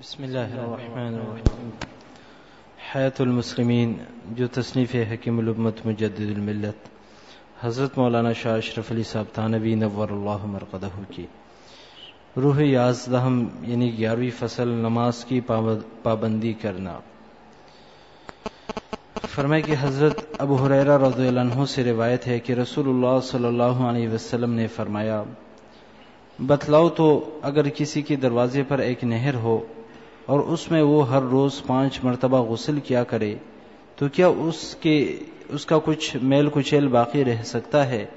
بسم اللہ الرحمن الرحیم. حیات المسلمین جو تصنیف حکیم الامت مجدد الملت حضرت مولانا شاہ اشرف علی صاحب تھانوی نور اللہ مرقدہ کی روح 11 یعنی 11ویں فصل نماز کی پابندی کرنا. فرمائے کہ حضرت ابو ہریرہ رضی اللہ عنہ سے روایت ہے کہ رسول اللہ صلی اللہ علیہ وسلم نے فرمایا، بتلاؤ تو اگر کسی کے دروازے پر ایک نہر ہو اور اس میں وہ ہر روز 5 مرتبہ غسل کیا کرے تو کیا اس کا کچھ میل کچیل باقی رہ سکتا ہے؟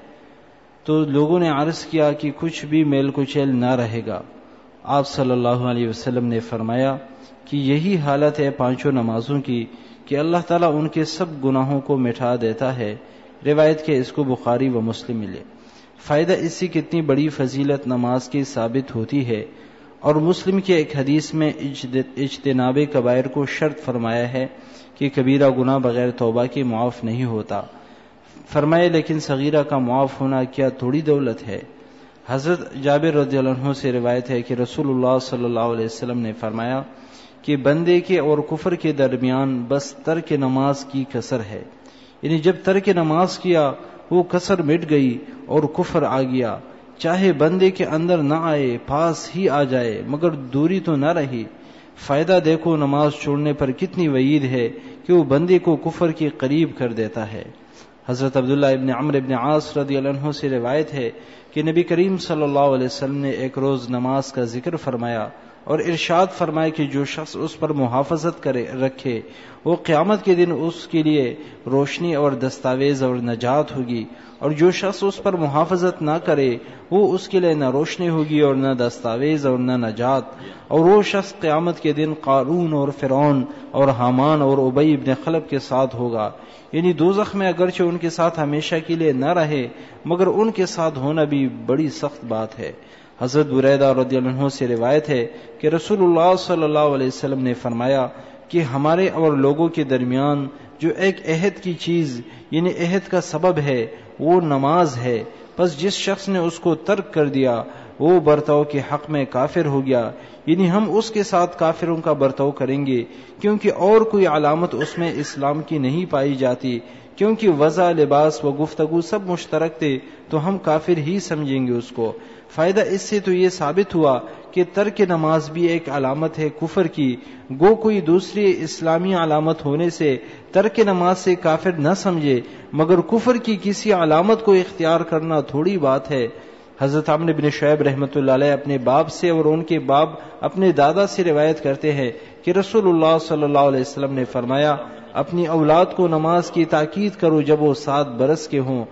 تو لوگوں نے عرض کیا کہ کچھ بھی میل کچیل نہ رہے گا. آپ صلی اللہ علیہ وسلم نے فرمایا کہ یہی حالت ہے 5 نمازوں کی کہ اللہ تعالیٰ ان کے سب گناہوں کو مٹا دیتا ہے. روایت کے اس کو بخاری و مسلم ملے. فائدہ اس سے کتنی بڑی فضیلت نماز کی ثابت ہوتی ہے. اور مسلم کی ایک حدیث میں اجتناب کبائر کو شرط فرمایا ہے کہ کبیرہ گناہ بغیر توبہ کے معاف نہیں ہوتا. فرمائے لیکن صغیرہ کا معاف ہونا کیا تھوڑی دولت ہے؟ حضرت جابر رضی اللہ عنہ سے روایت ہے کہ رسول اللہ صلی اللہ علیہ وسلم نے فرمایا کہ بندے کے اور کفر کے درمیان بس ترک نماز کی کسر ہے. یعنی جب ترک نماز کیا وہ کسر مٹ گئی اور کفر آ گیا. چاہے بندے کے اندر نہ آئے، پاس ہی آ جائے، مگر دوری تو نہ رہی. فائدہ دیکھو نماز چھوڑنے پر کتنی وعید ہے کہ وہ بندے کو کفر کے قریب کر دیتا ہے. حضرت عبداللہ ابن عمرو ابن عاص رضی اللہ عنہ سے روایت ہے کہ نبی کریم صلی اللہ علیہ وسلم نے ایک روز نماز کا ذکر فرمایا اور ارشاد فرمایا کہ جو شخص اس پر محافظت رکھے وہ قیامت کے دن اس کے لیے روشنی اور دستاویز اور نجات ہوگی، اور جو شخص اس پر محافظت نہ کرے وہ اس کے لیے نہ روشنی ہوگی اور نہ دستاویز اور نہ نجات. اور وہ شخص قیامت کے دن قارون اور فرعون اور حامان اور ابی ابن خلف کے ساتھ ہوگا. یعنی دوزخ میں اگرچہ ان کے ساتھ ہمیشہ کے لیے نہ رہے مگر ان کے ساتھ ہونا بھی بڑی سخت بات ہے. حضرت بریدہ رضی اللہ عنہ سے روایت ہے کہ رسول اللہ صلی اللہ علیہ وسلم نے فرمایا کہ ہمارے اور لوگوں کے درمیان جو ایک عہد کی چیز یعنی عہد کا سبب ہے وہ نماز ہے. پس جس شخص نے اس کو ترک کر دیا وہ برتاؤ کے حق میں کافر ہو گیا. یعنی ہم اس کے ساتھ کافروں کا برتاؤ کریں گے کیونکہ اور کوئی علامت اس میں اسلام کی نہیں پائی جاتی. کیونکہ وضع، لباس و گفتگو سب مشترک تھے تو ہم کافر ہی سمجھیں گے اس کو. فائدہ اس سے تو یہ ثابت ہوا کہ ترک نماز بھی ایک علامت ہے کفر کی. گو کوئی دوسری اسلامی علامت ہونے سے ترک نماز سے کافر نہ سمجھے، مگر کفر کی کسی علامت کو اختیار کرنا تھوڑی بات ہے. حضرت عمرو بن شعیب رحمۃ اللہ علیہ اپنے باپ سے اور ان کے باپ اپنے دادا سے روایت کرتے ہیں کہ رسول اللہ صلی اللہ علیہ وسلم نے فرمایا، اپنی اولاد کو نماز کی تاکید کرو جب وہ 7 برس کے ہوں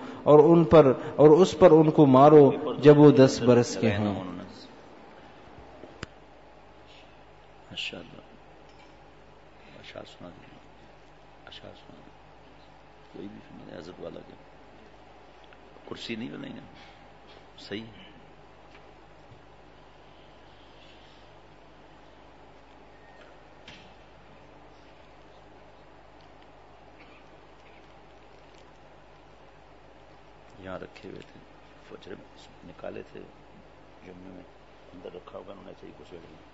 اور اس پر ان کو مارو جب وہ 10 برس کے ہوں. حضرت والا کے کرسی نہیں بنائیں گے صحیح. یہاں رکھے ہوئے تھے فجر میں نکالے تھے جمعے میں اندر رکھا ہوگا انہوں نے صحیح کچھ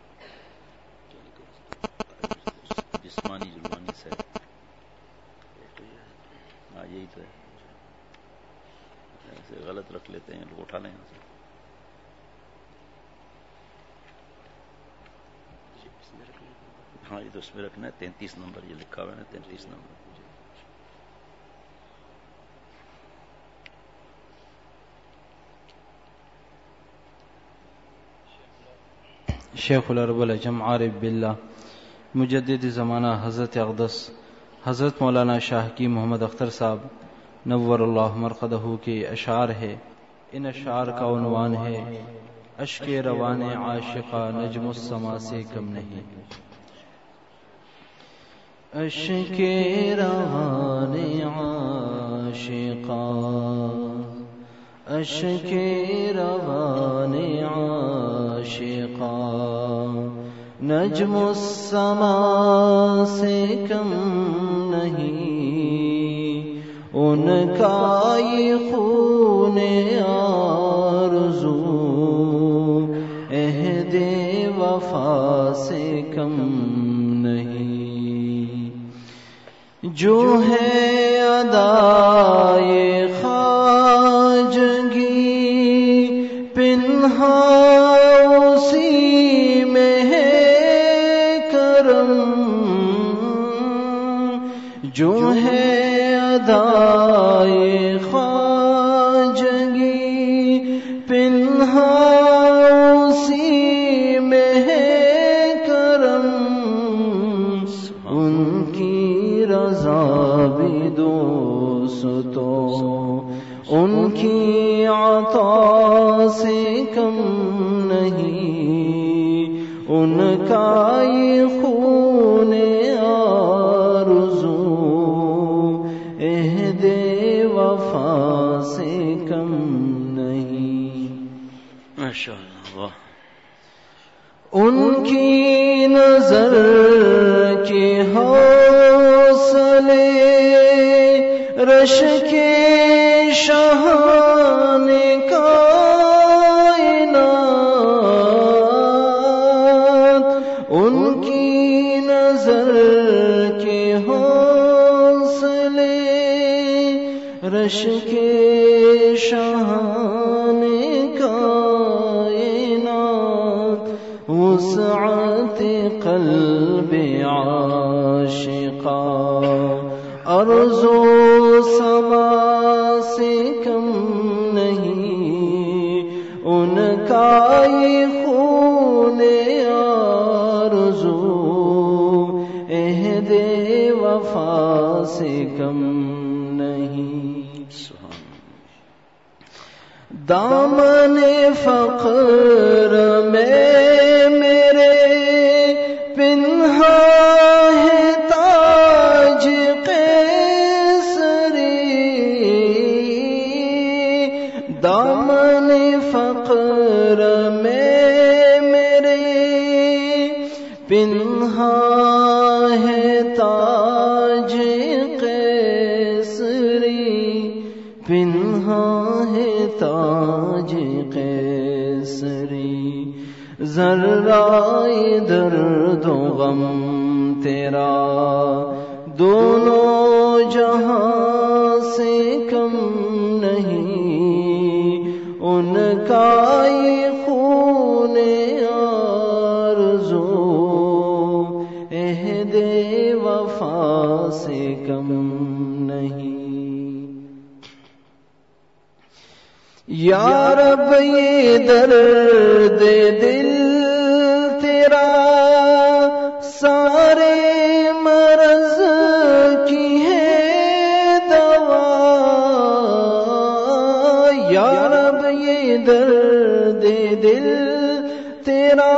جسمانی جلوانی سے. ہاں یہی تو ہے، ایسے غلط رکھ لیتے ہیں لوگ، اٹھا لیں یہاں سے. ہاں یہ تو اس میں رکھنا ہے 33 نمبر، یہ لکھا ہوا ہے نا 33 نمبر. شیخ العرب العجم عارف باللہ مجدد زمانہ حضرت اقدس حضرت مولانا شاہ کی محمد اختر صاحب نور اللہ مرقدہ کے اشعار ہے. ان اشعار کا عنوان ہے اشک روان عاشقہ نجم السما سے کم نہیں. اشک روان عاشقہ اشک روان عاشقہ نجم السما سے کم نہیں. ان کا یہ خون آرزو عہد وفا سے کم جو ہے ادائے خواجگی پنہاں اسی میں ہے کرم، جو ہے ادائے خواجگی پنہاں اسی میں ہے کرم، ان کی رضا بھی دوستو ان کی عطا سے کم نہیں، ان کا یہ خون آرزو عہد وفا سے کم نہیں۔ ماشاءاللہ، ان کی نظر کے حوصلے رش کے شہان کائنات، ان کی نظر کے حوصلے رش کے شہان کائنات، وسعت قلب عاشقا ارض و سما سے کم نہیں، ان کا یہ خون آرزو عہد وفا سے کم نہیں۔ دامن فقر میں میرے پنہاں ہے تاج قیصری، دامن فقر میں میرے پنہاں ہے تاج قیصری، پنہاں ہے تاج قیصری، ذرائے درد و غم تیرا دونوں جہاں سے کم نہیں، ان کا یہ خون آرزو عہد وفا سے کم نہیں۔ یا رب یہ درد دل تیرا سارے مرض کی ہے دوا، یا رب یہ درد دل تیرا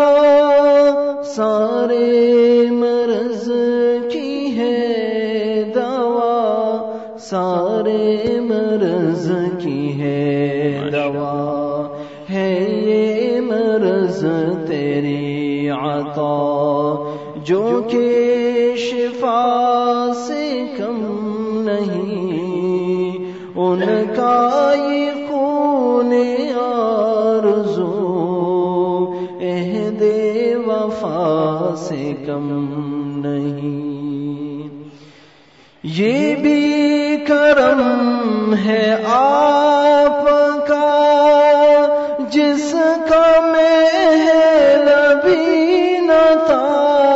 سارے مرض کی ہے دوا، سارے مرض کی ہے دوا، ہے یہ مرض تیری عطا جو کہ شفا سے کم نہیں، ان کا یہ خون آرزو عہد وفا سے کم نہیں۔ یہ بھی کرم ہے آپ کا جس کا محل بھی نہ تھا،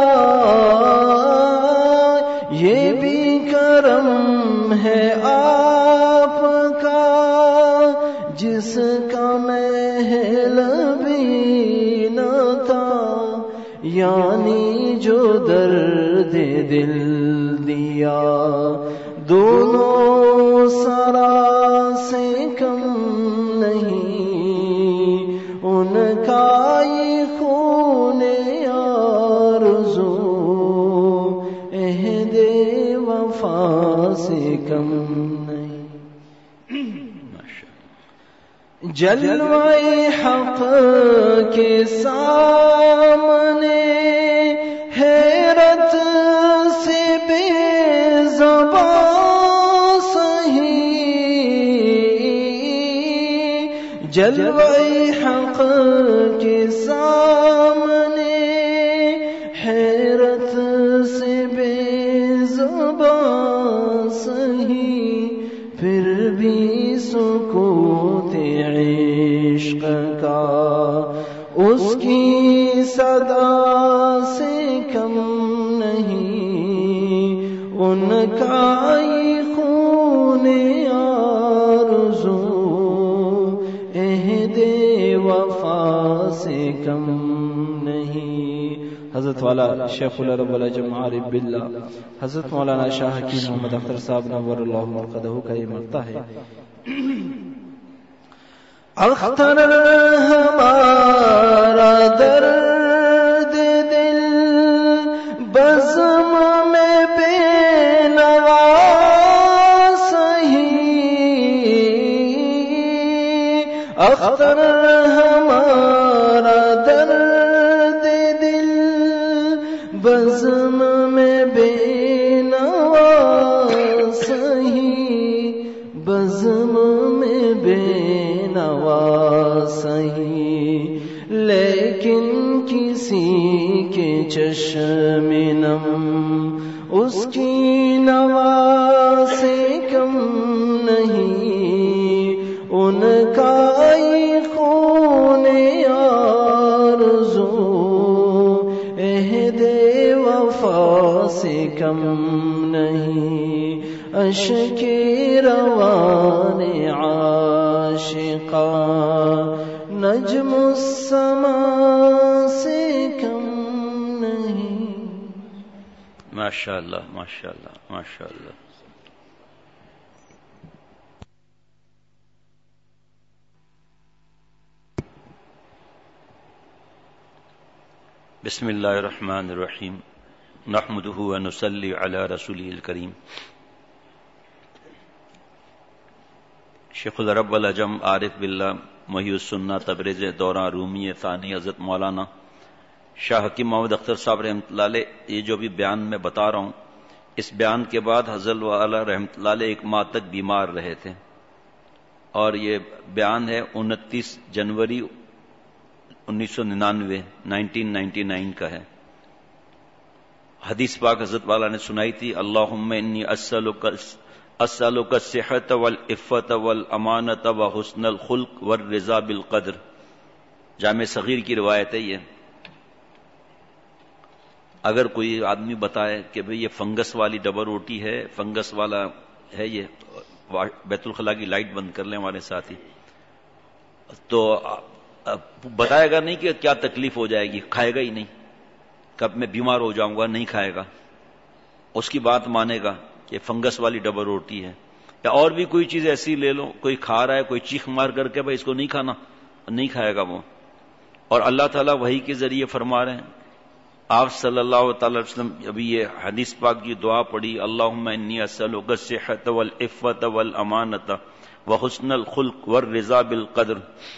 یہ بھی کرم ہے آپ کا جس کا محل بھی نہ تھا، یعنی جو درد دل دیا دونوں سرا سے کم نہیں، ان کا یہ خون آرزو عہد وفا سے کم نہیں۔ جلوہ حق کے سامنے حیرت سے بے زبان سہی، جلوہ حق کے سامنے حیرت سے بے زبان ثبوت عشق کا اس کی صدا سے کم نہیں، ان کا خون آرزو عہد وفا سے کم نہیں۔ حضرت والا شیخ العرب العجم عارف باللہ حضرت مولانا شاہ حکیم محمد اختر صاحب نور اللہ مرقدہ کا یہ مقطع ہے۔ اختر ہمارا درد دل بزم میں بے نوا سہی، اختر ہمارا درد دل بزم میں بے نوا سہی، بزم میں بے نوا سہی، لیکن کسی کے چشم نم اس کی نوا سے کم نہیں، ان کا خون آرزو عہد وفا سے کم نہیں، اشک روان عاشقاں نجم السما سے کم نہیں۔ ماشاء اللہ ماشاء اللہ ماشاء اللہ۔ بسم اللہ الرحمن الرحیم، نحمدہ ونصلی علی رسولہ الکریم۔ شیخ العرب العجم عارف باللہ محی السنہ تبریز دورہ رومی ثانی حضرت مولانا شاہ حکیم محمد اختر صاحب رحمۃ اللہ علیہ، یہ جو بھی بیان میں بتا رہا ہوں، اس بیان کے بعد حضرت والا رحمۃ اللہ علیہ 1 ماہ تک بیمار رہے تھے، اور یہ بیان ہے 29 جنوری 1999 کا ہے۔ حدیث پاک حضرت والا نے سنائی تھی، اللہم انی اسألک الصحۃ والعفۃ والامانۃ وحسن الخلق والرضا بالقدر۔ جامع صغیر کی روایت ہے یہ۔ اگر کوئی آدمی بتائے کہ بھئی یہ فنگس والی ڈبل روٹی ہے، فنگس والا ہے یہ، بیت الخلاء کی لائٹ بند کر لیں ہمارے ساتھی، تو بتائے گا نہیں کہ کیا تکلیف ہو جائے گی، کھائے گا ہی نہیں، کب میں بیمار ہو جاؤں گا نہیں کھائے گا، اس کی بات مانے گا کہ فنگس والی ڈبل روٹی ہے۔ یا اور بھی کوئی چیز ایسی لے لو، کوئی کھا رہا ہے، کوئی چیخ مار کر کے بھائی اس کو نہیں کھانا، نہیں کھائے گا وہ۔ اور اللہ تعالیٰ وحی کے ذریعے فرما رہے ہیں، آپ صلی اللہ تعالی وسلم ابھی یہ حدیث پاک کی دعا پڑھی، اللہم انی اسألک الصحۃ والعفۃ والامانۃ وحسن الخلق والرضا بالقدر،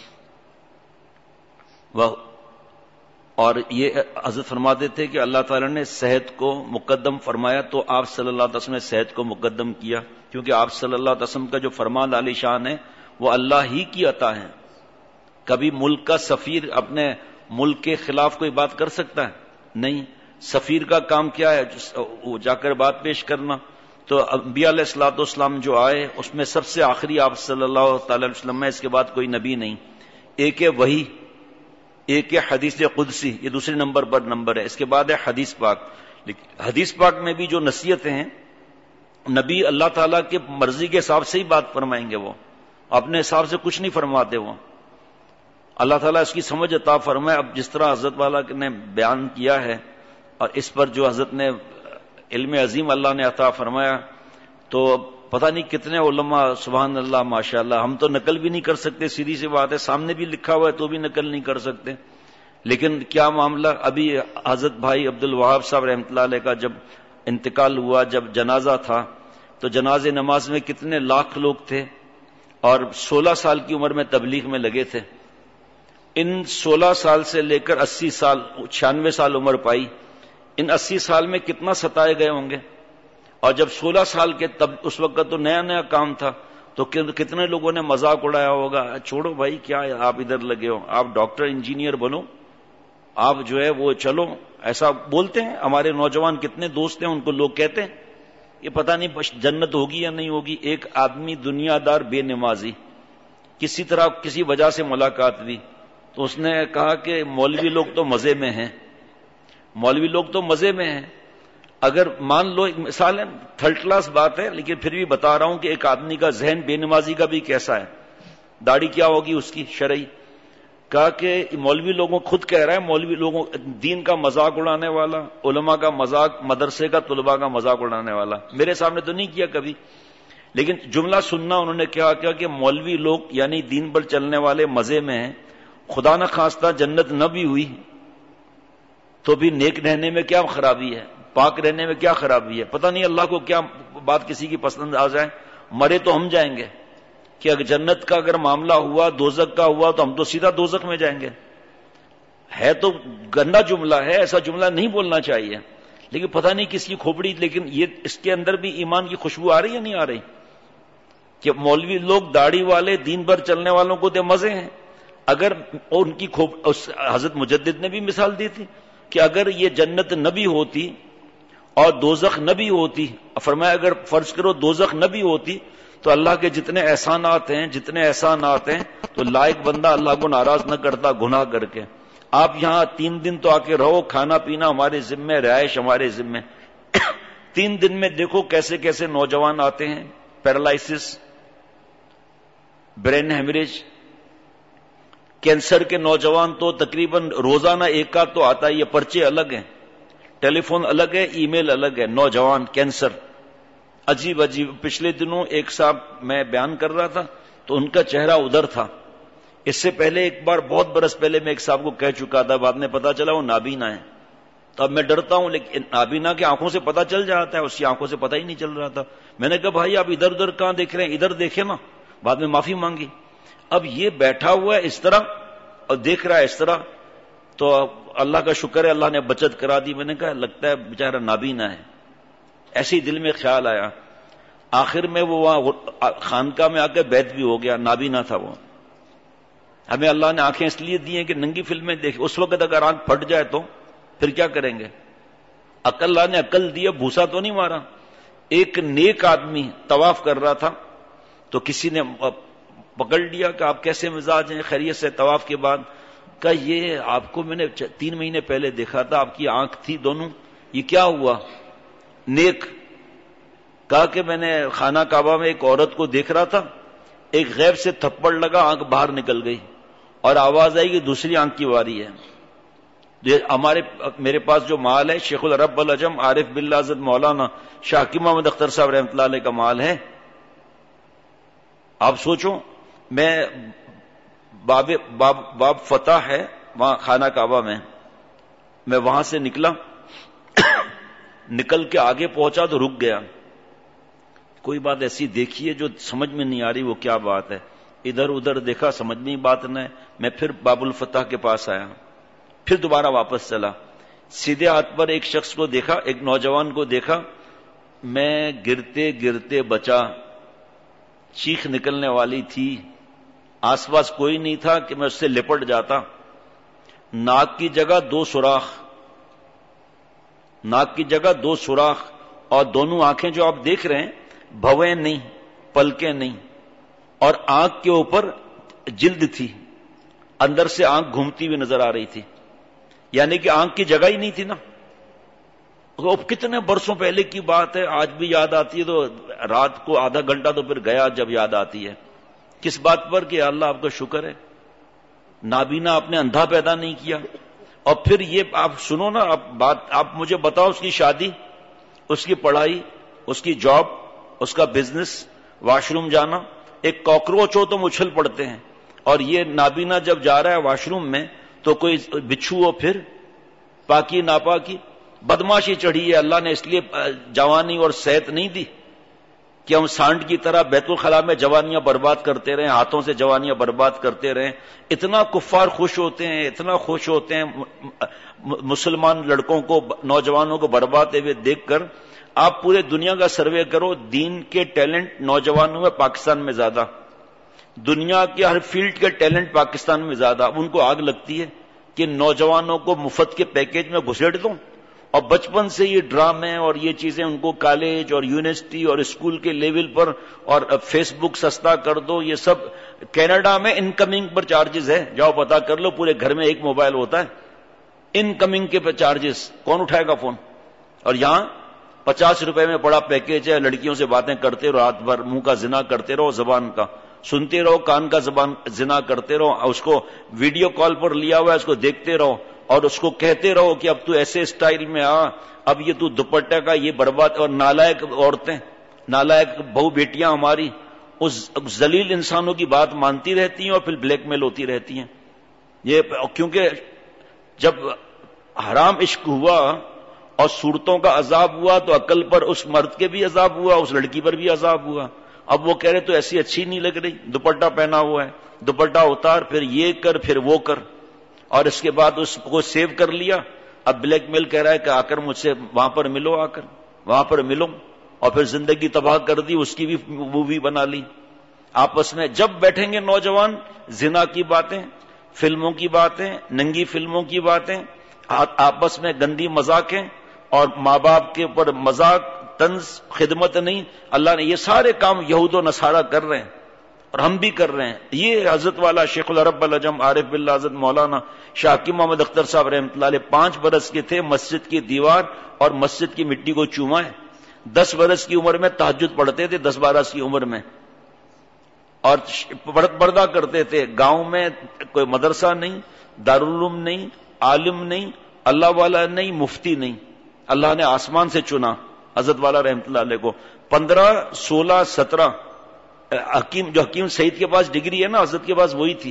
اور یہ حضرت فرماتے تھے کہ اللہ تعالیٰ نے صحت کو مقدم فرمایا تو آپ صلی اللہ علیہ وسلم نے صحت کو مقدم کیا، کیونکہ آپ صلی اللہ علیہ وسلم کا جو فرمان عالی شان ہے وہ اللہ ہی کی عطا ہے۔ کبھی ملک کا سفیر اپنے ملک کے خلاف کوئی بات کر سکتا ہے؟ نہیں۔ سفیر کا کام کیا ہے؟ وہ جا کر بات پیش کرنا۔ تو انبیاء علیہ الصلوۃ والسلام جو آئے اس میں سب سے آخری آپ صلی اللہ تعالی علیہ وسلم ہے، اس کے بعد کوئی نبی نہیں۔ ایک ہے وحی، ایک ہے حدیث قدسی، یہ دوسرے نمبر پر نمبر ہے، اس کے بعد ہے حدیث پاک۔ حدیث پاک میں بھی جو نصیحتیں ہیں، نبی اللہ تعالیٰ کے مرضی کے حساب سے ہی بات فرمائیں گے، وہ اپنے حساب سے کچھ نہیں فرماتے، وہ اللہ تعالیٰ اس کی سمجھ عطا فرمائے۔ اب جس طرح حضرت والا نے بیان کیا ہے اور اس پر جو حضرت نے علم عظیم اللہ نے عطا فرمایا، تو پتہ نہیں کتنے علماء، سبحان اللہ ماشاءاللہ، ہم تو نقل بھی نہیں کر سکتے، سیدھی سی بات ہے، سامنے بھی لکھا ہوا ہے تو بھی نقل نہیں کر سکتے۔ لیکن کیا معاملہ، ابھی حضرت بھائی عبد الوہاب صاحب رحمۃ اللہ علیہ کا جب انتقال ہوا، جب جنازہ تھا، تو جنازے نماز میں کتنے لاکھ لوگ تھے، اور 16 سال کی عمر میں تبلیغ میں لگے تھے۔ ان 16 سال سے لے کر 80 سال 96 سال عمر پائی، ان 80 سال میں کتنا ستائے گئے ہوں گے۔ اور جب 16 سال کے تب اس وقت تو نیا نیا کام تھا، تو کتنے لوگوں نے مذاق اڑایا ہوگا، چھوڑو بھائی کیا آپ ادھر لگے ہو، آپ ڈاکٹر انجینئر بنو، آپ جو ہے وہ چلو، ایسا بولتے ہیں ہمارے نوجوان کتنے دوست ہیں، ان کو لوگ کہتے ہیں یہ پتہ نہیں جنت ہوگی یا نہیں ہوگی۔ ایک آدمی دنیا دار بے نمازی کسی طرح کسی وجہ سے ملاقات ہوئی تو اس نے کہا کہ مولوی لوگ تو مزے میں ہیں، مولوی لوگ تو مزے میں ہیں. اگر مان لو مثال ہے، تھرڈ کلاس بات ہے، لیکن پھر بھی بتا رہا ہوں کہ ایک آدمی کا ذہن بے نمازی کا بھی کیسا ہے، داڑھی کیا ہوگی اس کی شرعی. کہا کہ مولوی لوگوں خود کہہ رہا ہے، مولوی لوگوں دین کا مذاق اڑانے والا، علماء کا مذاق، مدرسے کا طلباء کا مذاق اڑانے والا. میرے سامنے تو نہیں کیا کبھی، لیکن جملہ سننا انہوں نے کیا کہ مولوی لوگ یعنی دین پر چلنے والے مزے میں ہیں، خدا نہ خواستہ جنت نہ بھی ہوئی تو بھی نیک رہنے میں کیا خرابی ہے، پاک رہنے میں کیا خرابی ہے. پتہ نہیں اللہ کو کیا بات کسی کی پسند آ جائے، مرے تو ہم جائیں گے کہ اگر جنت کا اگر معاملہ ہوا، دوزخ کا ہوا تو ہم تو سیدھا دوزخ میں جائیں گے. ہے تو گندا جملہ ہے، ایسا جملہ نہیں بولنا چاہیے، لیکن پتہ نہیں کس کی کھوپڑی. لیکن یہ اس کے اندر بھی ایمان کی خوشبو آ رہی ہے نہیں آ رہی کہ مولوی لوگ داڑھی والے دین پر چلنے والوں کو دے مزے ہیں. اگر ان کی حضرت مجدد نے بھی مثال دی تھی کہ اگر یہ جنت نہ بھی ہوتی اور دوزخ نہ بھی ہوتی، فرمایا اگر فرض کرو دوزخ نہ بھی ہوتی تو اللہ کے جتنے احسانات ہیں تو لائق بندہ اللہ کو ناراض نہ کرتا گناہ کر کے. آپ یہاں 3 دن تو آ کے رہو، کھانا پینا ہمارے ذمہ، رہائش ہمارے ذمہ. 3 دن میں دیکھو کیسے کیسے نوجوان آتے ہیں، پیرالائسس، برین ہیمریج، کینسر کے نوجوان تو تقریباً روزانہ ایک کا تو آتا ہے. یہ پرچے الگ ہیں، ٹیلی فون الگ ہے، ای میل الگ ہے. نوجوان کینسر، عجیب عجیب. پچھلے دنوں ایک صاحب میں بیان کر رہا تھا تو ان کا چہرہ ادھر تھا. اس سے پہلے ایک بار بہت برس پہلے میں ایک صاحب کو کہہ چکا تھا، بعد میں پتا چلا وہ نابینا ہے. تو اب میں ڈرتا ہوں، لیکن نابینا کی آنکھوں سے پتا چل جاتا ہے، اس کی آنکھوں سے پتا ہی نہیں چل رہا تھا. میں نے کہا بھائی آپ ادھر ادھر کہاں دیکھ رہے ہیں، ادھر دیکھیں نا. بعد میں معافی مانگی. اب یہ بیٹھا ہوا ہے اس طرح اور دیکھ رہا ہے اس طرح، تو اللہ کا شکر ہے اللہ نے بچت کرا دی. میں نے کہا لگتا ہے بیچارہ نابینا ہے. ایسے ہی دل میں خیال آیا. آخر میں وہ وہاں خانقاہ میں آ کے بیت بھی ہو گیا، نابینا تھا وہ. ہمیں اللہ نے آنکھیں اس لیے دی ہیں کہ ننگی فلمیں دیکھ. اس وقت اگر آنکھ پھٹ جائے تو پھر کیا کریں گے. اللہ نے عقل دی، بھوسا تو نہیں مارا. ایک نیک آدمی طواف کر رہا تھا تو کسی نے پکڑ لیا کہ آپ کیسے مزاج ہیں، خیریت سے. طواف کے بعد کہا یہ آپ کو میں نے 3 مہینے پہلے دیکھا تھا، آپ کی آنکھ تھی دونوں، یہ کیا ہوا؟ نیک. کہا کہ میں نے خانہ کعبہ میں ایک عورت کو دیکھ رہا تھا، ایک غیب سے تھپڑ لگا، آنکھ باہر نکل گئی اور آواز آئی کہ دوسری آنکھ کی واری ہے. میرے پاس جو مال ہے شیخ العرب العجم عارف باللہ حضرت مولانا شاہ حکیم محمد اختر صاحب رحمۃ اللہ علیہ کا مال ہے. آپ سوچو، میں باب فتح ہے وہاں خانہ کعبہ میں وہاں سے نکلا، نکل کے آگے پہنچا تو رک گیا. کوئی بات ایسی دیکھی ہے جو سمجھ میں نہیں آ رہی وہ کیا بات ہے. ادھر ادھر دیکھا، سمجھ میں بات نہ ہے. میں پھر باب الفتح کے پاس آیا، پھر دوبارہ واپس چلا. سیدھے ہاتھ پر ایک شخص کو دیکھا، ایک نوجوان کو دیکھا. میں گرتے گرتے بچا، چیخ نکلنے والی تھی، آس پاس کوئی نہیں تھا کہ میں اس سے لپٹ جاتا. ناک کی جگہ 2 سوراخ، ناک کی جگہ 2 سوراخ، اور دونوں آنکھیں جو آپ دیکھ رہے ہیں بھویں نہیں، پلکیں نہیں، اور آنکھ کے اوپر جلد تھی، اندر سے آنکھ گھومتی ہوئی نظر آ رہی تھی. یعنی کہ آنکھ کی جگہ ہی نہیں تھی نا. اب کتنے برسوں پہلے کی بات ہے، آج بھی یاد آتی ہے. تو رات کو آدھا گھنٹہ تو پھر گیا جب یاد آتی ہے. کس بات پر کہ اللہ آپ کا شکر ہے نابینا آپ نے اندھا پیدا نہیں کیا. اور پھر یہ آپ سنو نا، آپ مجھے بتاؤ، اس کی شادی، اس کی پڑھائی، اس کی جاب، اس کا بزنس، واش روم جانا، ایک کاکروچ ہو تو اچھل پڑتے ہیں. اور یہ نابینا جب جا رہا ہے واش روم میں تو کوئی بچھو ہو، پھر پاکی ناپاکی بدماشی چڑھی ہے. اللہ نے اس لیے جوانی اور صحت نہیں دی کہ ہم سانڈ کی طرح بیت الخلاء میں جوانیاں برباد کرتے رہیں، ہاتھوں سے جوانیاں برباد کرتے رہیں. اتنا کفار خوش ہوتے ہیں، اتنا خوش ہوتے ہیں مسلمان لڑکوں کو، نوجوانوں کو برباد ہوئے دیکھ کر. آپ پورے دنیا کا سروے کرو، دین کے ٹیلنٹ نوجوانوں میں پاکستان میں زیادہ، دنیا کے ہر فیلڈ کے ٹیلنٹ پاکستان میں زیادہ. اب ان کو آگ لگتی ہے کہ نوجوانوں کو مفت کے پیکیج میں گھسیٹ دوں اور بچپن سے یہ ڈرامے اور یہ چیزیں ان کو کالج اور یونیورسٹی اور اسکول کے لیول پر، اور فیس بک سستا کر دو، یہ سب کینیڈا میں انکمنگ پر چارجز ہے، جاؤ پتا کر لو، پورے گھر میں ایک موبائل ہوتا ہے، انکمنگ کے پہ چارجز، کون اٹھائے گا فون؟ اور یہاں 50 روپے میں بڑا پیکیج ہے، لڑکیوں سے باتیں کرتے رہو رات بھر، منہ کا زنا کرتے رہو، زبان کا سنتے رہو، کان کا زبان زنا کرتے رہو، اس کو ویڈیو کال پر لیا ہوا ہے، اس کو دیکھتے رہو اور اس کو کہتے رہو کہ اب تو ایسے سٹائل میں آ، اب یہ تو دوپٹہ کا یہ برباد، اور نالائق عورتیں، نالائق بہو بیٹیاں ہماری اس ذلیل انسانوں کی بات مانتی رہتی ہیں اور پھر بلیک میل ہوتی رہتی ہیں. یہ کیونکہ جب حرام عشق ہوا اور صورتوں کا عذاب ہوا تو عقل پر اس مرد کے بھی عذاب ہوا، اس لڑکی پر بھی عذاب ہوا. اب وہ کہہ رہے تو ایسی اچھی نہیں لگ رہی، دوپٹہ پہنا ہوا ہے، دوپٹہ اتار، پھر یہ کر، پھر وہ کر، اور اس کے بعد اس کو سیو کر لیا. اب بلیک میل کہہ رہا ہے کہ آ کر مجھ سے وہاں پر ملو، آ کر وہاں پر ملو، اور پھر زندگی تباہ کر دی، اس کی بھی مووی بنا لی. آپس میں جب بیٹھیں گے نوجوان، زنا کی باتیں، فلموں کی باتیں، ننگی فلموں کی باتیں، آپس میں گندی مذاقیں اور ماں باپ کے اوپر مذاق، طنز، خدمت نہیں. اللہ نے یہ سارے کام یہود و نصارہ کر رہے ہیں اور ہم بھی کر رہے ہیں. یہ حضرت والا شیخ العرب العجم عارف باللہ حضرت مولانا شاہ حکیم محمد اختر صاحب رحمۃ اللہ علیہ 5 برس کے تھے، مسجد کی دیوار اور مسجد کی مٹی کو چومائے. 10 برس کی عمر میں تہجد پڑھتے تھے، 10-12 کی عمر میں، اور پردہ کرتے تھے. گاؤں میں کوئی مدرسہ نہیں، دارالعلوم نہیں، عالم نہیں، اللہ والا نہیں، مفتی نہیں. اللہ نے آسمان سے چنا حضرت والا رحمۃ اللہ علیہ کو. 15، 16، 17 حکیم، جو حکیم سعید کے پاس ڈگری ہے نا، حضرت کے پاس وہی تھی.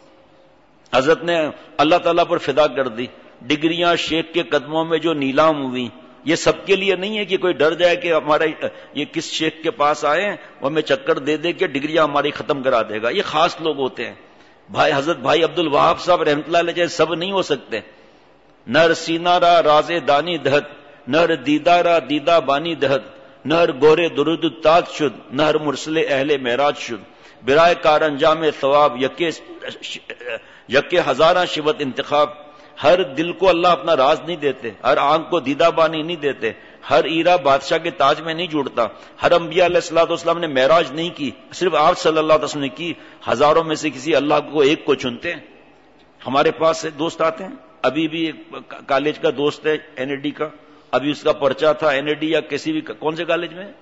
حضرت نے اللہ تعالیٰ پر فدا کر دی. ڈگریاں شیخ کے قدموں میں جو نیلام ہوئی، یہ سب کے لیے نہیں ہے کہ کوئی ڈر جائے کہ ہمارا یہ کس شیخ کے پاس آئے ہیں وہ ہمیں چکر دے دے کہ ڈگریاں ہماری ختم کرا دے گا. یہ خاص لوگ ہوتے ہیں. بھائی حضرت بھائی عبد الوہاب صاحب رحمۃ اللہ علیہ جیسے سب نہیں ہو سکتے. نر سینا را راز دانی دہت، نر دیدہ را دیدہ بانی دہت، نہر گورے درود تاج شد، نہر مرسل اہل معراج شد. برائے کار انجام ثواب یکے ہزارہ شبت انتخاب. ہر دل کو اللہ اپنا راز نہیں دیتے، ہر آنکھ کو دیدہ بانی نہیں دیتے، ہر ایرا بادشاہ کے تاج میں نہیں جوڑتا. ہر انبیاء علیہ الصلوۃ والسلام نے معراج نہیں کی، صرف آپ صلی اللہ علیہ وسلم نے کی. ہزاروں میں سے کسی اللہ کو ایک کو چنتے ہیں. ہمارے پاس دوست آتے ہیں، ابھی بھی ایک کالج کا دوست ہے NAD کا، ابھی اس کا پرچہ تھا NAD یا کسی بھی کون سے کالج میں،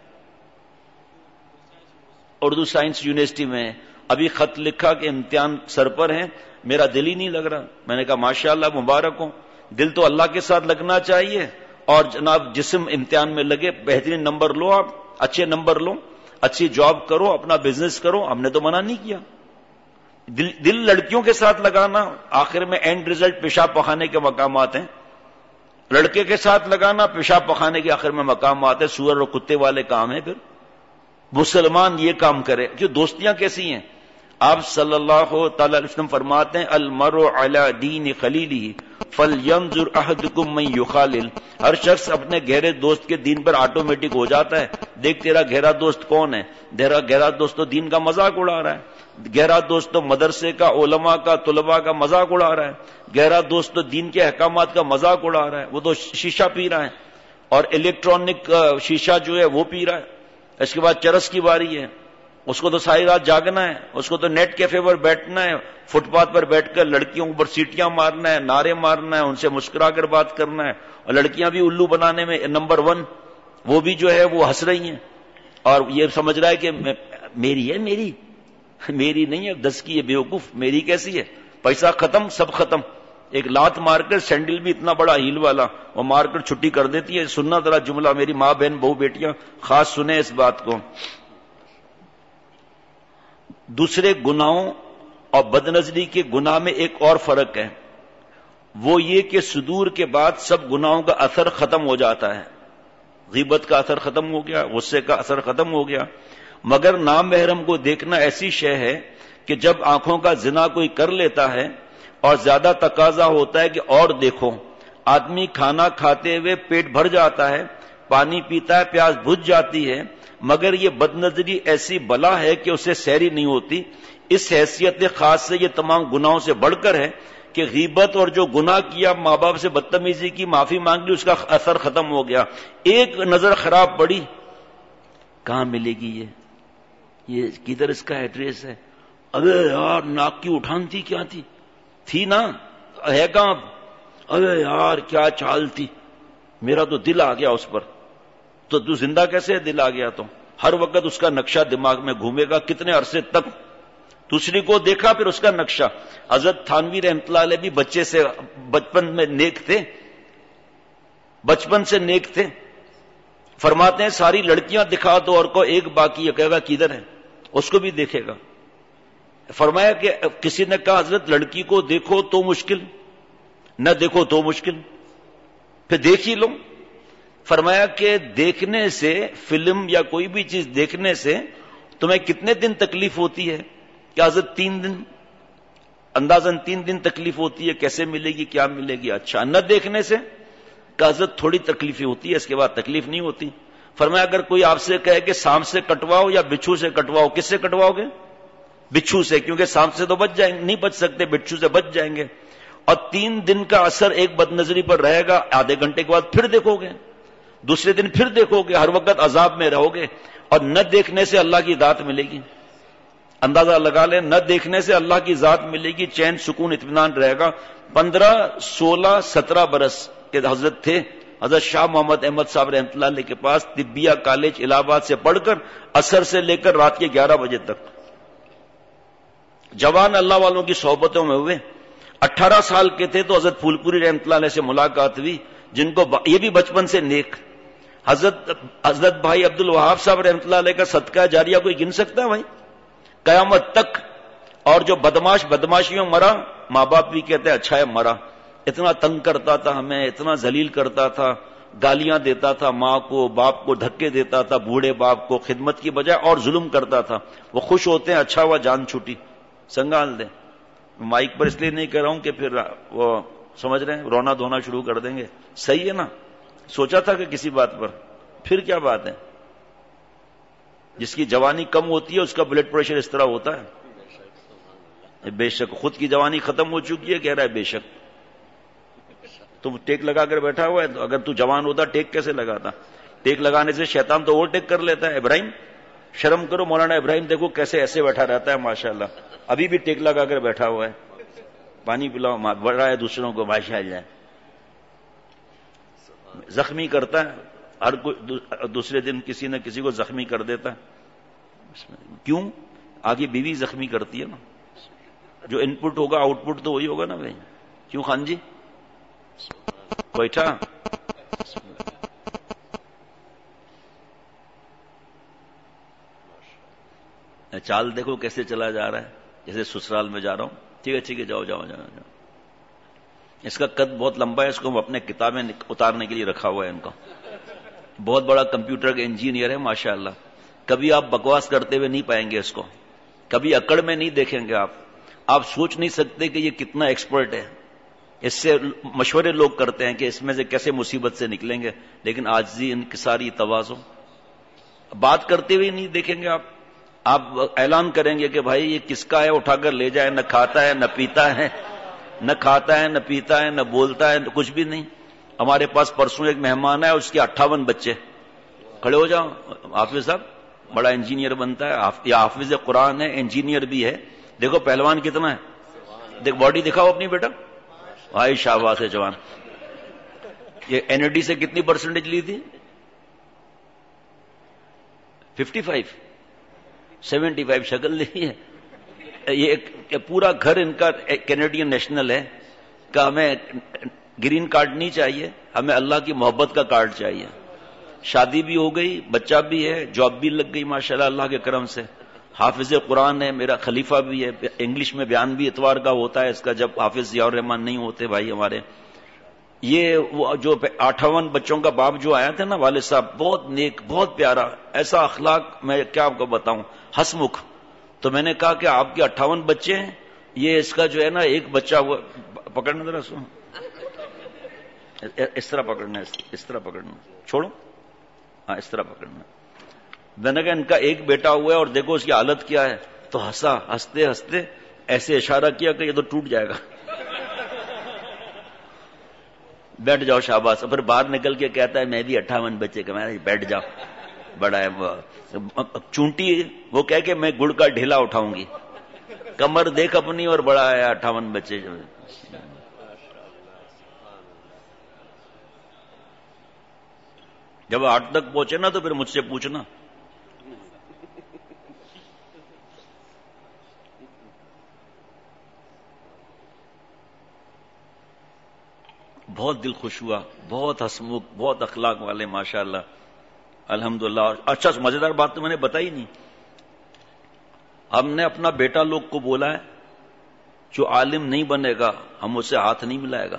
اردو سائنس یونیورسٹی میں. ابھی خط لکھا کہ امتحان سر پر ہیں، میرا دل ہی نہیں لگ رہا. میں نے کہا ماشاءاللہ مبارک ہو، دل تو اللہ کے ساتھ لگنا چاہیے، اور جناب جسم امتحان میں لگے، بہترین نمبر لو، آپ اچھے نمبر لو، اچھی جاب کرو، اپنا بزنس کرو. ہم نے تو منع نہیں کیا. دل لڑکیوں کے ساتھ لگانا، آخر میں اینڈ ریزلٹ پیشاب پخانے کے مقامات ہیں. لڑکے کے ساتھ لگانا، پیشاب پخانے کے آخر میں مقامات ہیں. سور اور کتے والے کام ہیں. پھر مسلمان یہ کام کرے کہ دوستیاں کیسی ہیں. آپ صلی اللہ تعالی علیہ وسلم فرماتے ہیں المرء علی دین خلیلہ فلینظر احدکم من یخالل. ہر شخص اپنے گہرے دوست کے دین پر آٹومیٹک ہو جاتا ہے. دیکھ تیرا گہرا دوست کون ہے. تیرا گہرا دوست تو دین کا مذاق اڑا رہا ہے. گہرا دوست تو مدرسے کا، علماء کا، طلباء کا مذاق اڑا رہا ہے. گہرا دوست تو دین کے احکامات کا مذاق اڑا رہا ہے. وہ تو شیشہ پی رہا ہے، اور الیکٹرانک شیشہ جو ہے وہ پی رہا ہے. اس کے بعد چرس کی باری ہے، اس کو تو ساری رات جاگنا ہے، اس کو تو نیٹ کیفے پر بیٹھنا ہے، فٹ پاتھ پر بیٹھ کر لڑکیوں پر سیٹیاں مارنا ہے، نعرے مارنا ہے، ان سے مسکرا کر بات کرنا ہے. اور لڑکیاں بھی الو بنانے میں نمبر 1، وہ بھی جو ہے وہ ہنس رہی ہیں اور یہ سمجھ رہا ہے کہ میری ہے، میری نہیں ہے. 10 کی یہ بیوقوف، میری کیسی ہے. پیسہ ختم، سب ختم. ایک لات مار کر، سینڈل بھی اتنا بڑا ہیل والا، وہ مار کر چھٹی کر دیتی ہے. سننا ذرا جملہ، میری ماں بہن بہو بیٹیاں خاص سنیں اس بات کو. دوسرے گناہوں اور بدنظری کے گناہ میں ایک اور فرق ہے، وہ یہ کہ صدور کے بعد سب گناہوں کا اثر ختم ہو جاتا ہے. غیبت کا اثر ختم ہو گیا، غصے کا اثر ختم ہو گیا. مگر نامحرم کو دیکھنا ایسی شے ہے کہ جب آنکھوں کا زنا کوئی کر لیتا ہے اور زیادہ تقاضا ہوتا ہے کہ اور دیکھو. آدمی کھانا کھاتے ہوئے پیٹ بھر جاتا ہے، پانی پیتا ہے، پیاس بجھ جاتی ہے، مگر یہ بدنظری ایسی بلا ہے کہ اسے سحری نہیں ہوتی. اس حیثیت خاص سے یہ تمام گناہوں سے بڑھ کر ہے کہ غیبت اور جو گناہ کیا، ماں باپ سے بدتمیزی کی، معافی مانگ لی، اس کا اثر ختم ہو گیا. ایک نظر خراب پڑی، کہاں ملے گی یہ کدھر اس کا ایڈریس ہے؟ ابے یار ناک کی اٹھان تھی، کیا تھی نا، ہے کہاں؟ ابے یار کیا چال تھی، میرا تو دل آ گیا اس پر. تو زندہ کیسے دل آ گیا؟ تو ہر وقت اس کا نقشہ دماغ میں گھومے گا کتنے عرصے تک. دوسری کو دیکھا پھر اس کا نقشہ. حضرت تھانوی رحمۃ اللہ علیہ بھی بچپن میں نیک تھے، بچپن سے نیک تھے. فرماتے ہیں ساری لڑکیاں دکھا دو اور کو ایک باقی ہے، کہے گا کدھر ہے، اس کو بھی دیکھے گا. فرمایا کہ کسی نے کہا حضرت لڑکی کو دیکھو تو مشکل، نہ دیکھو تو مشکل، پھر دیکھ ہی لو. فرمایا کہ دیکھنے سے، فلم یا کوئی بھی چیز دیکھنے سے تمہیں کتنے دن تکلیف ہوتی ہے؟ کہ حضرت 3 دن، اندازاً 3 دن تکلیف ہوتی ہے. کیسے ملے گی، کیا ملے گی؟ اچھا نہ دیکھنے سے؟ کہ حضرت تھوڑی تکلیفیں ہوتی ہے، اس کے بعد تکلیف نہیں ہوتی. فرمایا اگر کوئی آپ سے کہے کہ سانپ سے کٹواؤ یا بچھو سے کٹواؤ، کس سے کٹواؤ گے؟ بچھو سے، کیونکہ سانپ سے تو بچ جائیں گے، نہیں بچ سکتے، بچھو سے بچ جائیں گے. اور 3 دن کا اثر ایک بد نظری پر رہے گا، آدھے گھنٹے کے بعد پھر دیکھو گے، دوسرے دن پھر دیکھو گے، ہر وقت عذاب میں رہو گے. اور نہ دیکھنے سے اللہ کی ذات ملے گی. اندازہ لگا لیں، نہ دیکھنے سے اللہ کی ذات ملے گی، چین سکون اطمینان رہے گا. 15 16 17 برس کے حضرت تھے. حضرت شاہ محمد احمد صاحب رحمۃ اللہ علیہ کے پاس طبیہ کالج الہ آباد سے پڑھ کر عصر سے لے کر رات کے 11 بجے تک جوان اللہ والوں کی صحبتوں میں ہوئے. 18 سال کے تھے تو حضرت پھول پوری رحمۃ اللہ علیہ سے ملاقات ہوئی، جن کو یہ بھی بچپن سے نیک. حضرت بھائی عبد الوہاب صاحب رحمۃ اللہ علیہ کا صدقہ جاریہ کوئی گن سکتا ہے بھائی؟ قیامت تک. اور جو بدماشیوں مرا، ماں باپ بھی کہتے ہیں اچھا ہے مرا. اتنا تنگ کرتا تھا ہمیں، اتنا ذلیل کرتا تھا، گالیاں دیتا تھا ماں کو، باپ کو دھکے دیتا تھا، بوڑھے باپ کو خدمت کی بجائے اور ظلم کرتا تھا. وہ خوش ہوتے ہیں اچھا ہوا جان چھوٹی، سنگال دیں. مائک پر اس لیے نہیں کہہ رہا ہوں کہ پھر وہ سمجھ رہے ہیں رونا دھونا شروع کر دیں گے. صحیح ہے نا؟ سوچا تھا کہ کسی بات پر، پھر کیا بات ہے؟ جس کی جوانی کم ہوتی ہے اس کا بلڈ پریشر اس طرح ہوتا ہے. بے شک خود کی جوانی ختم ہو چکی ہے، کہہ رہا ہے بے شک. تم ٹیک لگا کر بیٹھا ہوا ہے، تو اگر تو جوان ہوتا ٹیک کیسے لگاتا؟ ٹیک لگانے سے شیطان تو اوور ٹیک کر لیتا ہے. ابراہیم شرم کرو، مولانا ابراہیم دیکھو کیسے ایسے بیٹھا رہتا ہے ماشاءاللہ، ابھی بھی ٹیک لگا کر بیٹھا ہوا ہے. پانی پلاؤ، بڑھ رہا ہے دوسروں کو ماشاءاللہ. زخمی کرتا ہے، ہر کوئی دوسرے دن کسی نہ کسی کو زخمی کر دیتا ہے. کیوں؟ آگے بیوی زخمی کرتی ہے نا. جو ان پٹ ہوگا آؤٹ پٹ تو وہی ہوگا نا بھائی. کیوں خان جی بیٹھا؟ چال دیکھو کیسے چلا جا رہا ہے، جیسے سسرال میں جا رہا ہوں. ٹھیک ہے ٹھیک ہے، جاؤ جاؤ جاؤ جاؤ. اس کا قد بہت لمبا ہے، اس کو اپنے کتابیں اتارنے کے لیے رکھا ہوا ہے. ان کا بہت بڑا کمپیوٹر کا انجینئر ہے ماشاءاللہ. کبھی آپ بکواس کرتے ہوئے نہیں پائیں گے اس کو، کبھی اکڑ میں نہیں دیکھیں گے آپ سوچ نہیں سکتے کہ یہ کتنا ایکسپرٹ ہے. اس سے مشورے لوگ کرتے ہیں کہ اس میں سے کیسے مصیبت سے نکلیں گے، لیکن عاجزی، انکساری، تواضع. بات کرتے ہوئے نہیں دیکھیں گے آپ اعلان کریں گے کہ بھائی یہ کس کا ہے، اٹھا کر لے جائے. نہ کھاتا ہے نہ پیتا ہے، نہ کھاتا ہے نہ پیتا ہے نہ بولتا ہے، کچھ بھی نہیں. ہمارے پاس پرسوں ایک مہمان ہے، اس کے 58 بچے. کھڑے ہو جاؤ. حافظ صاحب بڑا انجینئر بنتا ہے، یا حافظ قرآن ہے، انجینئر بھی ہے. دیکھو پہلوان کتنا ہے، دیکھ باڈی دکھاؤ اپنی بیٹا. بھائی شاباش ہے جوان. یہ این ڈی سے کتنی پرسنٹیج لی تھی؟ 55 75. شکل نہیں ہے. یہ پورا گھر ان کا کینیڈین نیشنل ہے کہ ہمیں گرین کارڈ نہیں چاہیے، ہمیں اللہ کی محبت کا کارڈ چاہیے. شادی بھی ہو گئی، بچہ بھی ہے، جاب بھی لگ گئی ماشاءاللہ اللہ کے کرم سے. حافظ قرآن ہے، میرا خلیفہ بھی ہے. انگلش میں بیان بھی اتوار کا ہوتا ہے اس کا، جب حافظ ضیاء الرحمان نہیں ہوتے بھائی ہمارے. یہ وہ جو 58 بچوں کا باپ جو آیا تھا نا والد صاحب، بہت نیک، بہت پیارا، ایسا اخلاق میں کیا آپ کو بتاؤں، ہسمکھ. تو میں نے کہا کہ آپ کے 58 بچے ہیں، یہ اس کا جو ہے نا ایک بچہ ہوا. پکڑنا ذرا سو، اس طرح پکڑنا، اس طرح پکڑنا، چھوڑو، ہاں اس طرح پکڑنا. میں نے کہا ان کا ایک بیٹا ہوا ہے اور دیکھو اس کی حالت کیا ہے. تو ہنسا، ہنستے ہنستے ایسے اشارہ کیا کہ یہ تو ٹوٹ جائے گا. بیٹھ جاؤ شاباش. پھر باہر نکل کے کہتا ہے میں بھی 58 بچے کا. میں بیٹھ جاؤ, بڑا ہے چونٹی. وہ کہہ کہ میں گڑ کا ڈھیلا اٹھاؤں گی. کمر دیکھ اپنی اور بڑا ہے 58 بچے. جب 8 تک پہنچے نا تو پھر مجھ سے پوچھنا. بہت دل خوش ہوا, بہت ہسمکھ, بہت اخلاق والے ماشاءاللہ الحمدللہ. اچھا مزیدار بات تو میں نے بتائی نہیں. ہم نے اپنا بیٹا لوگ کو بولا ہے جو عالم نہیں بنے گا ہم اسے ہاتھ نہیں ملائے گا,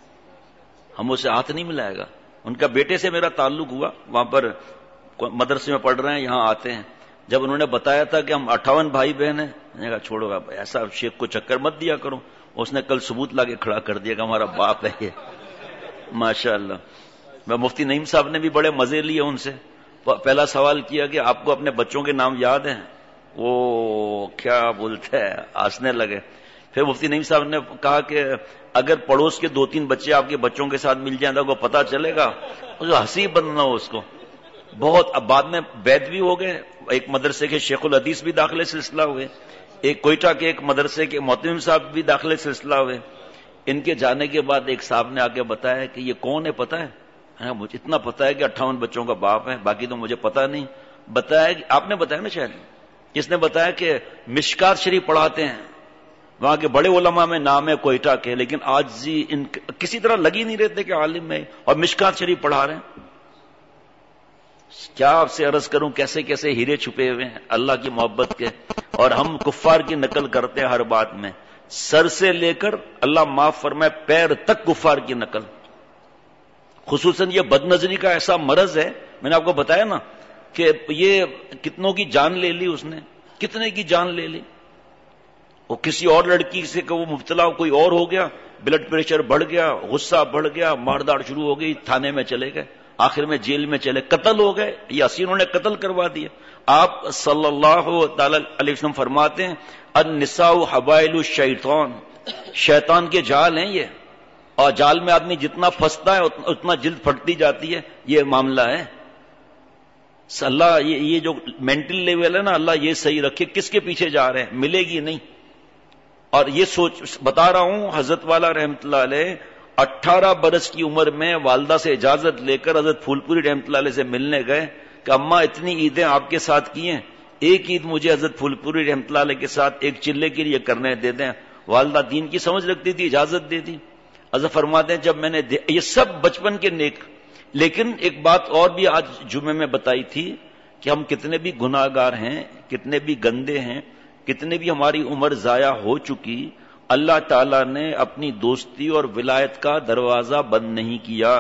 ہم اسے ہاتھ نہیں ملائے گا. ان کا بیٹے سے میرا تعلق ہوا, وہاں پر مدرسے میں پڑھ رہے ہیں, یہاں آتے ہیں. جب انہوں نے بتایا تھا کہ ہم 58 بھائی بہن ہیں, میں نے کہا چھوڑو گا ایسا شیخ کو چکر مت دیا کرو. اس نے کل ثبوت لا کے کھڑا کر دیا کہ ہمارا باپ ہے یہ ماشاءاللہ. مفتی نعیم صاحب نے بھی بڑے مزے لیے ان سے. پہلا سوال کیا کہ آپ کو اپنے بچوں کے نام یاد ہیں؟ وہ کیا بولتے ہیں, ہنسنے لگے. پھر مفتی نعیم صاحب نے کہا کہ اگر پڑوس کے 2-3 بچے آپ کے بچوں کے ساتھ مل جائیں تو کو پتا چلے گا, ہنسی بننا ہو اس کو. بہت. اب بعد میں بیت بھی ہو گئے. ایک مدرسے کے شیخ الحدیث بھی داخلے سلسلہ ہوئے, ایک کوئٹہ کے ایک مدرسے کے محتمم صاحب بھی داخلے سلسلہ ہوئے. ان کے جانے کے بعد ایک صاحب نے آ کے بتایا کہ یہ کون ہے پتا ہے؟ مجھے اتنا پتا ہے کہ 58 بچوں کا باپ ہے, باقی تو مجھے پتا نہیں. بتایا کہ آپ نے بتایا نا شاید, جس نے بتایا کہ مشکات شریف پڑھاتے ہیں, وہاں کے بڑے علماء میں نام ہے کوئٹہ کے, لیکن آج ان کسی طرح لگی نہیں رہتے کہ عالم میں, اور مشکات شریف پڑھا رہے ہیں. کیا آپ سے عرض کروں کیسے کیسے ہیرے چھپے ہوئے ہیں اللہ کی محبت کے. اور ہم کفار کی نقل کرتے ہیں ہر بات میں, سر سے لے کر اللہ معاف فرمائے پیر تک کفار کی نقل. خصوصاً یہ بد نظری کا ایسا مرض ہے, میں نے آپ کو بتایا نا کہ یہ کتنوں کی جان لے لی اس نے, کتنے کی جان لے لی. وہ کسی اور لڑکی سے کہ وہ مبتلا کوئی اور ہو گیا, بلڈ پریشر بڑھ گیا, غصہ بڑھ گیا, مارداڑ شروع ہو گئی, تھانے میں چلے گئے, آخر میں جیل میں چلے, قتل ہو گئے. یہ اسیروں نے قتل کروا دیا. آپ صلی اللہ تعالی علیہ وسلم فرماتے ہیں النساء حبائل الشیطان, شیطان کے جال ہیں یہ, اور جال میں آدمی جتنا پھنستا ہے اتنا جلد پھٹتی جاتی ہے. یہ معاملہ ہے. اللہ یہ جو مینٹل لیول ہے نا, اللہ یہ صحیح رکھے. کس کے پیچھے جا رہے ہیں, ملے گی نہیں. اور یہ سوچ بتا رہا ہوں, حضرت والا رحمت اللہ علیہ 18 برس کی عمر میں والدہ سے اجازت لے کر حضرت پھول پوری رحمت اللہ علیہ سے ملنے گئے کہ اماں اتنی عیدیں آپ کے ساتھ کی ہیں, ایک عید مجھے حضرت پھول پوری رحمت اللہ علیہ کے ساتھ ایک چلے کے لیے کرنے دے دیں. والدہ دین کی سمجھ رکھتی تھی, اجازت دے دی. حضرت فرماتے ہیں جب میں نے یہ سب بچپن کے نیک. لیکن ایک بات اور بھی آج جمعے میں بتائی تھی کہ ہم کتنے بھی گناہ گار ہیں, کتنے بھی گندے ہیں, کتنے بھی ہماری عمر ضائع ہو چکی, اللہ تعالیٰ نے اپنی دوستی اور ولایت کا دروازہ بند نہیں کیا.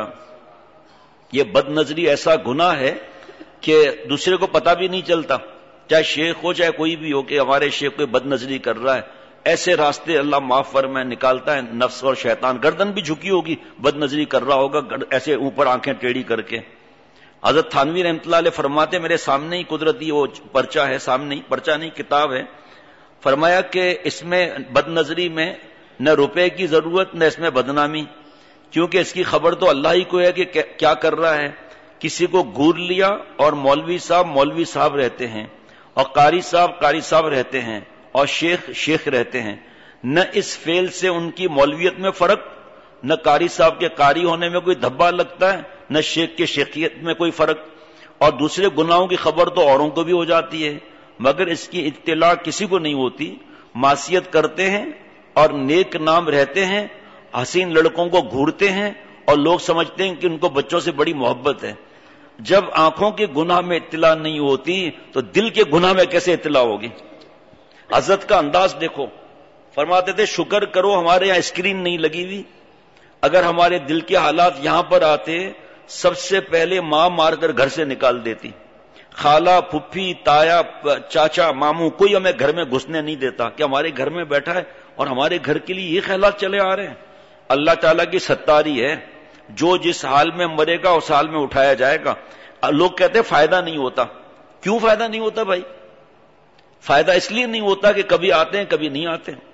یہ بد نظری ایسا گناہ ہے کہ دوسرے کو پتہ بھی نہیں چلتا, چاہے شیخ ہو چاہے کوئی بھی ہو, کہ ہمارے شیخ کوئی بد نظری کر رہا ہے. ایسے راستے اللہ معاف فرمائے نکالتا ہے. نفس اور شیطان, گردن بھی جھکی ہوگی, بد نظری کر رہا ہوگا ایسے اوپر آنکھیں ٹیڑھی کر کے. حضرت تھانوی رحمۃ اللہ علیہ فرماتے, میرے سامنے ہی قدرتی وہ پرچہ ہے, سامنے ہی پرچہ نہیں کتاب ہے, فرمایا کہ اس میں بد نظری میں نہ روپے کی ضرورت نہ اس میں بدنامی, کیونکہ اس کی خبر تو اللہ ہی کو ہے کہ کیا کر رہا ہے. کسی کو گور لیا اور مولوی صاحب رہتے ہیں, اور قاری صاحب رہتے ہیں, اور شیخ رہتے ہیں. نہ اس فعل سے ان کی مولویت میں فرق, نہ قاری صاحب کے قاری ہونے میں کوئی دھبا لگتا ہے, نہ شیخ کے شیخیت میں کوئی فرق. اور دوسرے گناہوں کی خبر تو اوروں کو بھی ہو جاتی ہے, مگر اس کی اطلاع کسی کو نہیں ہوتی. معصیت کرتے ہیں اور نیک نام رہتے ہیں, حسین لڑکوں کو گھورتے ہیں, اور لوگ سمجھتے ہیں کہ ان کو بچوں سے بڑی محبت ہے. جب آنکھوں کے گناہ میں اطلاع نہیں ہوتی تو دل کے گناہ میں کیسے اطلاع ہوگی. حضرت کا انداز دیکھو, فرماتے تھے شکر کرو ہمارے یہاں اسکرین نہیں لگی ہوئی. اگر ہمارے دل کے حالات یہاں پر آتے, سب سے پہلے ماں مار کر گھر سے نکال دیتی. خالہ, پھپھی, تایا, چاچا, ماموں, کوئی ہمیں گھر میں گھسنے نہیں دیتا کہ ہمارے گھر میں بیٹھا ہے اور ہمارے گھر کے لیے یہ خیالات چلے آ رہے ہیں. اللہ تعالیٰ کی ستاری ہے, جو جس حال میں مرے گا اس حال میں اٹھایا جائے گا. لوگ کہتے ہیں فائدہ نہیں ہوتا. کیوں فائدہ نہیں ہوتا بھائی؟ فائدہ اس لیے نہیں ہوتا کہ کبھی آتے ہیں کبھی نہیں آتے.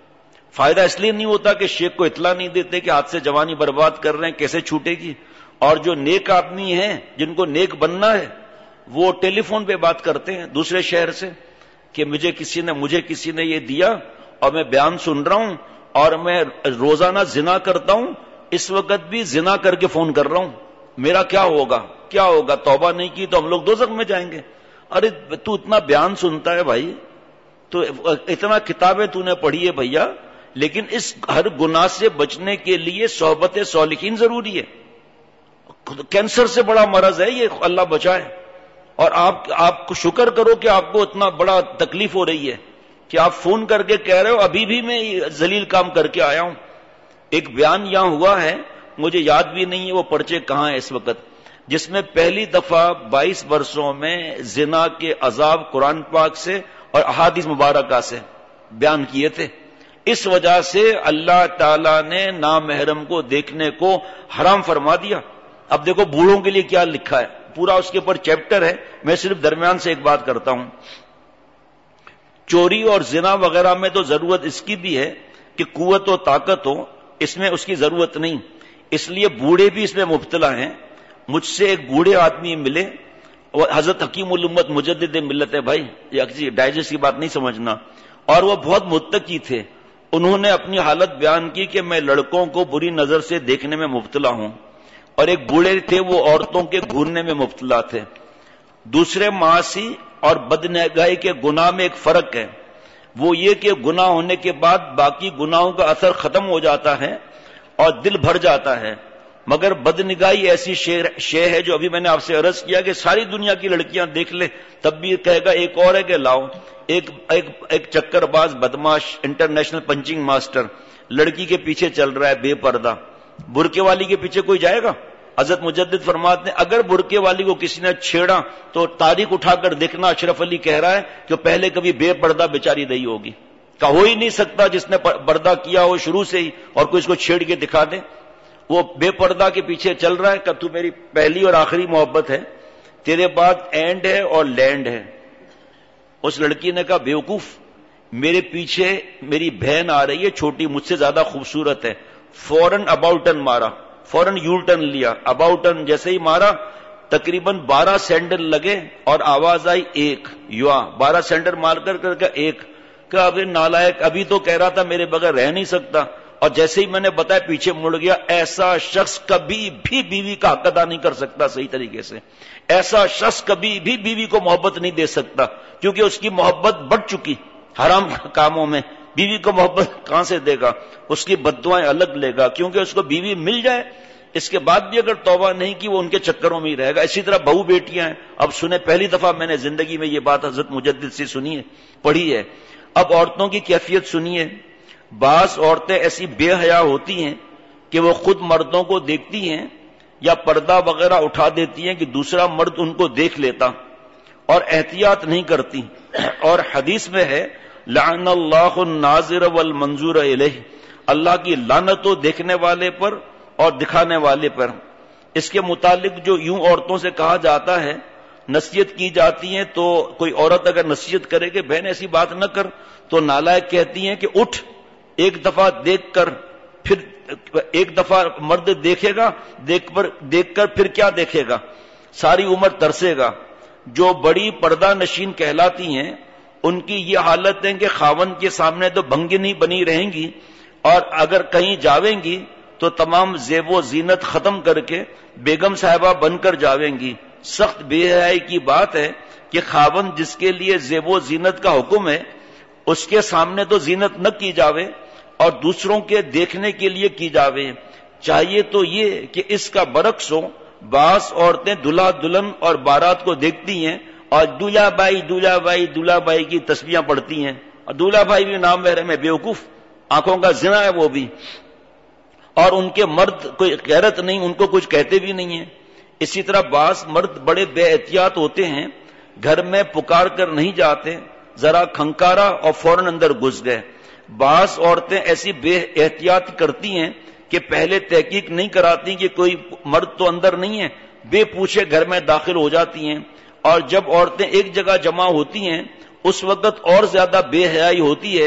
فائدہ اس لیے نہیں ہوتا کہ شیخ کو اطلاع نہیں دیتے کہ ہاتھ سے جوانی برباد کر رہے ہیں، کیسے چھوٹے گی. اور جو نیک آدمی ہیں جن کو نیک بننا ہے وہ ٹیلی فون پہ بات کرتے ہیں دوسرے شہر سے کہ مجھے کسی نے یہ دیا اور میں بیان سن رہا ہوں اور میں روزانہ زنا کرتا ہوں، اس وقت بھی زنا کر کے فون کر رہا ہوں، میرا کیا ہوگا؟ توبہ نہیں کی تو ہم لوگ دوزخ میں جائیں گے. ارے تو اتنا بیان سنتا ہے بھائی، تو اتنا کتابیں تو نے پڑھی ہے بھیا، لیکن اس ہر گناہ سے بچنے کے لیے صحبت صالحین ضروری ہے. کینسر سے بڑا مرض ہے یہ، اللہ بچائے. اور آپ کو شکر کرو کہ آپ کو اتنا بڑا تکلیف ہو رہی ہے کہ آپ فون کر کے کہہ رہے ہو ابھی بھی میں ذلیل کام کر کے آیا ہوں. ایک بیان یہاں ہوا ہے، مجھے یاد بھی نہیں ہے وہ پرچے کہاں ہے اس وقت، جس میں پہلی دفعہ 22 برسوں میں زنا کے عذاب قرآن پاک سے اور احادیث مبارکہ سے بیان کیے تھے. اس وجہ سے اللہ تعالیٰ نے نامحرم کو دیکھنے کو حرام فرما دیا. اب دیکھو بوڑھوں کے لیے کیا لکھا ہے، پورا اس کے اوپر چیپٹر ہے. میں صرف درمیان سے ایک بات کرتا ہوں. چوری اور زنا وغیرہ میں تو ضرورت اس کی بھی ہے کہ قوت و طاقت ہو، اس میں اس کی ضرورت نہیں، اس لیے بوڑھے بھی اس میں مبتلا ہیں. مجھ سے ایک بوڑھے آدمی ملے، وہ حضرت حکیم الامت مجدد ملت ہے بھائی، یہ ڈائجسٹ کی بات نہیں سمجھنا، اور وہ بہت متقی تھے. انہوں نے اپنی حالت بیان کی کہ میں لڑکوں کو بری نظر سے دیکھنے میں مبتلا ہوں، اور ایک بوڑھے تھے وہ عورتوں کے گھورنے میں مبتلا تھے. دوسرے معاصی اور بدنگاہی کے گناہ میں ایک فرق ہے، وہ یہ کہ گناہ ہونے کے بعد باقی گناہوں کا اثر ختم ہو جاتا ہے اور دل بھر جاتا ہے، مگر بدنگاہی ایسی شے ہے جو ابھی میں نے آپ سے عرض کیا کہ ساری دنیا کی لڑکیاں دیکھ لے تب بھی کہے گا ایک اور ہے کہ لاؤ. ایک چکر باز بدماش انٹرنیشنل پنچنگ ماسٹر لڑکی کے پیچھے چل رہا ہے بے پردہ، برقعے والی کے پیچھے کوئی جائے گا؟ حضرت مجدد فرماتے ہیں اگر برقعے والی کو کسی نے چھیڑا تو تاریخ اٹھا کر دیکھنا اشرف علی کہہ رہا ہے کہ پہلے کبھی بے پردہ بیچاری نہیں ہوگی. کہ ہو ہی نہیں سکتا جس نے پردہ کیا ہو شروع سے ہی اور کوئی اس کو چھیڑ کے دکھا دے. وہ بے پردہ کے پیچھے چل رہا ہے کہ تو میری پہلی اور آخری محبت ہے، تیرے بعد اینڈ ہے اور لینڈ ہے. اس لڑکی نے کہا بیوقوف، میرے پیچھے میری بہن آ رہی ہے چھوٹی، مجھ سے زیادہ خوبصورت ہے. فوراً اباؤٹ ٹرن مارا، فوراً یو ٹرن لیا. اباؤٹ ٹرن جیسے ہی مارا تقریباً 12 سینڈل لگے اور آواز آئی ایک، 12 سینڈل مار کر ایک. کہ ابھی نالائق، ابھی تو کہہ رہا تھا میرے بغیر رہ نہیں سکتا، اور جیسے ہی میں نے بتایا پیچھے مڑ گیا. ایسا شخص کبھی بھی بیوی کا حق ادا نہیں کر سکتا صحیح طریقے سے. ایسا شخص کبھی بھی بیوی کو محبت نہیں دے سکتا، کیونکہ اس کی محبت بڑھ چکی حرام کاموں میں. بیوی کو محبت کہاں سے دے گا؟ اس کی بددعائیں الگ لے گا، کیونکہ اس کو بیوی مل جائے اس کے بعد بھی اگر توبہ نہیں کی وہ ان کے چکروں میں ہی رہے گا. اسی طرح بہو بیٹیاں ہیں. اب سنیں، پہلی دفعہ میں نے زندگی میں یہ بات حضرت مجدد سے سنی ہے، پڑھی ہے. اب عورتوں کی کیفیت سنیے. بعض عورتیں ایسی بے حیا ہوتی ہیں کہ وہ خود مردوں کو دیکھتی ہیں یا پردہ وغیرہ اٹھا دیتی ہیں کہ دوسرا مرد ان کو دیکھ لیتا، اور احتیاط نہیں کرتی. اور حدیث میں ہے لعن اللہ الناظر والمنظور الیہ، اللہ کی لعنت ہو دیکھنے والے پر اور دکھانے والے پر. اس کے متعلق جو یوں عورتوں سے کہا جاتا ہے، نصیحت کی جاتی ہے، تو کوئی عورت اگر نصیحت کرے کہ بہن ایسی بات نہ کر، تو نالائق کہتی ہیں کہ اٹھ، ایک دفعہ دیکھ کر پھر ایک دفعہ مرد دیکھے گا، دیکھ کر پھر کیا دیکھے گا؟ ساری عمر ترسے گا. جو بڑی پردہ نشین کہلاتی ہیں ان کی یہ حالت ہے کہ خاوند کے سامنے تو بھنگنی بنی رہیں گی، اور اگر کہیں جاویں گی تو تمام زیب و زینت ختم کر کے بیگم صاحبہ بن کر جاویں گی. سخت بے حیائی کی بات ہے کہ خاوند جس کے لیے زیب و زینت کا حکم ہے اس کے سامنے تو زینت نہ کی جاوے اور دوسروں کے دیکھنے کے لیے کی جاوے. چاہیے تو یہ کہ اس کا برعکس ہو. بعض عورتیں دلہا دلہن اور بارات کو دیکھتی ہیں اور دولہا بائی دولہا بائی دولہا بائی کی تسبیحاں پڑھتی ہیں، اور دولہا بھائی بھی نام محرم ہے، بیوقوف، آنکھوں کا زنا ہے وہ بھی. اور ان کے مرد کوئی غیرت نہیں، ان کو کچھ کہتے بھی نہیں ہیں. اسی طرح بعض مرد بڑے بے احتیاط ہوتے ہیں، گھر میں پکار کر نہیں جاتے، ذرا کھنکارا اور فوراً اندر گھس گئے. بعض عورتیں ایسی بے احتیاط کرتی ہیں کہ پہلے تحقیق نہیں کراتی کہ کوئی مرد تو اندر نہیں ہے، بے پوچھے گھر میں داخل ہو جاتی ہیں. اور جب عورتیں ایک جگہ جمع ہوتی ہیں اس وقت اور زیادہ بے حیائی ہوتی ہے،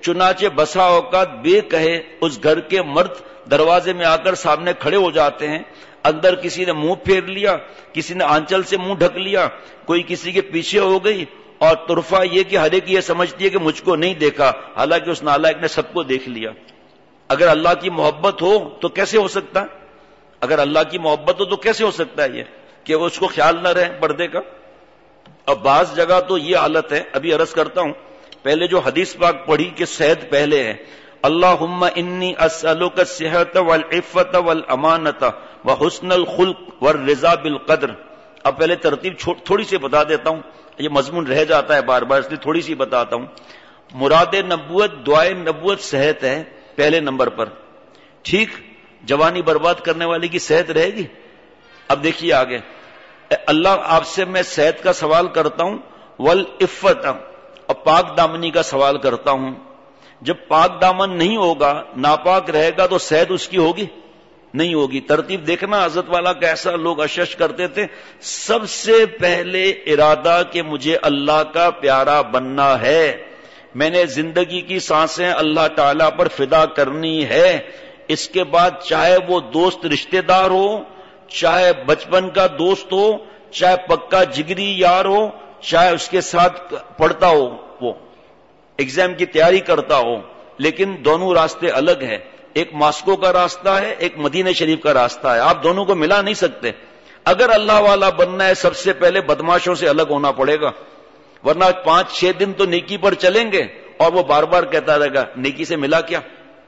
چنانچہ بسا اوقات بے کہے اس گھر کے مرد دروازے میں آ کر سامنے کھڑے ہو جاتے ہیں. اندر کسی نے منہ پھیر لیا، کسی نے آنچل سے منہ ڈھک لیا، کوئی کسی کے پیچھے ہو گئی، اور طرفہ یہ کہ ہر ایک یہ سمجھتی ہے کہ مجھ کو نہیں دیکھا، حالانکہ اس نالائق نے سب کو دیکھ لیا. اگر اللہ کی محبت ہو تو کیسے ہو سکتا ہے؟ اگر اللہ کی محبت ہو تو کیسے ہو سکتا ہے یہ کہ وہ اس کو خیال نہ رہے پردے کا؟ اب بعض جگہ تو یہ حالت ہے. ابھی عرض کرتا ہوں، پہلے جو حدیث پاک پڑھی کہ صحت پہلے ہے، اللہم انی اسألک الصحۃ والعفۃ والامانۃ وحسن الخلق والرضا بالقدر. اب پہلے ترتیب تھوڑی سی بتا دیتا ہوں، یہ مضمون رہ جاتا ہے بار بار، اس لیے تھوڑی سی بتاتا ہوں. مراد نبوت، دعائے نبوت صحت ہے پہلے نمبر پر. ٹھیک، جوانی برباد کرنے والی کی صحت رہے گی؟ اب دیکھیے آگے، اللہ آپ سے میں صحت کا سوال کرتا ہوں، والعفت، اور پاک دامنی کا سوال کرتا ہوں. جب پاک دامن نہیں ہوگا، ناپاک رہے گا، تو صحت اس کی ہوگی؟ نہیں ہوگی. ترتیب دیکھنا حضرت والا کیسا لوگ اشش کرتے تھے. سب سے پہلے ارادہ کہ مجھے اللہ کا پیارا بننا ہے، میں نے زندگی کی سانسیں اللہ تعالیٰ پر فدا کرنی ہے. اس کے بعد چاہے وہ دوست رشتہ دار ہو، چاہے بچپن کا دوست ہو، چاہے پکا جگری یار ہو، چاہے اس کے ساتھ پڑھتا ہو، وہ ایگزام کی تیاری کرتا ہو، لیکن دونوں راستے الگ ہیں. ایک ماسکو کا راستہ ہے، ایک مدینہ شریف کا راستہ ہے. آپ دونوں کو ملا نہیں سکتے. اگر اللہ والا بننا ہے، سب سے پہلے بدماشوں سے الگ ہونا پڑے گا، ورنہ 5-6 دن تو نیکی پر چلیں گے اور وہ بار بار کہتا رہے گا نیکی سے ملا کیا؟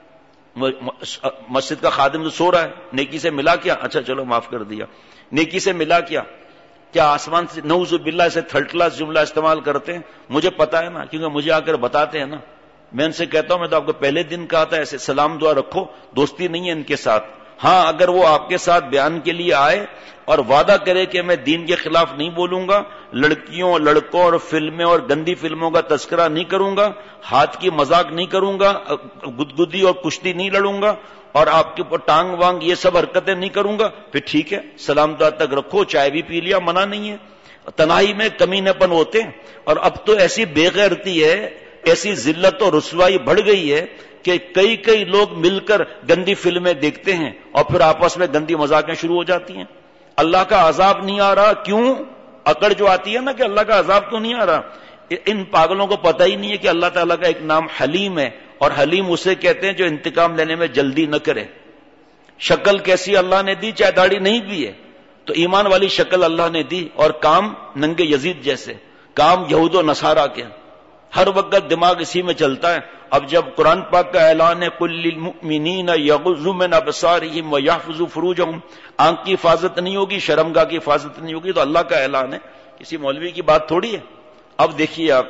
مسجد کا خادم تو سو رہا ہے، نیکی سے ملا کیا؟ اچھا چلو معاف کر دیا. نیکی سے ملا کیا؟ کیا آسمان سے نعوذ باللہ سے تھرڈ کلاس جملہ استعمال کرتے ہیں؟ مجھے پتا ہے نا، کیونکہ مجھے آ کر بتاتے ہیں نا. میں ان سے کہتا ہوں، میں تو آپ کو پہلے دن کہا تھا ایسے سلام دعا رکھو، دوستی نہیں ہے ان کے ساتھ. ہاں، اگر وہ آپ کے ساتھ بیان کے لیے آئے اور وعدہ کرے کہ میں دین کے خلاف نہیں بولوں گا، لڑکیوں، لڑکوں اور فلمیں اور گندی فلموں کا تذکرہ نہیں کروں گا، ہاتھ کی مذاق نہیں کروں گا، گدگدی اور کشتی نہیں لڑوں گا، اور آپ کے اوپر ٹانگ وانگ یہ سب حرکتیں نہیں کروں گا، پھر ٹھیک ہے، سلام دعا تک رکھو، چائے بھی پی لیا، منع نہیں ہے. تنہائی میں کمینے پن ہوتے ہیں. اور اب تو ایسی بے غیرتی ہے، ایسی ذلت اور رسوائی بڑھ گئی ہے کہ کئی لوگ مل کر گندی فلمیں دیکھتے ہیں اور پھر آپس میں گندی مذاقیں شروع ہو جاتی ہیں. اللہ کا عذاب نہیں آ رہا، کیوں؟ اکڑ جو آتی ہے نا کہ اللہ کا عذاب تو نہیں آ رہا. ان پاگلوں کو پتہ ہی نہیں ہے کہ اللہ تعالیٰ کا ایک نام حلیم ہے، اور حلیم اسے کہتے ہیں جو انتقام لینے میں جلدی نہ کرے. شکل کیسی اللہ نے دی، چاہے داڑھی نہیں بھی ہے تو ایمان والی شکل اللہ نے دی، اور کام ننگے یزید جیسے، کام یہود و نصارہ کے، ہر وقت دماغ اسی میں چلتا ہے. اب جب قرآن پاک کا اعلان ہے قل للمؤمنین یغضوا من ابصارہم ویحفظوا فروجہم، آنکھ کی حفاظت نہیں ہوگی، شرمگاہ کی حفاظت نہیں ہوگی، تو اللہ کا اعلان ہے، کسی مولوی کی بات تھوڑی ہے. اب دیکھیے آپ،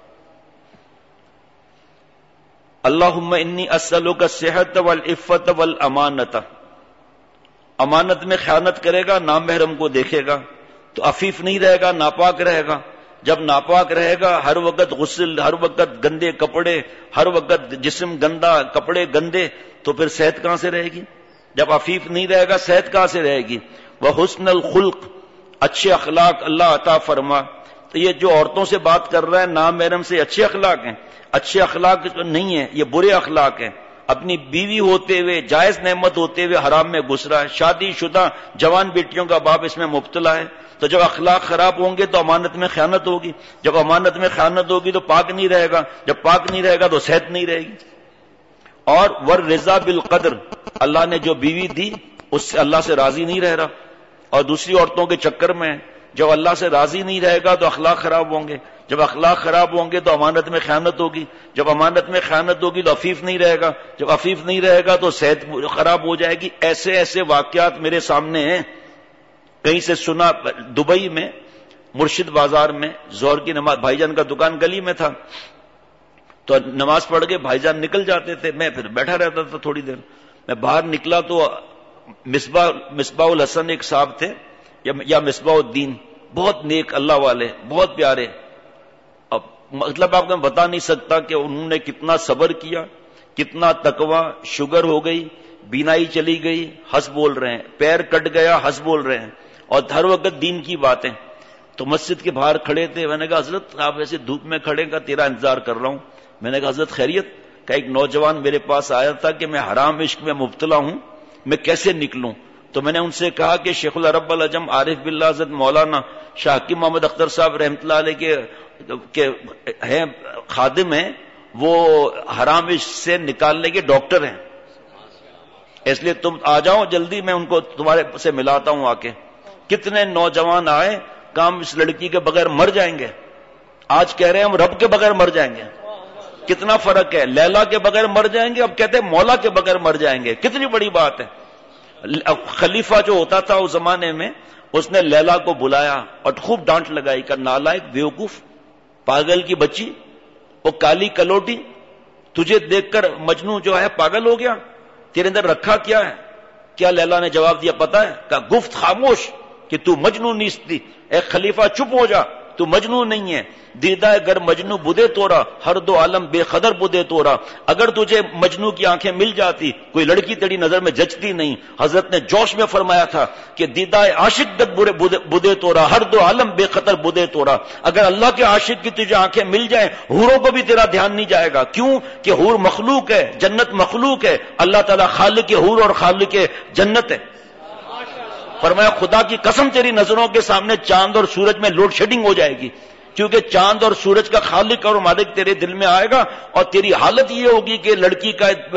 اللہم انی اسألک الصحۃ والعفۃ والامانۃ. امانت میں خیانت کرے گا، نامحرم کو دیکھے گا تو عفیف نہیں رہے گا، ناپاک رہے گا. جب ناپاک رہے گا، ہر وقت غسل، ہر وقت گندے کپڑے، ہر وقت جسم گندا، کپڑے گندے، تو پھر صحت کہاں سے رہے گی؟ جب عفیف نہیں رہے گا، صحت کہاں سے رہے گی؟ وحسن الخلق، اچھے اخلاق اللہ عطا فرما. تو یہ جو عورتوں سے بات کر رہا ہے نامحرم سے، اچھے اخلاق ہیں؟ اچھے اخلاق نہیں ہیں، یہ برے اخلاق ہیں. اپنی بیوی ہوتے ہوئے، جائز نعمت ہوتے ہوئے حرام میں گھس رہا ہے. شادی شدہ جوان بیٹیوں کا باپ اس میں مبتلا ہے. تو جب اخلاق خراب ہوں گے تو امانت میں خیانت ہوگی، جب امانت میں خیانت ہوگی تو پاک نہیں رہے گا، جب پاک نہیں رہے گا تو صحت نہیں رہے گی. اور والرضا بالقدر، اللہ نے جو بیوی دی اس سے اللہ سے راضی نہیں رہ رہا، اور دوسری عورتوں کے چکر میں جب اللہ سے راضی نہیں رہے گا تو اخلاق خراب ہوں گے، جب اخلاق خراب ہوں گے تو امانت میں خیانت ہوگی، جب امانت میں خیانت ہوگی تو عفیف نہیں رہے گا، جب عفیف نہیں رہے گا تو صحت خراب ہو جائے گی. ایسے واقعات میرے سامنے ہیں. کہیں سے سنا، دبئی میں مرشد بازار میں ظہر کی نماز، بھائی جان کا دکان گلی میں تھا، تو نماز پڑھ کے بھائی جان نکل جاتے تھے، میں پھر بیٹھا رہتا تھا تھوڑی دیر. میں باہر نکلا تو مصباح الحسن ایک صاحب تھے، یا مصباح الدین، بہت نیک اللہ والے، بہت پیارے. اب مطلب آپ کو میں بتا نہیں سکتا کہ انہوں نے کتنا صبر کیا، کتنا تقوی. شوگر ہو گئی، بینائی چلی گئی، ہنس بول رہے ہیں، پیر کٹ گیا، ہنس بول رہے ہیں، اور ہر وقت دین کی باتیں. تو مسجد کے باہر کھڑے تھے، میں نے کہا حضرت آپ ایسے دھوپ میں کھڑے کا تیرا انتظار کر رہا ہوں. میں نے کہا حضرت خیریت؟ کہ ایک نوجوان میرے پاس آیا تھا کہ میں حرام عشق میں مبتلا ہوں، میں کیسے نکلوں؟ تو میں نے ان سے کہا کہ شیخ العرب العجم عارف باللہ حضرت مولانا شاہ حکیم محمد اختر صاحب رحمۃ اللہ علیہ کے ہیں خادم ہیں، وہ حرام عشق سے نکالنے کے ڈاکٹر ہیں، اس لیے تم آ جاؤ جلدی، میں ان کو تمہارے سے ملاتا ہوں آ کے۔ کتنے نوجوان آئے، کام اس لڑکی کے بغیر مر جائیں گے، آج کہہ رہے ہیں ہم رب کے بغیر مر جائیں گے۔ کتنا فرق ہے، لیلا کے بغیر مر جائیں گے، اب کہتے ہیں مولا کے بغیر مر جائیں گے، کتنی بڑی بات ہے۔ خلیفہ جو ہوتا تھا اس زمانے میں، اس نے لیلا کو بلایا اور خوب ڈانٹ لگائی کہ نالائق، بیوقوف، پاگل کی بچی، وہ کالی کلوٹی، تجھے دیکھ کر مجنو جو ہے پاگل ہو گیا، تیرے اندر رکھا کیا ہے؟ کیا لیلا نے جواب دیا پتا ہے؟ کہ گفت خاموش کہ تو مجنو نیستی، اے خلیفہ چپ ہو جا، تو مجنو نہیں ہے۔ دیدہ گر مجنو بدے تورا، ہر دو عالم بے قدر بدے تورا۔ اگر تجھے مجنو کی آنکھیں مل جاتی، کوئی لڑکی تیری نظر میں جچتی نہیں۔ حضرت نے جوش میں فرمایا تھا کہ دیدہ عاشق گد بدے تورا، ہر دو عالم بے قدر بدے تورا۔ اگر اللہ کے عاشق کی تجھے آنکھیں مل جائیں، حوروں کو بھی تیرا دھیان نہیں جائے گا۔ کیوں کہ حور مخلوق ہے، جنت مخلوق ہے، اللہ تعالیٰ خالق حور اور خالق جنت ہے۔ فرمایا خدا کی قسم تیری نظروں کے سامنے چاند اور سورج میں لوڈ شیڈنگ ہو جائے گی، کیونکہ چاند اور سورج کا خالق اور مالک تیرے دل میں آئے گا، اور تیری حالت یہ ہوگی کہ لڑکی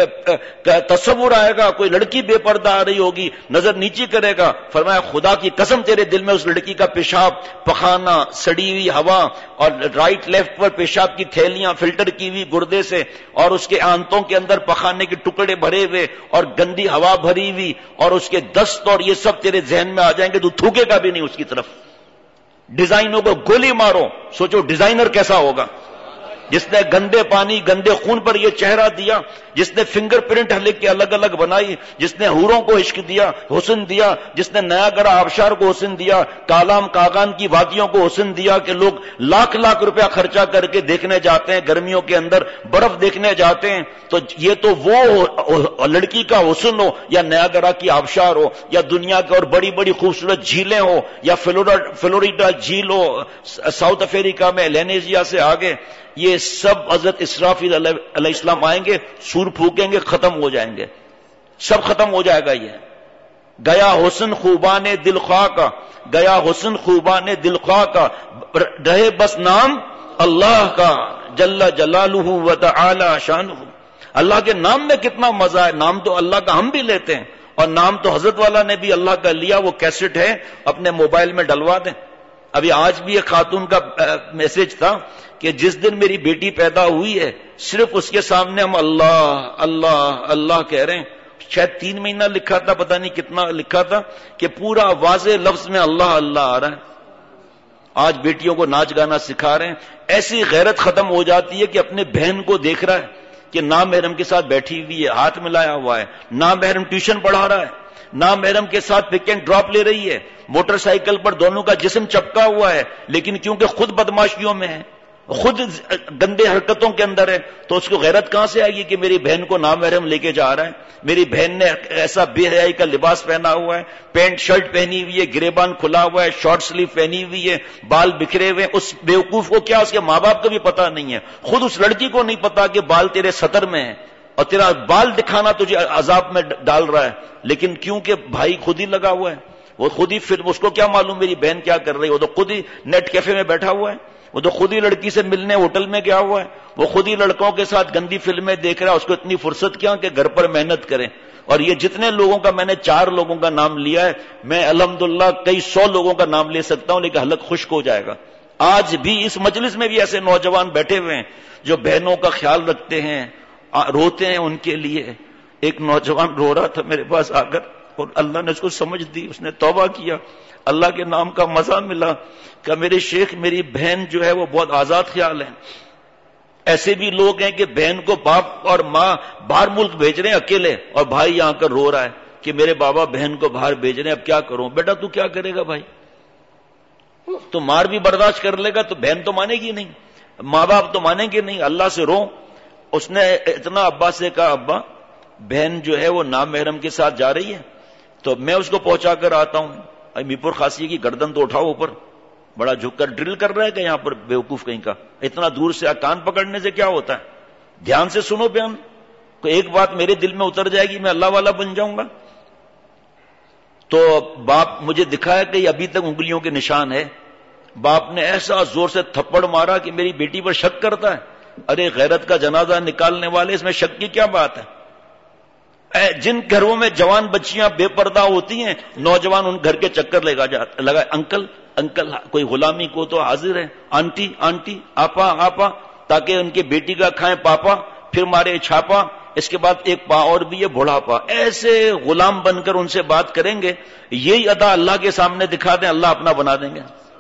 کا تصور آئے گا، کوئی لڑکی بے پردہ آ رہی ہوگی، نظر نیچی کرے گا۔ فرمایا خدا کی قسم تیرے دل میں اس لڑکی کا پیشاب، پخانہ، سڑی ہوئی ہوا، اور رائٹ لیفٹ پر پیشاب کی تھیلیاں فلٹر کی ہوئی گردے سے، اور اس کے آنتوں کے اندر پخانے کے ٹکڑے بھرے ہوئے اور گندی ہوا بھری ہوئی، اور اس کے دست اور یہ سب تیرے ذہن میں آ جائیں گے، تو تھوکے گا بھی نہیں اس کی طرف۔ ڈیزائنوں کو گولی مارو، سوچو ڈیزائنر کیسا ہوگا، جس نے گندے پانی گندے خون پر یہ چہرہ دیا، جس نے فنگر پرنٹ لکھ کے الگ الگ بنائی، جس نے حوروں کو عشق دیا، حسن دیا، جس نے نیا گرا آبشار کو حسن دیا، کالام کاغان کی وادیوں کو حسن دیا کہ لوگ لاکھ لاکھ روپیہ خرچہ کر کے دیکھنے جاتے ہیں، گرمیوں کے اندر برف دیکھنے جاتے ہیں۔ تو یہ تو وہ لڑکی کا حسن ہو، یا نیا گرا کی آبشار ہو، یا دنیا کے اور بڑی بڑی خوبصورت جھیلیں ہو، یا فلوریڈا جھیل ہو ساؤتھ افریقہ میں، لینیزیا سے آگے، یہ سب حضرت اسرافیل علیہ السلام آئیں گے، سور پھونکیں گے، ختم ہو جائیں گے، سب ختم ہو جائے گا۔ یہ گیا حسن خوبان دل خواہ کا، گیا حسن خوبان دل خواہ کا، رہے بس نام اللہ کا جل جلالہ و تعالی شانہ۔ اللہ کے نام میں کتنا مزہ ہے، نام تو اللہ کا ہم بھی لیتے ہیں، اور نام تو حضرت والا نے بھی اللہ کا لیا، وہ کیسٹ ہے اپنے موبائل میں ڈلوا دیں۔ ابھی آج بھی ایک خاتون کا میسج تھا کہ جس دن میری بیٹی پیدا ہوئی ہے، صرف اس کے سامنے ہم اللہ اللہ اللہ کہہ رہے ہیں، شاید 3 مہینہ لکھا تھا، پتہ نہیں کتنا لکھا تھا، کہ پورا واضح لفظ میں اللہ اللہ آ رہا ہے۔ آج بیٹیوں کو ناچ گانا سکھا رہے ہیں، ایسی غیرت ختم ہو جاتی ہے کہ اپنے بہن کو دیکھ رہا ہے کہ نامحرم کے ساتھ بیٹھی ہوئی ہے، ہاتھ ملایا ہوا ہے، نامحرم ٹیوشن پڑھا رہا ہے، نامحرم کے ساتھ پک اینڈ ڈراپ لے رہی ہے، موٹر سائیکل پر دونوں کا جسم چپکا ہوا ہے، لیکن کیونکہ خود بدماشیوں میں ہے، خود گندے حرکتوں کے اندر ہے، تو اس کو غیرت کہاں سے آئے گی کہ میری بہن کو نامحرم لے کے جا رہا ہے، میری بہن نے ایسا بے حیائی کا لباس پہنا ہوا ہے، پینٹ شرٹ پہنی ہوئی ہے، گریبان کھلا ہوا ہے، شارٹ سلیو پہنی ہوئی ہے، بال بکھرے ہوئے، اس بیوقوف کو کیا، اس کے ماں باپ کو بھی پتا نہیں ہے، خود اس لڑکی کو نہیں پتا کہ بال تیرے سطر میں ہیں، اور تیرا بال دکھانا تجھے عذاب میں ڈال رہا ہے، لیکن کیونکہ بھائی خود ہی لگا ہوا ہے، وہ خود ہی، پھر اس کو کیا معلوم میری بہن کیا کر رہی ہے، وہ تو خود ہی نیٹ کیفے میں بیٹھا ہوا ہے، وہ تو خود ہی لڑکی سے ملنے ہوٹل میں گیا ہوا ہے، وہ خود ہی لڑکوں کے ساتھ گندی فلمیں دیکھ رہا ہے، اس کو اتنی فرصت کیا کہ گھر پر محنت کریں۔ اور یہ جتنے لوگوں کا میں نے 4 لوگوں کا نام لیا ہے، میں الحمدللہ کئی 100 لوگوں کا نام لے سکتا ہوں، لیکن حلق خشک ہو جائے گا۔ آج بھی اس مجلس میں بھی ایسے نوجوان بیٹھے ہوئے ہیں جو بہنوں کا خیال رکھتے ہیں، روتے ہیں ان کے لیے۔ ایک نوجوان رو رہا تھا میرے پاس آ کر، اور اللہ نے اس کو سمجھ دی، اس نے توبہ کیا، اللہ کے نام کا مزہ ملا کہ میرے شیخ میری بہن جو ہے وہ بہت آزاد خیال ہے۔ ایسے بھی لوگ ہیں کہ بہن کو باپ اور ماں باہر ملک بھیج رہے ہیں اکیلے، اور بھائی یہاں کر رو رہا ہے کہ میرے بابا بہن کو باہر بھیج رہے ہیں، اب کیا کروں؟ بیٹا تو کیا کرے گا بھائی، تو مار بھی برداشت کر لے گا تو بہن تو مانے گی نہیں، ماں باپ تو مانیں گے نہیں، اللہ سے رو۔ اس نے اتنا ابا سے کہا، ابا بہن جو ہے وہ نامحرم کے ساتھ جا رہی ہے، تو میں اس کو پہنچا کر آتا ہوں۔ میپور خاصی کی گردن تو اٹھاؤ اوپر، بڑا جھک کر ڈرل کر رہا ہے کہ یہاں پر بیوقوف کہیں کا، اتنا دور سے کان پکڑنے سے کیا ہوتا ہے؟ دھیان سے سنو بیان. کوئی ایک بات میرے دل میں اتر جائے گی میں اللہ والا بن جاؤں گا. تو باپ مجھے دکھایا کہ یہ ابھی تک انگلیوں کے نشان ہے. باپ نے ایسا زور سے تھپڑ مارا کہ میری بیٹی پر شک کرتا ہے. ارے غیرت کا جنازہ نکالنے والے، اس میں شک کی کیا بات ہے؟ جن گھروں میں جوان بچیاں بے پردہ ہوتی ہیں، نوجوان ان گھر کے چکر لگا انکل انکل، کوئی غلامی کو تو حاضر ہے، آنٹی آنٹی، آپا آپا، تاکہ ان کی بیٹی کا کھائیں پاپا، پھر مارے چھاپا، اس کے بعد ایک پا اور بھی ہے بڑھاپا. ایسے غلام بن کر ان سے بات کریں گے. یہی ادا اللہ کے سامنے دکھا دیں، اللہ اپنا بنا دیں گے.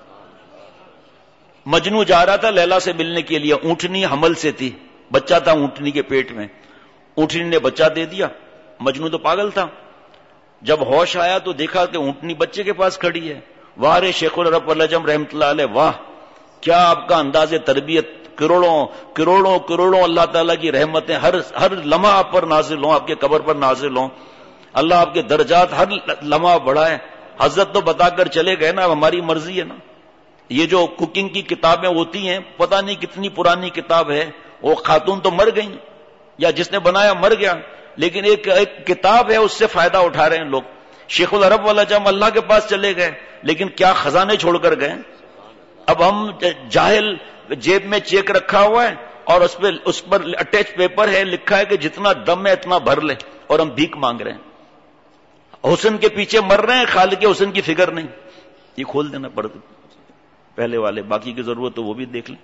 مجنو جا رہا تھا لیلا سے ملنے کے لیے، اونٹنی حمل سے تھی، بچہ تھا اونٹنی کے پیٹ میں. اونٹنی نے بچہ دے دیا. مجنو تو پاگل تھا. جب ہوش آیا تو دیکھا کہ اونٹنی بچے کے پاس کھڑی ہے. واہ رے شیخ العرب العجم رحمۃ اللہ علیہ، واہ کیا آپ کا انداز تربیت. کروڑوں کروڑوں کروڑوں اللہ تعالیٰ کی رحمتیں ہر لمحہ آپ پر نازل ہوں، آپ کے قبر پر نازل ہوں. اللہ آپ کے درجات ہر لمحہ بڑھائے. حضرت تو بتا کر چلے گئے نا، ہماری مرضی ہے نا. یہ جو کوکنگ کی کتابیں ہوتی ہیں، پتہ نہیں کتنی پرانی کتاب ہے، وہ خاتون تو مر گئی یا جس نے بنایا مر گیا، لیکن ایک کتاب ہے، اس سے فائدہ اٹھا رہے ہیں لوگ. شیخ العرب والعجم اللہ کے پاس چلے گئے، لیکن کیا خزانے چھوڑ کر گئے. اب ہم جاہل، جیب میں چیک رکھا ہوا ہے اور اس پر اٹیچ پیپر ہے، لکھا ہے کہ جتنا دم ہے اتنا بھر لے، اور ہم بھیک مانگ رہے ہیں. حسن کے پیچھے مر رہے ہیں، خالق حسن کی فکر نہیں. یہ کھول دینا پڑتا پہلے والے، باقی کی ضرورت تو وہ بھی دیکھ لیں.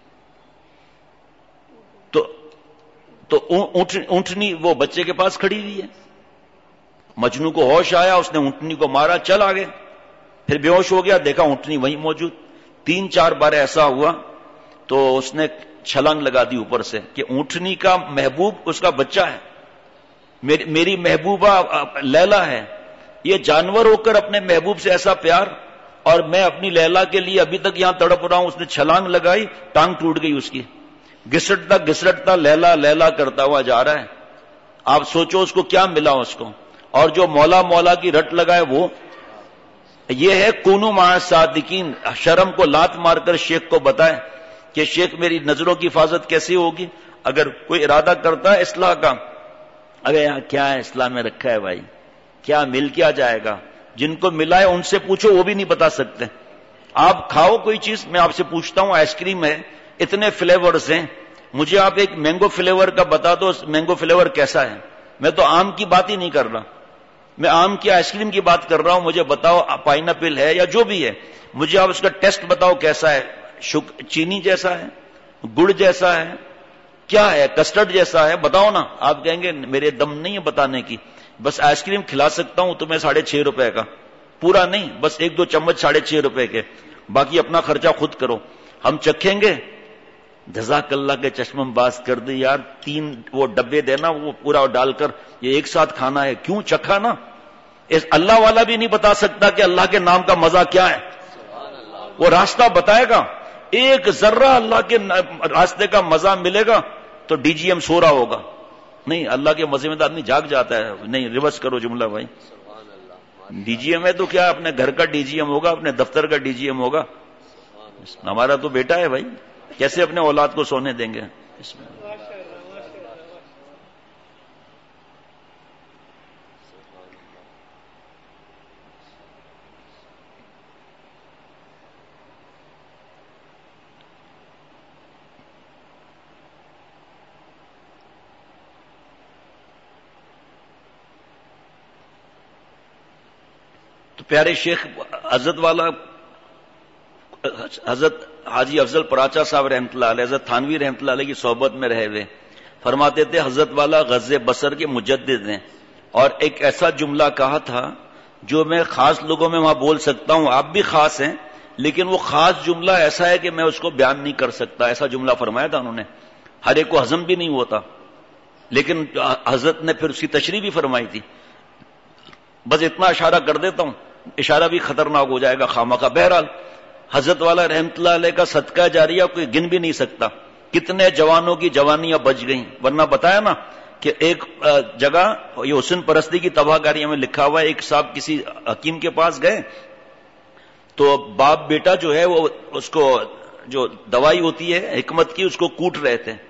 تو اونٹنی وہ بچے کے پاس کھڑی ہوئی ہے. مجنو کو ہوش آیا، اس نے اونٹنی کو مارا، چل آگے. پھر بے ہوش ہو گیا، دیکھا اونٹنی وہیں موجود. 3-4 بار ایسا ہوا تو اس نے چھلانگ لگا دی اوپر سے کہ اونٹنی کا محبوب اس کا بچہ ہے، میری محبوبہ لیلا ہے. یہ جانور ہو کر اپنے محبوب سے ایسا پیار، اور میں اپنی لیلا کے لیے ابھی تک یہاں تڑپ رہا ہوں. اس نے چھلانگ لگائی، ٹانگ ٹوٹ گئی اس کی. گھسٹتا گھسٹتا لیلا لیلا کرتا ہوا جا رہا ہے. آپ سوچو اس کو کیا ملا اس کو. اور جو مولا مولا کی رٹ لگائے وہ یہ ہے کونو مع الصادقین. شرم کو لات مار کر شیخ کو بتائے کہ شیخ میری نظروں کی حفاظت کیسے ہوگی. اگر کوئی ارادہ کرتا ہے اصلاح کا، اگر یہاں کیا ہے اصلاح میں رکھا ہے بھائی، کیا مل کیا جائے گا. جن کو ملا ہے ان سے پوچھو، وہ بھی نہیں بتا سکتے. آپ کھاؤ کوئی چیز، میں آپ سے پوچھتا ہوں، آئس کریم ہے، اتنے فلیورز ہیں، مجھے آپ ایک مینگو فلیور کا بتا دو، مینگو فلیور کیسا ہے. میں تو آم کی بات ہی نہیں کر رہا، میں آم کی آئس کریم کی بات کر رہا ہوں. مجھے بتاؤ پائنیپل ہے یا جو بھی ہے، مجھے آپ اس کا ٹیسٹ بتاؤ کیسا ہے. چینی جیسا ہے، گڑ جیسا ہے، کیا ہے، کسٹرڈ جیسا ہے، بتاؤ نا. آپ کہیں گے میرے دم نہیں ہے بتانے کی، بس آئس کریم کھلا سکتا ہوں تمہیں 6.5 روپے کا، پورا نہیں، بس 1-2 چمچ 6.5 روپے کے، باقی اپنا خرچہ خود کرو. ہم چکھیں گے. جزاک اللہ کے چشمم باز کر دی یار، 3 وہ ڈبے دینا، وہ پورا ڈال کر یہ ایک ساتھ کھانا ہے. کیوں چکھا نا. اللہ والا بھی نہیں بتا سکتا کہ اللہ کے نام کا مزہ کیا ہے. وہ راستہ بتائے گا. ایک ذرہ اللہ کے راستے کا مزہ ملے گا تو ڈی جی ایم سو رہا ہوگا. نہیں، اللہ کے مزے میں آدمی جاگ جاتا ہے. نہیں، ریورس کرو جملہ بھائی. ڈی جی ایم ہے تو کیا اپنے گھر کا ڈی جی ایم ہوگا، اپنے دفتر کا ڈی جی ایم ہوگا. ہمارا تو بیٹا ہے بھائی، کیسے اپنے اولاد کو سونے دیں گے. اس میں تو پیارے شیخ حضرت حاجی افضل پراچا صاحب رحمۃ اللہ علیہ، حضرت تھانوی رحمۃ اللہ علیہ کی صحبت میں رہے ہوئے فرماتے تھے حضرت والا غزِ بصر کے مجدد ہیں. اور ایک ایسا جملہ کہا تھا جو میں خاص لوگوں میں وہاں بول سکتا ہوں، آپ بھی خاص ہیں، لیکن وہ خاص جملہ ایسا ہے کہ میں اس کو بیان نہیں کر سکتا. ایسا جملہ فرمایا تھا انہوں نے، ہر ایک کو ہضم بھی نہیں ہوتا، لیکن حضرت نے پھر اس کی تشریح بھی فرمائی تھی. بس اتنا اشارہ کر دیتا ہوں، اشارہ بھی خطرناک ہو جائے گا خامخواہ. بہرحال حضرت والا رحمت اللہ علیہ کا صدقہ جاریہ کوئی گن بھی نہیں سکتا. کتنے جوانوں کی جوانیاں بچ گئیں. ورنہ بتایا نا کہ ایک جگہ یہ حسن پرستی کی تباہ کاری میں لکھا ہوا ہے، ایک صاحب کسی حکیم کے پاس گئے تو باپ بیٹا جو ہے وہ اس کو جو دوائی ہوتی ہے حکمت کی اس کو کوٹ رہے تھے.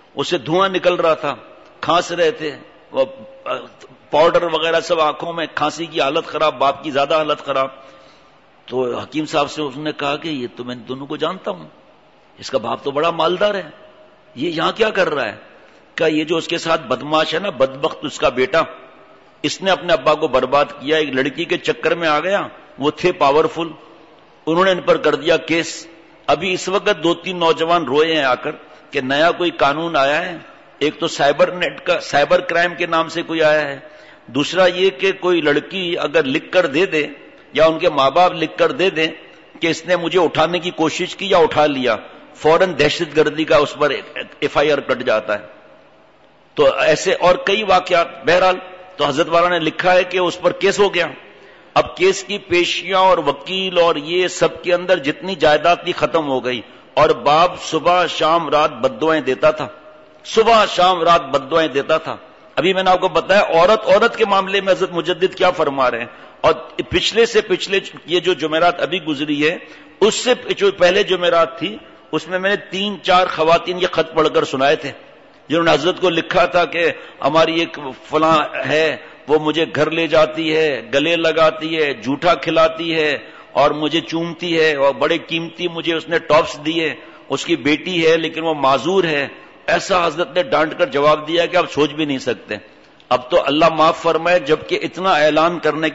اسے دھواں نکل رہا تھا، کھانس رہے تھے، وہ پاؤڈر وغیرہ سب آنکھوں میں، کھانسی کی حالت خراب، باپ کی زیادہ حالت خراب. تو حکیم صاحب سے اس نے کہا کہ یہ تو میں دونوں کو جانتا ہوں، اس کا باپ تو بڑا مالدار ہے، یہ یہاں کیا کر رہا ہے؟ کہ یہ جو اس کے ساتھ بدماش ہے نا، بدبخت اس کا بیٹا، اس نے اپنے ابا کو برباد کیا، ایک لڑکی کے چکر میں آ گیا، وہ تھے پاورفل، انہوں نے ان پر کر دیا کیس. ابھی اس وقت 2-3 نوجوان روئے ہیں آ کر کہ نیا کوئی قانون آیا ہے، ایک تو سائبر نیٹ کا، سائبر کرائم کے نام سے کوئی آیا ہے، دوسرا یہ کہ کوئی لڑکی اگر لکھ کر دے دے یا ان کے ماں باپ لکھ کر دے دیں کہ اس نے مجھے اٹھانے کی کوشش کی یا اٹھا لیا، فوراً دہشت گردی کا اس پر FIR کٹ جاتا ہے. تو ایسے اور کئی واقعات. بہرحال تو حضرت والا نے لکھا ہے کہ اس پر کیس ہو گیا. اب کیس کی پیشیاں اور وکیل اور یہ سب کے اندر جتنی جائیداد تھی ختم ہو گئی، اور باپ صبح شام رات بددعائیں دیتا تھا، صبح شام رات بددعائیں دیتا تھا. ابھی میں نے آپ کو بتایا عورت کے معاملے میں حضرت مجدد کیا فرما رہے ہیں. اور پچھلے سے پچھلے یہ جو جمعرات ابھی گزری ہے، اس سے جو پہلے جمعرات تھی، اس میں نے 3-4 خواتین یہ خط پڑھ کر سنائے تھے جنہوں نے حضرت کو لکھا تھا کہ ہماری ایک فلاں ہے، وہ مجھے گھر لے جاتی ہے، گلے لگاتی ہے، جھوٹا کھلاتی ہے اور مجھے چومتی ہے، اور بڑے قیمتی مجھے اس نے ٹاپس دیے، اس کی بیٹی ہے لیکن وہ معذور ہے. ایسا حضرت نے ڈانٹ کر جواب دیا کہ آپ سوچ بھی نہیں سکتے. اب تو اللہ معاف فرمائے، جبکہ اتنا اعلان کرنے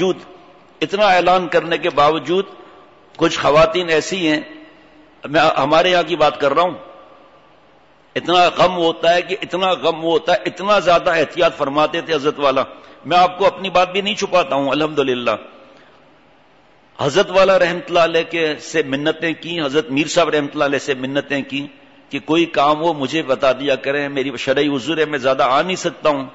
کے باوجود کچھ خواتین ایسی ہیں، میں ہمارے یہاں کی بات کر رہا ہوں، اتنا غم ہوتا ہے، اتنا زیادہ احتیاط فرماتے تھے حضرت والا. میں آپ کو اپنی بات بھی نہیں چھپاتا ہوں، الحمدللہ. حضرت والا رحمت اللہ علیہ سے منتیں کی، حضرت میر صاحب رحمت اللہ علیہ سے منتیں کی کہ کوئی کام ہو مجھے بتا دیا کریں، میری شرعی عذر ہے، میں زیادہ آ نہیں سکتا ہوں.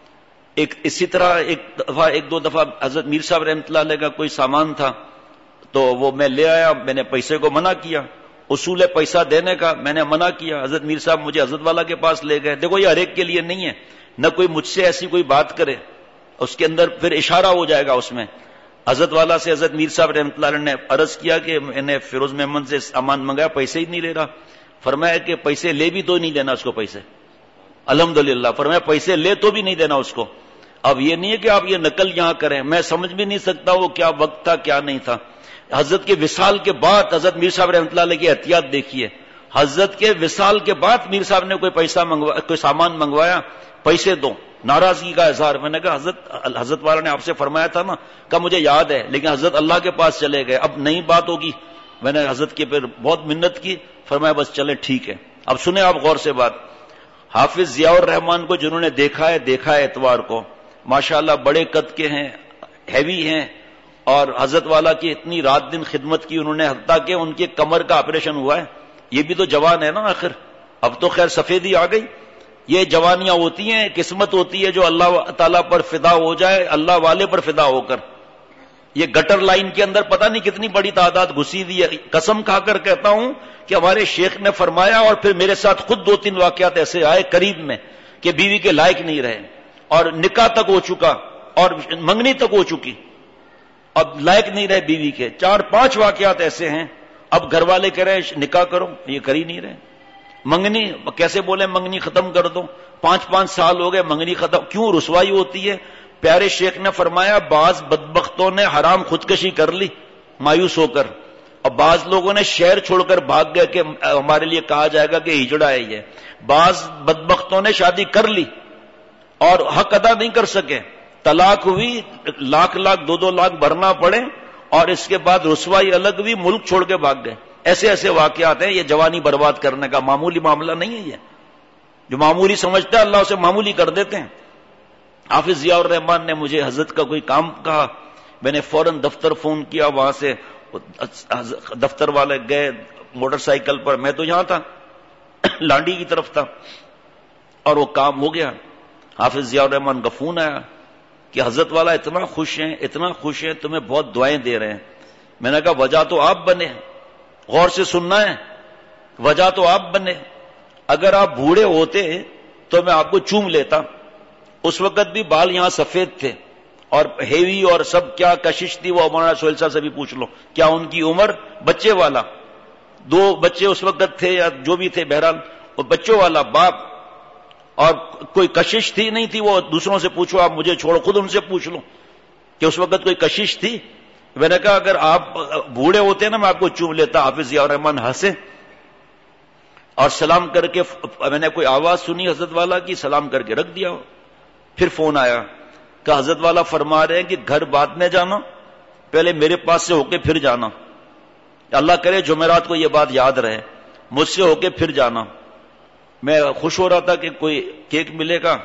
اسی طرح ایک دو دفعہ حضرت میر صاحب رحمت اللہ علیہ کا کوئی سامان تھا تو وہ میں لے آیا، میں نے پیسے کو منع کیا، اصول ہے پیسہ دینے کا، میں نے منع کیا. حضرت میر صاحب مجھے حضرت والا کے پاس لے گئے. دیکھو یہ ہر ایک کے لیے نہیں ہے، نہ کوئی مجھ سے ایسی کوئی بات کرے، اس کے اندر پھر اشارہ ہو جائے گا اس میں. حضرت والا سے حضرت میر صاحب رحمۃ اللہ علیہ نے عرض کیا کہ میں نے فیروز محمد سے سامان منگایا، پیسے ہی نہیں لے رہا. فرمایا کہ پیسے لے بھی تو نہیں دینا اس کو پیسے، الحمدللہ. فرمایا پیسے لے تو بھی نہیں دینا اس کو. اب یہ نہیں ہے کہ آپ یہ نقل یہاں کریں، میں سمجھ بھی نہیں سکتا وہ کیا وقت تھا کیا نہیں تھا. حضرت کے وصال کے بعد حضرت میر صاحب رحمۃ اللہ علیہ کی احتیاط دیکھیے. حضرت کے وصال کے بعد میر صاحب نے کوئی سامان منگوایا، پیسے دو، ناراضگی کا اظہار. میں نے کہا حضرت والا نے آپ سے فرمایا تھا نا، کہ مجھے یاد ہے، لیکن حضرت اللہ کے پاس چلے گئے، اب نئی بات ہوگی. میں نے حضرت کے پھر بہت منت کی، فرمایا بس چلے ٹھیک ہے. اب سنیں آپ غور سے بات. حافظ ضیاء الرحمان کو جنہوں نے دیکھا ہے اتوار کو، ماشاءاللہ بڑے قد کے ہیں، ہیوی ہیں، اور حضرت والا کی اتنی رات دن خدمت کی انہوں نے، حتیٰ کہ ان کے کمر کا آپریشن ہوا ہے. یہ بھی تو جوان ہے نا آخر، اب تو خیر سفیدی آ گئی. یہ جوانیاں ہوتی ہیں، قسمت ہوتی ہے جو اللہ تعالیٰ پر فدا ہو جائے، اللہ والے پر فدا ہو کر. یہ گٹر لائن کے اندر پتہ نہیں کتنی بڑی تعداد گھسی دی ہے. قسم کھا کر کہتا ہوں کہ ہمارے شیخ نے فرمایا، اور پھر میرے ساتھ خود 2-3 واقعات ایسے آئے قریب میں کہ بیوی کے لائق نہیں رہے، اور نکاح تک ہو چکا اور منگنی تک ہو چکی، اب لائق نہیں رہے بیوی کے. 4-5 واقعات ایسے ہیں. اب گھر والے کہہ رہے ہیں نکاح کرو، یہ کر ہی نہیں رہے. منگنی کیسے بولے منگنی ختم کر دو، 5 سال ہو گئے منگنی ختم، کیوں رسوائی ہوتی ہے؟ پیارے شیخ نے فرمایا بعض بدبختوں نے حرام خودکشی کر لی مایوس ہو کر، اور بعض لوگوں نے شہر چھوڑ کر بھاگ گئے کہ ہمارے لیے کہا جائے گا کہ ہجڑا ہے یہ. بعض بدبختوں نے شادی کر لی اور حق ادا نہیں کر سکے، طلاق ہوئی، لاکھ 2 لاکھ بھرنا پڑے، اور اس کے بعد رسوائی الگ ہوئی، ملک چھوڑ کے بھاگ گئے. ایسے واقعات ہیں. یہ جوانی برباد کرنے کا معمولی معاملہ نہیں ہے. یہ جو معمولی سمجھتا ہے اللہ اسے معمولی کر دیتے ہیں. حافظ ضیاء الرحمان نے مجھے حضرت کا کوئی کام کہا، میں نے فوراً دفتر فون کیا، وہاں سے دفتر والے گئے موٹر سائیکل پر، میں تو یہاں تھا لانڈی کی طرف تھا، اور وہ کام ہو گیا. حافظ ضیاء الرحمان کا فون آیا کہ حضرت والا اتنا خوش ہیں تمہیں بہت دعائیں دے رہے ہیں. میں نے کہا وجہ تو آپ بنے، غور سے سننا ہے، وجہ تو آپ بنے. اگر آپ بوڑھے ہوتے تو میں آپ کو چوم لیتا. اس وقت بھی بال یہاں سفید تھے اور ہیوی اور سب، کیا کشش تھی وہ مولانا سہیل صاحب سے بھی پوچھ لو کیا ان کی عمر. بچے والا 2 بچے اس وقت تھے یا جو بھی تھے، بہرحال وہ بچوں والا باپ، اور کوئی کشش تھی نہیں تھی، وہ دوسروں سے پوچھو، آپ مجھے چھوڑو، خود ان سے پوچھ لو کہ اس وقت کوئی کشش تھی. میں نے کہا اگر آپ بوڑھے ہوتے نا میں آپ کو چوم لیتا. حافظ ضیاء الرحمن ہنسے اور سلام کر کے، میں نے کوئی آواز سنی حضرت والا کی، سلام کر کے رکھ دیا. پھر فون آیا کہ حضرت والا فرما رہے ہیں کہ گھر بعد میں جانا، پہلے میرے پاس سے ہو کے پھر جانا. اللہ کرے جمعرات کو یہ بات یاد رہے، مجھ سے ہو کے پھر جانا. میں خوش ہو رہا تھا کہ کوئی کیک ملے گا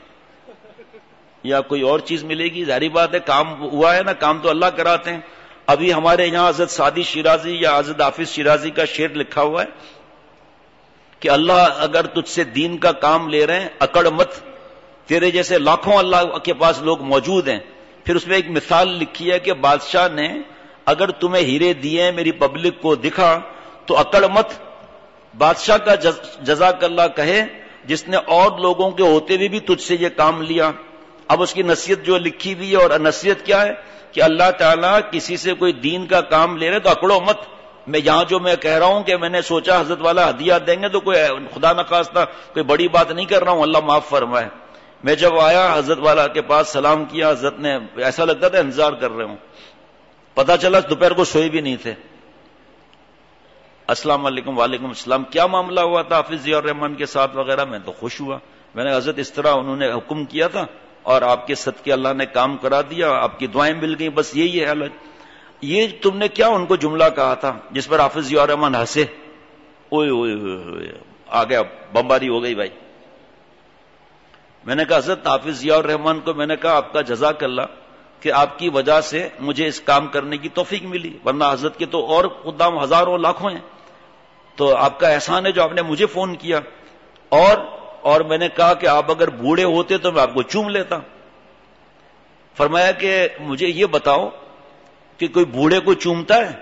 یا کوئی اور چیز ملے گی. ظاہری بات ہے کام ہوا ہے نا، کام تو اللہ کراتے ہیں. ابھی ہمارے یہاں حضرت سعدی شیرازی یا حضرت حافظ شیرازی کا شعر لکھا ہوا ہے کہ اللہ اگر تجھ سے دین کا کام لے رہے ہیں اکڑ مت، تیرے جیسے لاکھوں اللہ کے پاس لوگ موجود ہیں. پھر اس میں ایک مثال لکھی ہے کہ بادشاہ نے اگر تمہیں ہیرے دیے میری پبلک کو دکھا تو اکڑ مت. بادشاہ کا جزاک اللہ کہے جس نے اور لوگوں کے ہوتے ہوئے بھی تجھ سے یہ کام لیا. اب اس کی نصیحت جو لکھی ہوئی ہے، اور نصیحت کیا ہے کہ اللہ تعالیٰ کسی سے کوئی دین کا کام لے رہے تو اکڑو مت. میں یہاں جو میں کہہ رہا ہوں کہ میں نے سوچا حضرت والا ہدیہ دیں گے تو کوئی خدا نخواستہ کوئی بڑی بات نہیں کر رہا ہوں، اللہ معاف فرمائے. میں جب آیا حضرت والا کے پاس سلام کیا، حضرت نے ایسا لگتا تھا انتظار کر رہے ہوں. پتا چلا دوپہر کو سوئے بھی نہیں تھے. السلام علیکم. وعلیکم السلام. کیا معاملہ ہوا تھا حافظ ضیاء الرحمن کے ساتھ وغیرہ؟ میں تو خوش ہوا. میں نے حضرت اس طرح انہوں نے حکم کیا تھا اور آپ کے صدقے اللہ نے کام کرا دیا، آپ کی دعائیں مل گئیں، بس یہی ہے حالت. یہ تم نے کیا ان کو جملہ کہا تھا؟ جس پر حافظ ضیاء الرحمن ہنسے. اوئے اوئے اوئے، آ گیا، بمباری ہو گئی بھائی. میں نے کہا حضرت حافظ ضیاء الرحمن کو میں نے کہا آپ کا جزاک اللہ کہ آپ کی وجہ سے مجھے اس کام کرنے کی توفیق ملی، ورنہ حضرت کے تو اور خدام ہزاروں لاکھوں ہیں. تو آپ کا احسان ہے جو آپ نے مجھے فون کیا. اور میں نے کہا کہ آپ اگر بوڑھے ہوتے تو میں آپ کو چوم لیتا. فرمایا کہ مجھے یہ بتاؤ کہ کوئی بوڑھے کو چومتا ہے؟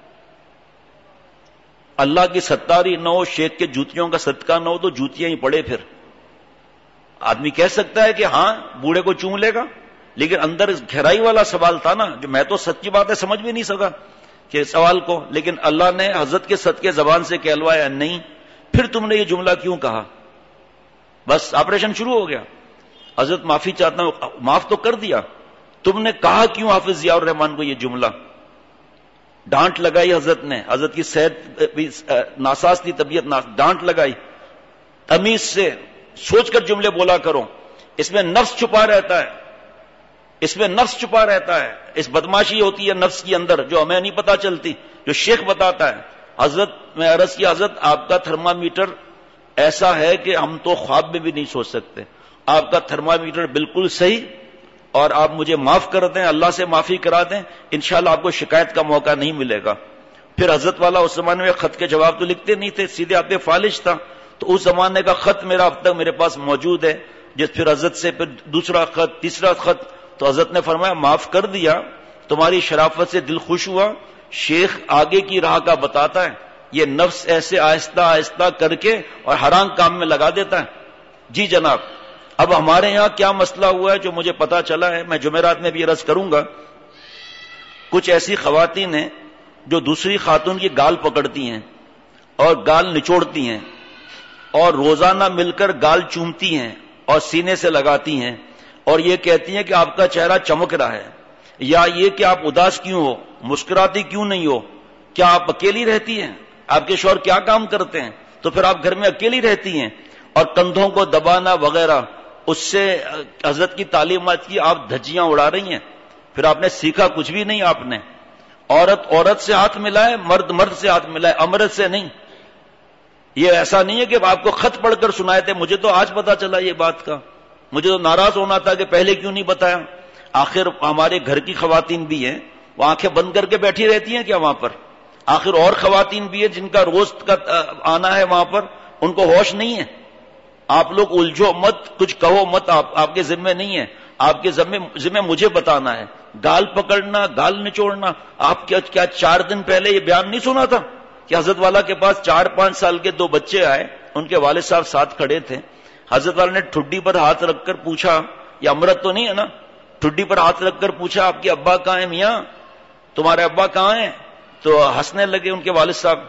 اللہ کی ستاری نہ ہو، شیخ کے جوتیوں کا صدقہ نہ ہو تو جوتیاں ہی پڑے. پھر آدمی کہہ سکتا ہے کہ ہاں بوڑھے کو چوم لے گا، لیکن اندر گہرائی والا سوال تھا نا، جو میں تو سچی بات ہے سمجھ بھی نہیں سکا کہ سوال کو، لیکن اللہ نے حضرت کے صدقے زبان سے کہلوایا نہیں. پھر تم نے یہ جملہ کیوں کہا؟ بس آپریشن شروع ہو گیا. حضرت معافی چاہتا ہوں، معاف تو کر دیا، تم نے کہا کیوں حافظ ضیاء الرحمن کو یہ جملہ؟ ڈانٹ لگائی حضرت نے. حضرت کی صحت بھی ناساز تھی، طبیعت ڈانٹ لگائی. تمیز سے سوچ کر جملے بولا کرو. اس میں نفس چھپا رہتا ہے، اس میں نفس چھپا رہتا ہے. اس بدماشی ہوتی ہے نفس کے اندر جو ہمیں نہیں پتا چلتی، جو شیخ بتاتا ہے. حضرت میں عرض کی حضرت آپ کا تھرمامیٹر ایسا ہے کہ ہم تو خواب میں بھی نہیں سوچ سکتے. آپ کا تھرمامیٹر بالکل صحیح، اور آپ مجھے معاف کر دیں، اللہ سے معافی کرا دیں، انشاءاللہ آپ کو شکایت کا موقع نہیں ملے گا. پھر حضرت والا اس زمانے میں خط کے جواب تو لکھتے نہیں تھے، سیدھے آپ پہ فالج تھا. تو اس زمانے کا خط میرا اب تک میرے پاس موجود ہے، جس پھر حضرت سے پھر دوسرا خط، تیسرا خط. تو حضرت نے فرمایا معاف کر دیا، تمہاری شرافت سے دل خوش ہوا. شیخ آگے کی راہ کا بتاتا ہے، یہ نفس ایسے آہستہ آہستہ کر کے اور حرام کام میں لگا دیتا ہے. جی جناب. اب ہمارے یہاں کیا مسئلہ ہوا ہے جو مجھے پتا چلا ہے، میں جمعرات میں بھی عرض کروں گا. کچھ ایسی خواتین ہیں جو دوسری خاتون کی گال پکڑتی ہیں اور گال نچوڑتی ہیں، اور روزانہ مل کر گال چومتی ہیں اور سینے سے لگاتی ہیں، اور یہ کہتی ہیں کہ آپ کا چہرہ چمک رہا ہے، یا یہ کہ آپ اداس کیوں ہو، مسکراتی کیوں نہیں ہو، کیا آپ اکیلی رہتی ہیں، آپ کے شوہر کیا کام کرتے ہیں، تو پھر آپ گھر میں اکیلی رہتی ہیں. اور کندھوں کو دبانا وغیرہ، اس سے حضرت کی تعلیمات کی آپ دھجیاں اڑا رہی ہیں. پھر آپ نے سیکھا کچھ بھی نہیں. آپ نے عورت سے ہاتھ ملائے، مرد سے ہاتھ ملائے، امرت سے نہیں. یہ ایسا نہیں ہے کہ آپ کو خط پڑھ کر سنائے تھے، مجھے تو آج پتا چلا یہ بات کا. مجھے تو ناراض ہونا تھا کہ پہلے کیوں نہیں بتایا. آخر ہمارے گھر کی خواتین بھی ہیں، وہ آنکھیں بند کر کے بیٹھی رہتی ہیں کیا وہاں پر؟ آخر اور خواتین بھی ہیں جن کا روز کا آنا ہے وہاں پر، ان کو ہوش نہیں ہے. آپ لوگ الجھو مت، کچھ کہو مت، آپ کے ذمے نہیں ہے. آپ کے ذمے مجھے بتانا ہے. گال پکڑنا، گال نچوڑنا، آپ کیا 4 دن پہلے یہ بیان نہیں سنا تھا کہ حضرت والا کے پاس 4-5 سال کے 2 بچے آئے، ان کے والد صاحب ساتھ کھڑے تھے. حضرت والا نے ٹھڈی پر ہاتھ رکھ کر پوچھا، یہ امرت تو نہیں ہے نا، ٹھڈی پر ہاتھ رکھ کر پوچھا آپ کے ابا کہاں ہیں میاں، تمہارے ابا کہاں ہیں؟ تو ہنسنے لگے ان کے والد صاحب.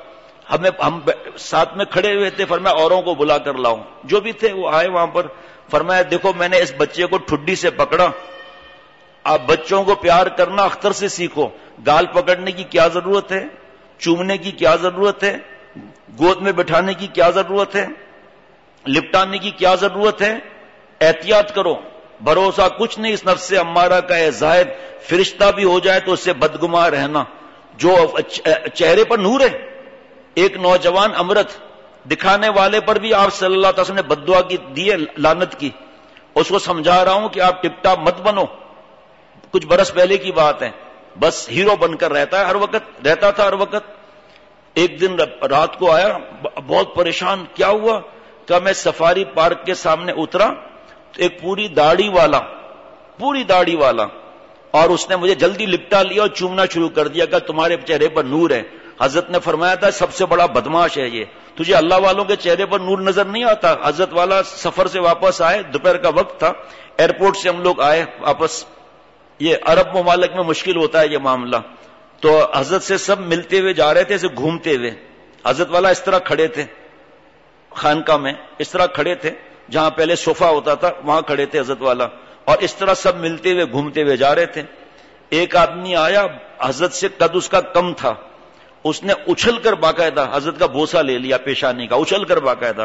ہم ساتھ میں کھڑے ہوئے تھے، فرمایا اوروں کو بلا کر لاؤ. جو بھی تھے وہ آئے وہاں پر. فرمایا دیکھو میں نے اس بچے کو ٹھڈی سے پکڑا، آپ بچوں کو پیار کرنا اختر سے سیکھو. گال پکڑنے کی کیا ضرورت ہے، چومنے کی کیا ضرورت ہے، گود میں بٹھانے کی کیا ضرورت ہے، لپٹانے کی کیا ضرورت ہے. احتیاط کرو، بھروسہ کچھ نہیں اس نفس امارہ کا ہے زاہد. فرشتہ بھی ہو جائے تو اس سے بدگمان رہنا. جو چہرے پر نور ہے. ایک نوجوان امرت دکھانے والے پر بھی آپ صلی اللہ علیہ وسلم نے بد دعا کی دی ہے، لعنت کی. اس کو سمجھا رہا ہوں کہ آپ ٹپ ٹاپ مت بنو. کچھ برس پہلے کی بات ہے. بس ہیرو بن کر رہتا ہے ہر وقت، رہتا تھا ہر وقت. ایک دن رات کو آیا بہت پریشان. کیا ہوا؟ کہ میں سفاری پارک کے سامنے اترا تو ایک پوری داڑھی والا اور اس نے مجھے جلدی لپٹا لیا اور چومنا شروع کر دیا کہ تمہارے چہرے پر نور ہے. حضرت نے فرمایا تھا سب سے بڑا بدماش ہے یہ، تجھے اللہ والوں کے چہرے پر نور نظر نہیں آتا. حضرت والا سفر سے واپس آئے، دوپہر کا وقت تھا، ایئرپورٹ سے ہم لوگ آئے واپس. یہ عرب ممالک میں مشکل ہوتا ہے یہ معاملہ. تو حضرت سے سب ملتے ہوئے جا رہے تھے، اسے گھومتے ہوئے. حضرت والا اس طرح کھڑے تھے خانقاہ میں، اس طرح کھڑے تھے جہاں پہلے صوفہ ہوتا تھا وہاں کھڑے تھے حضرت والا، اور اس طرح سب ملتے ہوئے گھومتے ہوئے جا رہے تھے. ایک آدمی آیا، حضرت سے قد اس کا کم تھا، اس نے اچھل کر باقاعدہ حضرت کا بوسہ لے لیا پیشانی کا، اچھل کر باقاعدہ.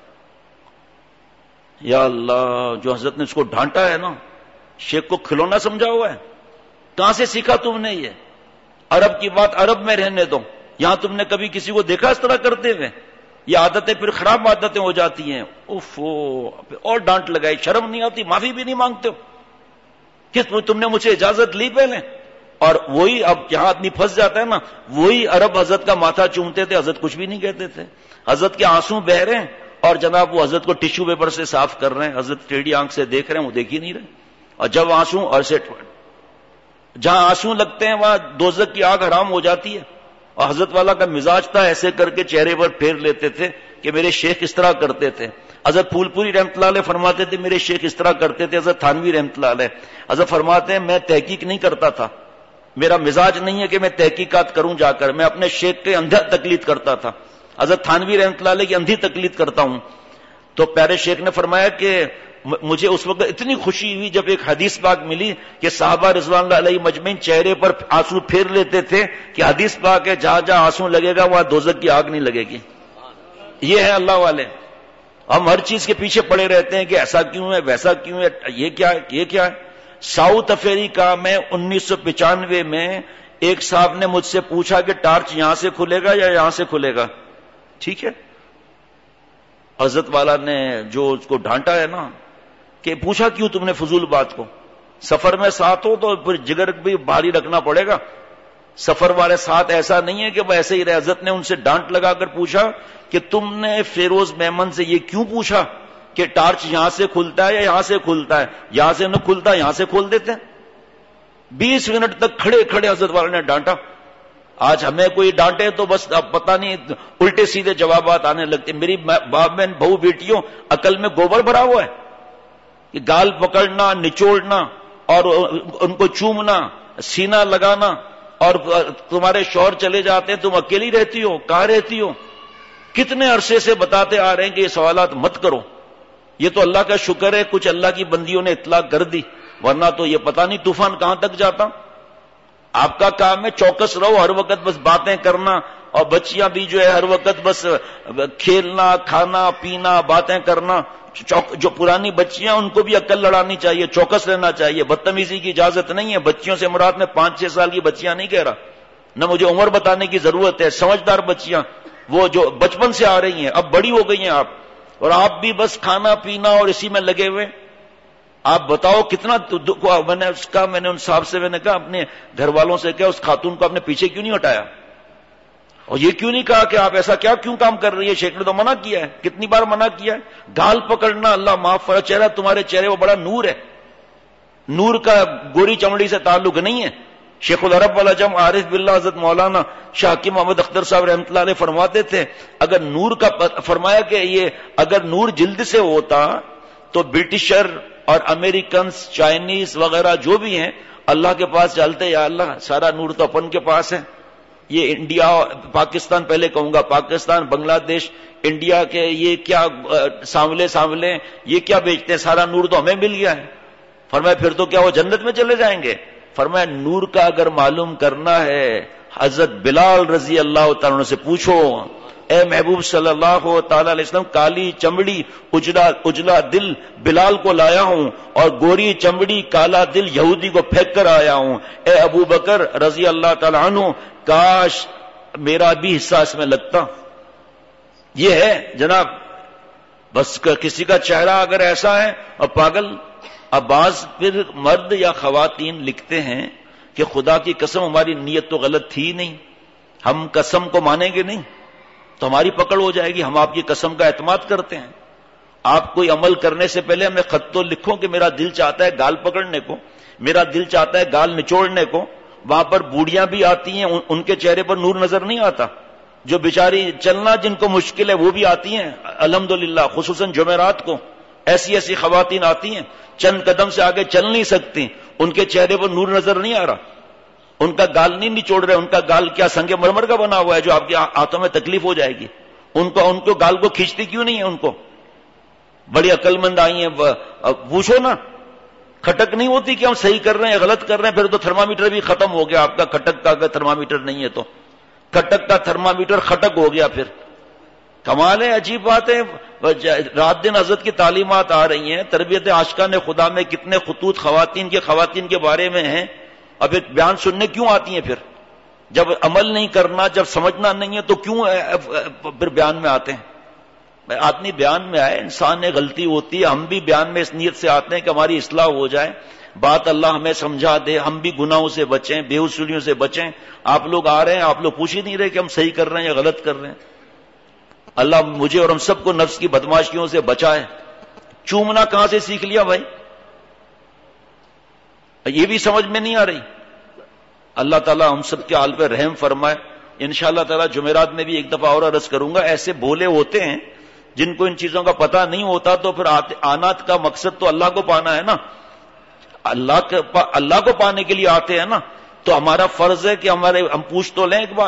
یا اللہ، جو حضرت نے اس کو ڈھانٹا ہے نا، شیخ کو کھلونا سمجھا ہوا ہے. کہاں سے سیکھا تم نے یہ؟ عرب کی بات عرب میں رہنے دو. یہاں تم نے کبھی کسی کو دیکھا اس طرح کرتے ہوئے؟ یہ عادتیں پھر خراب عادتیں ہو جاتی ہیں. اور ڈانٹ لگائی، شرم نہیں آتی، معافی بھی نہیں مانگتے ہو کہ تم نے مجھے اجازت لی پہلے. اور وہی اب جہاں آدمی پھنس جاتا ہے نا، وہی عرب حضرت کا ماتھا چومتے تھے، حضرت کچھ بھی نہیں کہتے تھے. حضرت کے آنسو بہ رہے ہیں اور جناب وہ حضرت کو ٹشو پیپر سے صاف کر رہے ہیں. حضرت ٹیڑھی آنکھ سے دیکھ رہے ہیں، وہ دیکھ ہی نہیں رہے. اور جب آنسو اور سے جہاں آنسو لگتے ہیں وہاں دوزخ کی آگ حرام ہو جاتی ہے. اور حضرت والا کا مزاج تھا ایسے کر کے چہرے پر پھیر لیتے تھے کہ میرے شیخ اس طرح کرتے تھے. حضرت پھول پوری رحمت اللہ علیہ فرماتے تھے میرے شیخ اس طرح کرتے تھے. حضرت تھانوی رحمت اللہ علیہ حضرت فرماتے ہیں میں تحقیق نہیں کرتا تھا، میرا مزاج نہیں ہے کہ میں تحقیقات کروں جا کر، میں اپنے شیخ کے اندھا تقلید کرتا تھا. حضرت تھانوی رحمت اللہ علیہ کی اندھی تقلید کرتا ہوں. تو پیارے شیخ نے فرمایا کہ مجھے اس وقت اتنی خوشی ہوئی جب ایک حدیث پاک ملی کہ صحابہ رضوان اللہ علیہ مجمعین چہرے پر آنسو پھیر لیتے تھے کہ حدیث پاک ہے جہاں جہاں آنسو لگے گا وہاں دوزخ کی آگ نہیں لگے گی. یہ ہے اللہ والے. ہم ہر چیز کے پیچھے پڑے رہتے ہیں کہ ایسا کیوں ہے، ویسا کیوں ہے، یہ کیا ہے، یہ کیا ہے. ساؤتھ افریقہ میں 1995 میں ایک صاحب نے مجھ سے پوچھا کہ ٹارچ یہاں سے کھلے گا یا یہاں سے کھلے گا. ٹھیک ہے، حضرت والا نے جو اس کو ڈھانٹا ہے نا کہ پوچھا کیوں تم نے فضول بات کو. سفر میں ساتھ ہو تو پھر جگر بھی بھاری رکھنا پڑے گا. سفر والے ساتھ ایسا نہیں ہے کہ وہ ایسے ہی رہے. حضرت نے ان سے ڈانٹ لگا کر پوچھا کہ تم نے فیروز میمن سے یہ کیوں پوچھا کہ ٹارچ یہاں سے کھلتا ہے یا یہاں سے کھلتا ہے. یہاں سے نہ کھلتا یہاں سے کھول دیتے. 20 منٹ تک کھڑے کھڑے حضرت والے نے ڈانٹا. آج ہمیں کوئی ڈانٹے تو بس اب پتہ نہیں الٹے سیدھے جوابات آنے لگتے. میری باپ بہن بہو بیٹیوں عقل میں گوبر بھرا ہوا ہے کہ گال پکڑنا، نچوڑنا اور ان کو چومنا، سینہ لگانا. اور تمہارے شوہر چلے جاتے ہیں تم اکیلی رہتی ہو، کہاں رہتی ہو. کتنے عرصے سے بتاتے آ رہے ہیں کہ یہ سوالات مت کرو. یہ تو اللہ کا شکر ہے کچھ اللہ کی بندیوں نے اطلاع کر دی، ورنہ تو یہ پتہ نہیں طوفان کہاں تک جاتا. آپ کا کام ہے چوکس رہو، ہر وقت بس باتیں کرنا. اور بچیاں بھی جو ہے ہر وقت بس کھیلنا، کھانا پینا، باتیں کرنا. جو پرانی بچیاں ان کو بھی عقل لڑانی چاہیے، چوکس رہنا چاہیے. بدتمیزی کی اجازت نہیں ہے. بچیوں سے مراد میں 5-6 سال کی بچیاں نہیں کہہ رہا، نہ مجھے عمر بتانے کی ضرورت ہے. سمجھدار بچیاں وہ جو بچپن سے آ رہی ہیں، اب بڑی ہو گئی ہیں آپ، اور آپ بھی بس کھانا پینا اور اسی میں لگے ہوئے. آپ بتاؤ کتنا دکھ. میں نے ان صاحب سے میں نے کہا اپنے گھر والوں سے کیا اس خاتون کو اپنے پیچھے کیوں نہیں ہٹایا، اور یہ کیوں نہیں کہا کہ آپ ایسا کیا کیوں کام کر رہی ہے. شیخ نے تو منع کیا ہے، کتنی بار منع کیا ہے. گال پکڑنا اللہ معاف فرما. چہرہ تمہارے چہرے وہ بڑا نور ہے، نور کا گوری چمڑی سے تعلق نہیں ہے. شیخ العرب والعجم عارف باللہ حضرت مولانا شاہ حکیم محمد اختر صاحب رحمۃ اللہ علیہ فرماتے تھے اگر نور کا فرمایا کہ یہ اگر نور جلد سے ہوتا تو برٹشر اور امریکنز، چائنیز وغیرہ جو بھی ہیں اللہ کے پاس چلتے، یا اللہ سارا نور تو اپن کے پاس ہے. یہ انڈیا پاکستان، پہلے کہوں گا پاکستان بنگلہ دیش انڈیا کے یہ کیا سانولے یہ کیا بیچتے ہیں؟ سارا نور تو ہمیں مل گیا ہے۔ فرمایا پھر تو کیا وہ جنت میں چلے جائیں گے؟ فرمایا نور کا اگر معلوم کرنا ہے حضرت بلال رضی اللہ تعالیٰ عنہ سے پوچھو۔ اے محبوب صلی اللہ تعالی علیہ وسلم، کالی چمڑی اجلا دل بلال کو لایا ہوں اور گوری چمڑی کالا دل یہودی کو پھینک کر آیا ہوں۔ اے ابو بکر رضی اللہ تعالی عنہ، کاش میرا بھی حصہ اس میں لگتا۔ یہ ہے جناب، بس کسی کا چہرہ اگر ایسا ہے اور پاگل۔ اب بعض پھر مرد یا خواتین لکھتے ہیں کہ خدا کی قسم ہماری نیت تو غلط تھی نہیں، ہم قسم کو مانیں گے نہیں تو ہماری پکڑ ہو جائے گی، ہم آپ کی قسم کا اعتماد کرتے ہیں۔ آپ کوئی عمل کرنے سے پہلے ہمیں خط تو لکھو کہ میرا دل چاہتا ہے گال پکڑنے کو، میرا دل چاہتا ہے گال نچوڑنے کو۔ وہاں پر بوڑھیاں بھی آتی ہیں، ان کے چہرے پر نور نظر نہیں آتا، جو بیچاری چلنا جن کو مشکل ہے وہ بھی آتی ہیں الحمدللہ، خصوصاً جمعرات کو ایسی ایسی خواتین آتی ہیں چند قدم سے آگے چل نہیں سکتی، ان کے چہرے پر نور نظر نہیں آ رہا، ان کا گال نہیں نچوڑ رہے، ان کا گال کیا سنگ مرمر کا بنا ہوا ہے جو آپ کے ہاتھوں میں تکلیف ہو جائے گی، ان کو گال کو کھینچتی کیوں نہیں ہے؟ ان کو بڑی عقل مند آئی ہیں، پوچھو نا، کھٹک نہیں ہوتی کہ ہم صحیح کر رہے ہیں غلط کر رہے ہیں، پھر تو تھرمامیٹر بھی ختم ہو گیا آپ کا، کھٹک کا اگر تھرمامیٹر نہیں ہے تو کھٹک کا تھرمامیٹر کھٹک ہو گیا، پھر کمال ہے، عجیب بات ہے۔ رات دن حضرت کی تعلیمات آ رہی ہیں، تربیت عاشقان خدا میں کتنے خطوط خواتین کے بارے میں ہیں، اب ایک بیان سننے کیوں آتی ہیں؟ پھر جب عمل نہیں کرنا، جب سمجھنا نہیں ہے تو کیوں پھر بیان میں آتے ہیں؟ آدمی بیان میں آئے، انسان نے غلطی ہوتی ہے، ہم بھی بیان میں اس نیت سے آتے ہیں کہ ہماری اصلاح ہو جائے، بات اللہ ہمیں سمجھا دے، ہم بھی گناہوں سے بچیں، بے اصولیوں سے بچیں۔ آپ لوگ آ رہے ہیں، آپ لوگ پوچھ ہی نہیں رہے کہ ہم صحیح کر رہے ہیں یا غلط کر رہے ہیں۔ اللہ مجھے اور ہم سب کو نفس کی بدماشیوں سے بچائے۔ چومنا کہاں سے سیکھ لیا بھائی؟ یہ بھی سمجھ میں نہیں آ رہی۔ اللہ تعالیٰ ہم سب کے حال پہ رحم فرمائے۔ انشاءاللہ تعالیٰ جمعرات میں بھی ایک دفعہ اور عرض کروں گا، ایسے بھولے ہوتے ہیں جن کو ان چیزوں کا پتہ نہیں ہوتا، تو پھر آنات کا مقصد تو اللہ کو پانا ہے نا، اللہ کو پانے کے لیے آتے ہیں نا، تو ہمارا فرض ہے کہ ہم پوچھ تو لیں ایک بار۔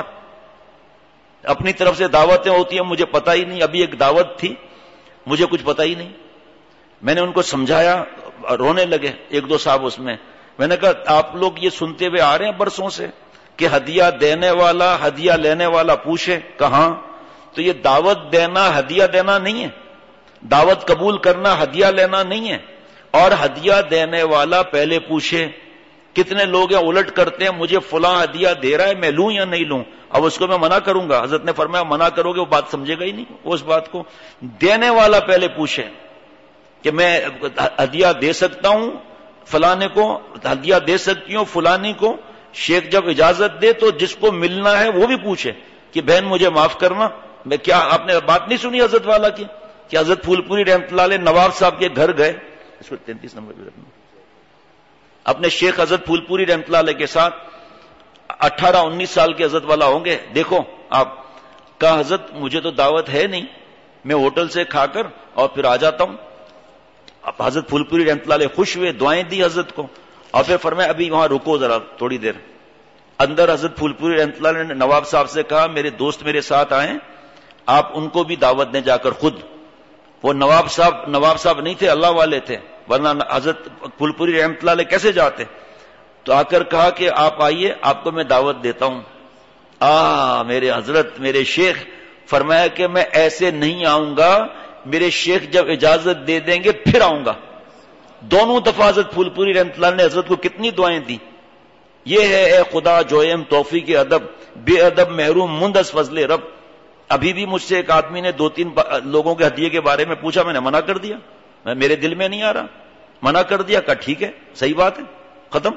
اپنی طرف سے دعوتیں ہوتی ہیں، مجھے پتہ ہی نہیں، ابھی ایک دعوت تھی مجھے کچھ پتہ ہی نہیں، میں نے ان کو سمجھایا، رونے لگے ایک دو صاحب اس میں نے کہا آپ لوگ یہ سنتے ہوئے آ رہے ہیں برسوں سے کہ ہدیہ دینے والا ہدیہ لینے والا پوچھے کہاں، تو یہ دعوت دینا ہدیہ دینا نہیں ہے، دعوت قبول کرنا ہدیہ لینا نہیں ہے، اور ہدیہ دینے والا پہلے پوچھے۔ کتنے لوگ ہیں الٹ کرتے ہیں، مجھے فلاں ہدیہ دے رہا ہے میں لوں یا نہیں لوں، اب اس کو میں منع کروں گا، حضرت نے فرمایا منع کرو گے وہ بات سمجھے گا ہی نہیں اس بات کو۔ دینے والا پہلے پوچھے کہ میں ہدیہ دے سکتا ہوں فلانے کو، ہدیہ دے سکتی ہوں فلانی کو، شیخ جب اجازت دے تو جس کو ملنا ہے وہ بھی پوچھے کہ بہن مجھے معاف کرنا۔ میں کیا آپ نے بات نہیں سنی حضرت والا کی کہ حضرت پھول پوری رحمۃ اللہ علیہ نواب صاحب کے گھر گئے، اس کو 33 نمبر پہ رکھنا، اپنے شیخ حضرت پھول پوری رحمۃ اللہ علیہ کے ساتھ 18-19 سال کے حضرت والا ہوں گے، دیکھو آپ کہا حضرت مجھے تو دعوت ہے نہیں، میں ہوٹل سے کھا کر اور پھر آ جاتا ہوں۔ اب حضرت پھول پوری رحمۃ اللہ علیہ خوش ہوئے، دعائیں دی حضرت کو، اور پھر فرمایا ابھی وہاں رکو ذرا تھوڑی دیر۔ اندر حضرت پھول پوری رحمۃ اللہ علیہ نے نواب صاحب سے کہا میرے دوست میرے ساتھ آئیں، آپ ان کو بھی دعوت دیں جا کر خود۔ وہ نواب صاحب نہیں تھے، اللہ والے تھے، ورنہ حضرت پھول پوری رحمۃ اللہ علیہ کیسے جاتے؟ تو آ کر کہا کہ آپ آئیے، آپ کو میں دعوت دیتا ہوں۔ میرے حضرت میرے شیخ فرمایا کہ میں ایسے نہیں آؤں گا، میرے شیخ جب اجازت دے دیں گے پھر آؤں گا۔ دونوں دفعہ حضرت پھول پوری رحمۃ اللہ نے حضرت کو کتنی دعائیں دی۔ یہ ہے اے خدا جویم توفیق ادب، بے ادب محروم مند از فضل رب۔ ابھی بھی مجھ سے ایک آدمی نے 2-3 لوگوں کے ہدیے کے بارے میں پوچھا، میں نے منع کر دیا، میرے دل میں نہیں آ رہا، منع کر دیا، کہا ٹھیک ہے صحیح بات ہے، ختم۔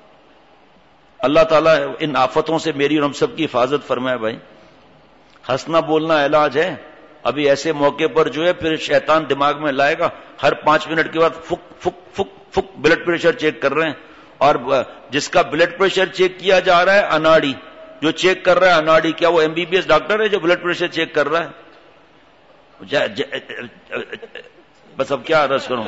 اللہ تعالیٰ ان آفتوں سے میری اور ہم سب کی حفاظت فرمائے۔ بھائی ہنسنا بولنا علاج ہے، ابھی ایسے موقع پر جو ہے پھر شیطان دماغ میں لائے گا، ہر 5 منٹ کے بعد فک فک فک فک بلڈ پریشر چیک کر رہے ہیں، اور جس کا بلڈ پریشر چیک کیا جا رہا ہے اناڑی جو چیک کر رہا ہے اناڑی، کیا وہ MBBS ڈاکٹر ہے جو بلڈ پریشر چیک کر رہا ہے؟ بس اب کیا عرض کروں،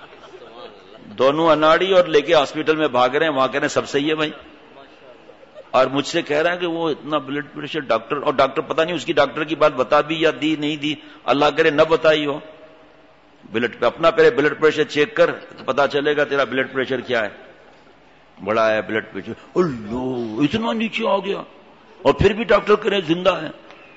دونوں اناڑی اور لے کے ہاسپٹل میں بھاگ رہے ہیں، وہاں کہہ رہے ہیں سب صحیح ہے بھائی، اور مجھ سے کہہ رہا ہے کہ وہ اتنا بلڈ پریشر ڈاکٹر، اور ڈاکٹر پتہ نہیں اس کی ڈاکٹر کی بات بتا بھی یا دی نہیں دی، اللہ کرے نہ بتائی ہو. بلڈ پہ اپنا پہلے بلڈ پریشر چیک کر تو پتا چلے گا تیرا بلڈ پریشر کیا ہے. بڑا ہے بلڈ پریشر، اللہ اتنا نیچے آ گیا، اور پھر بھی ڈاکٹر کرے زندہ ہے.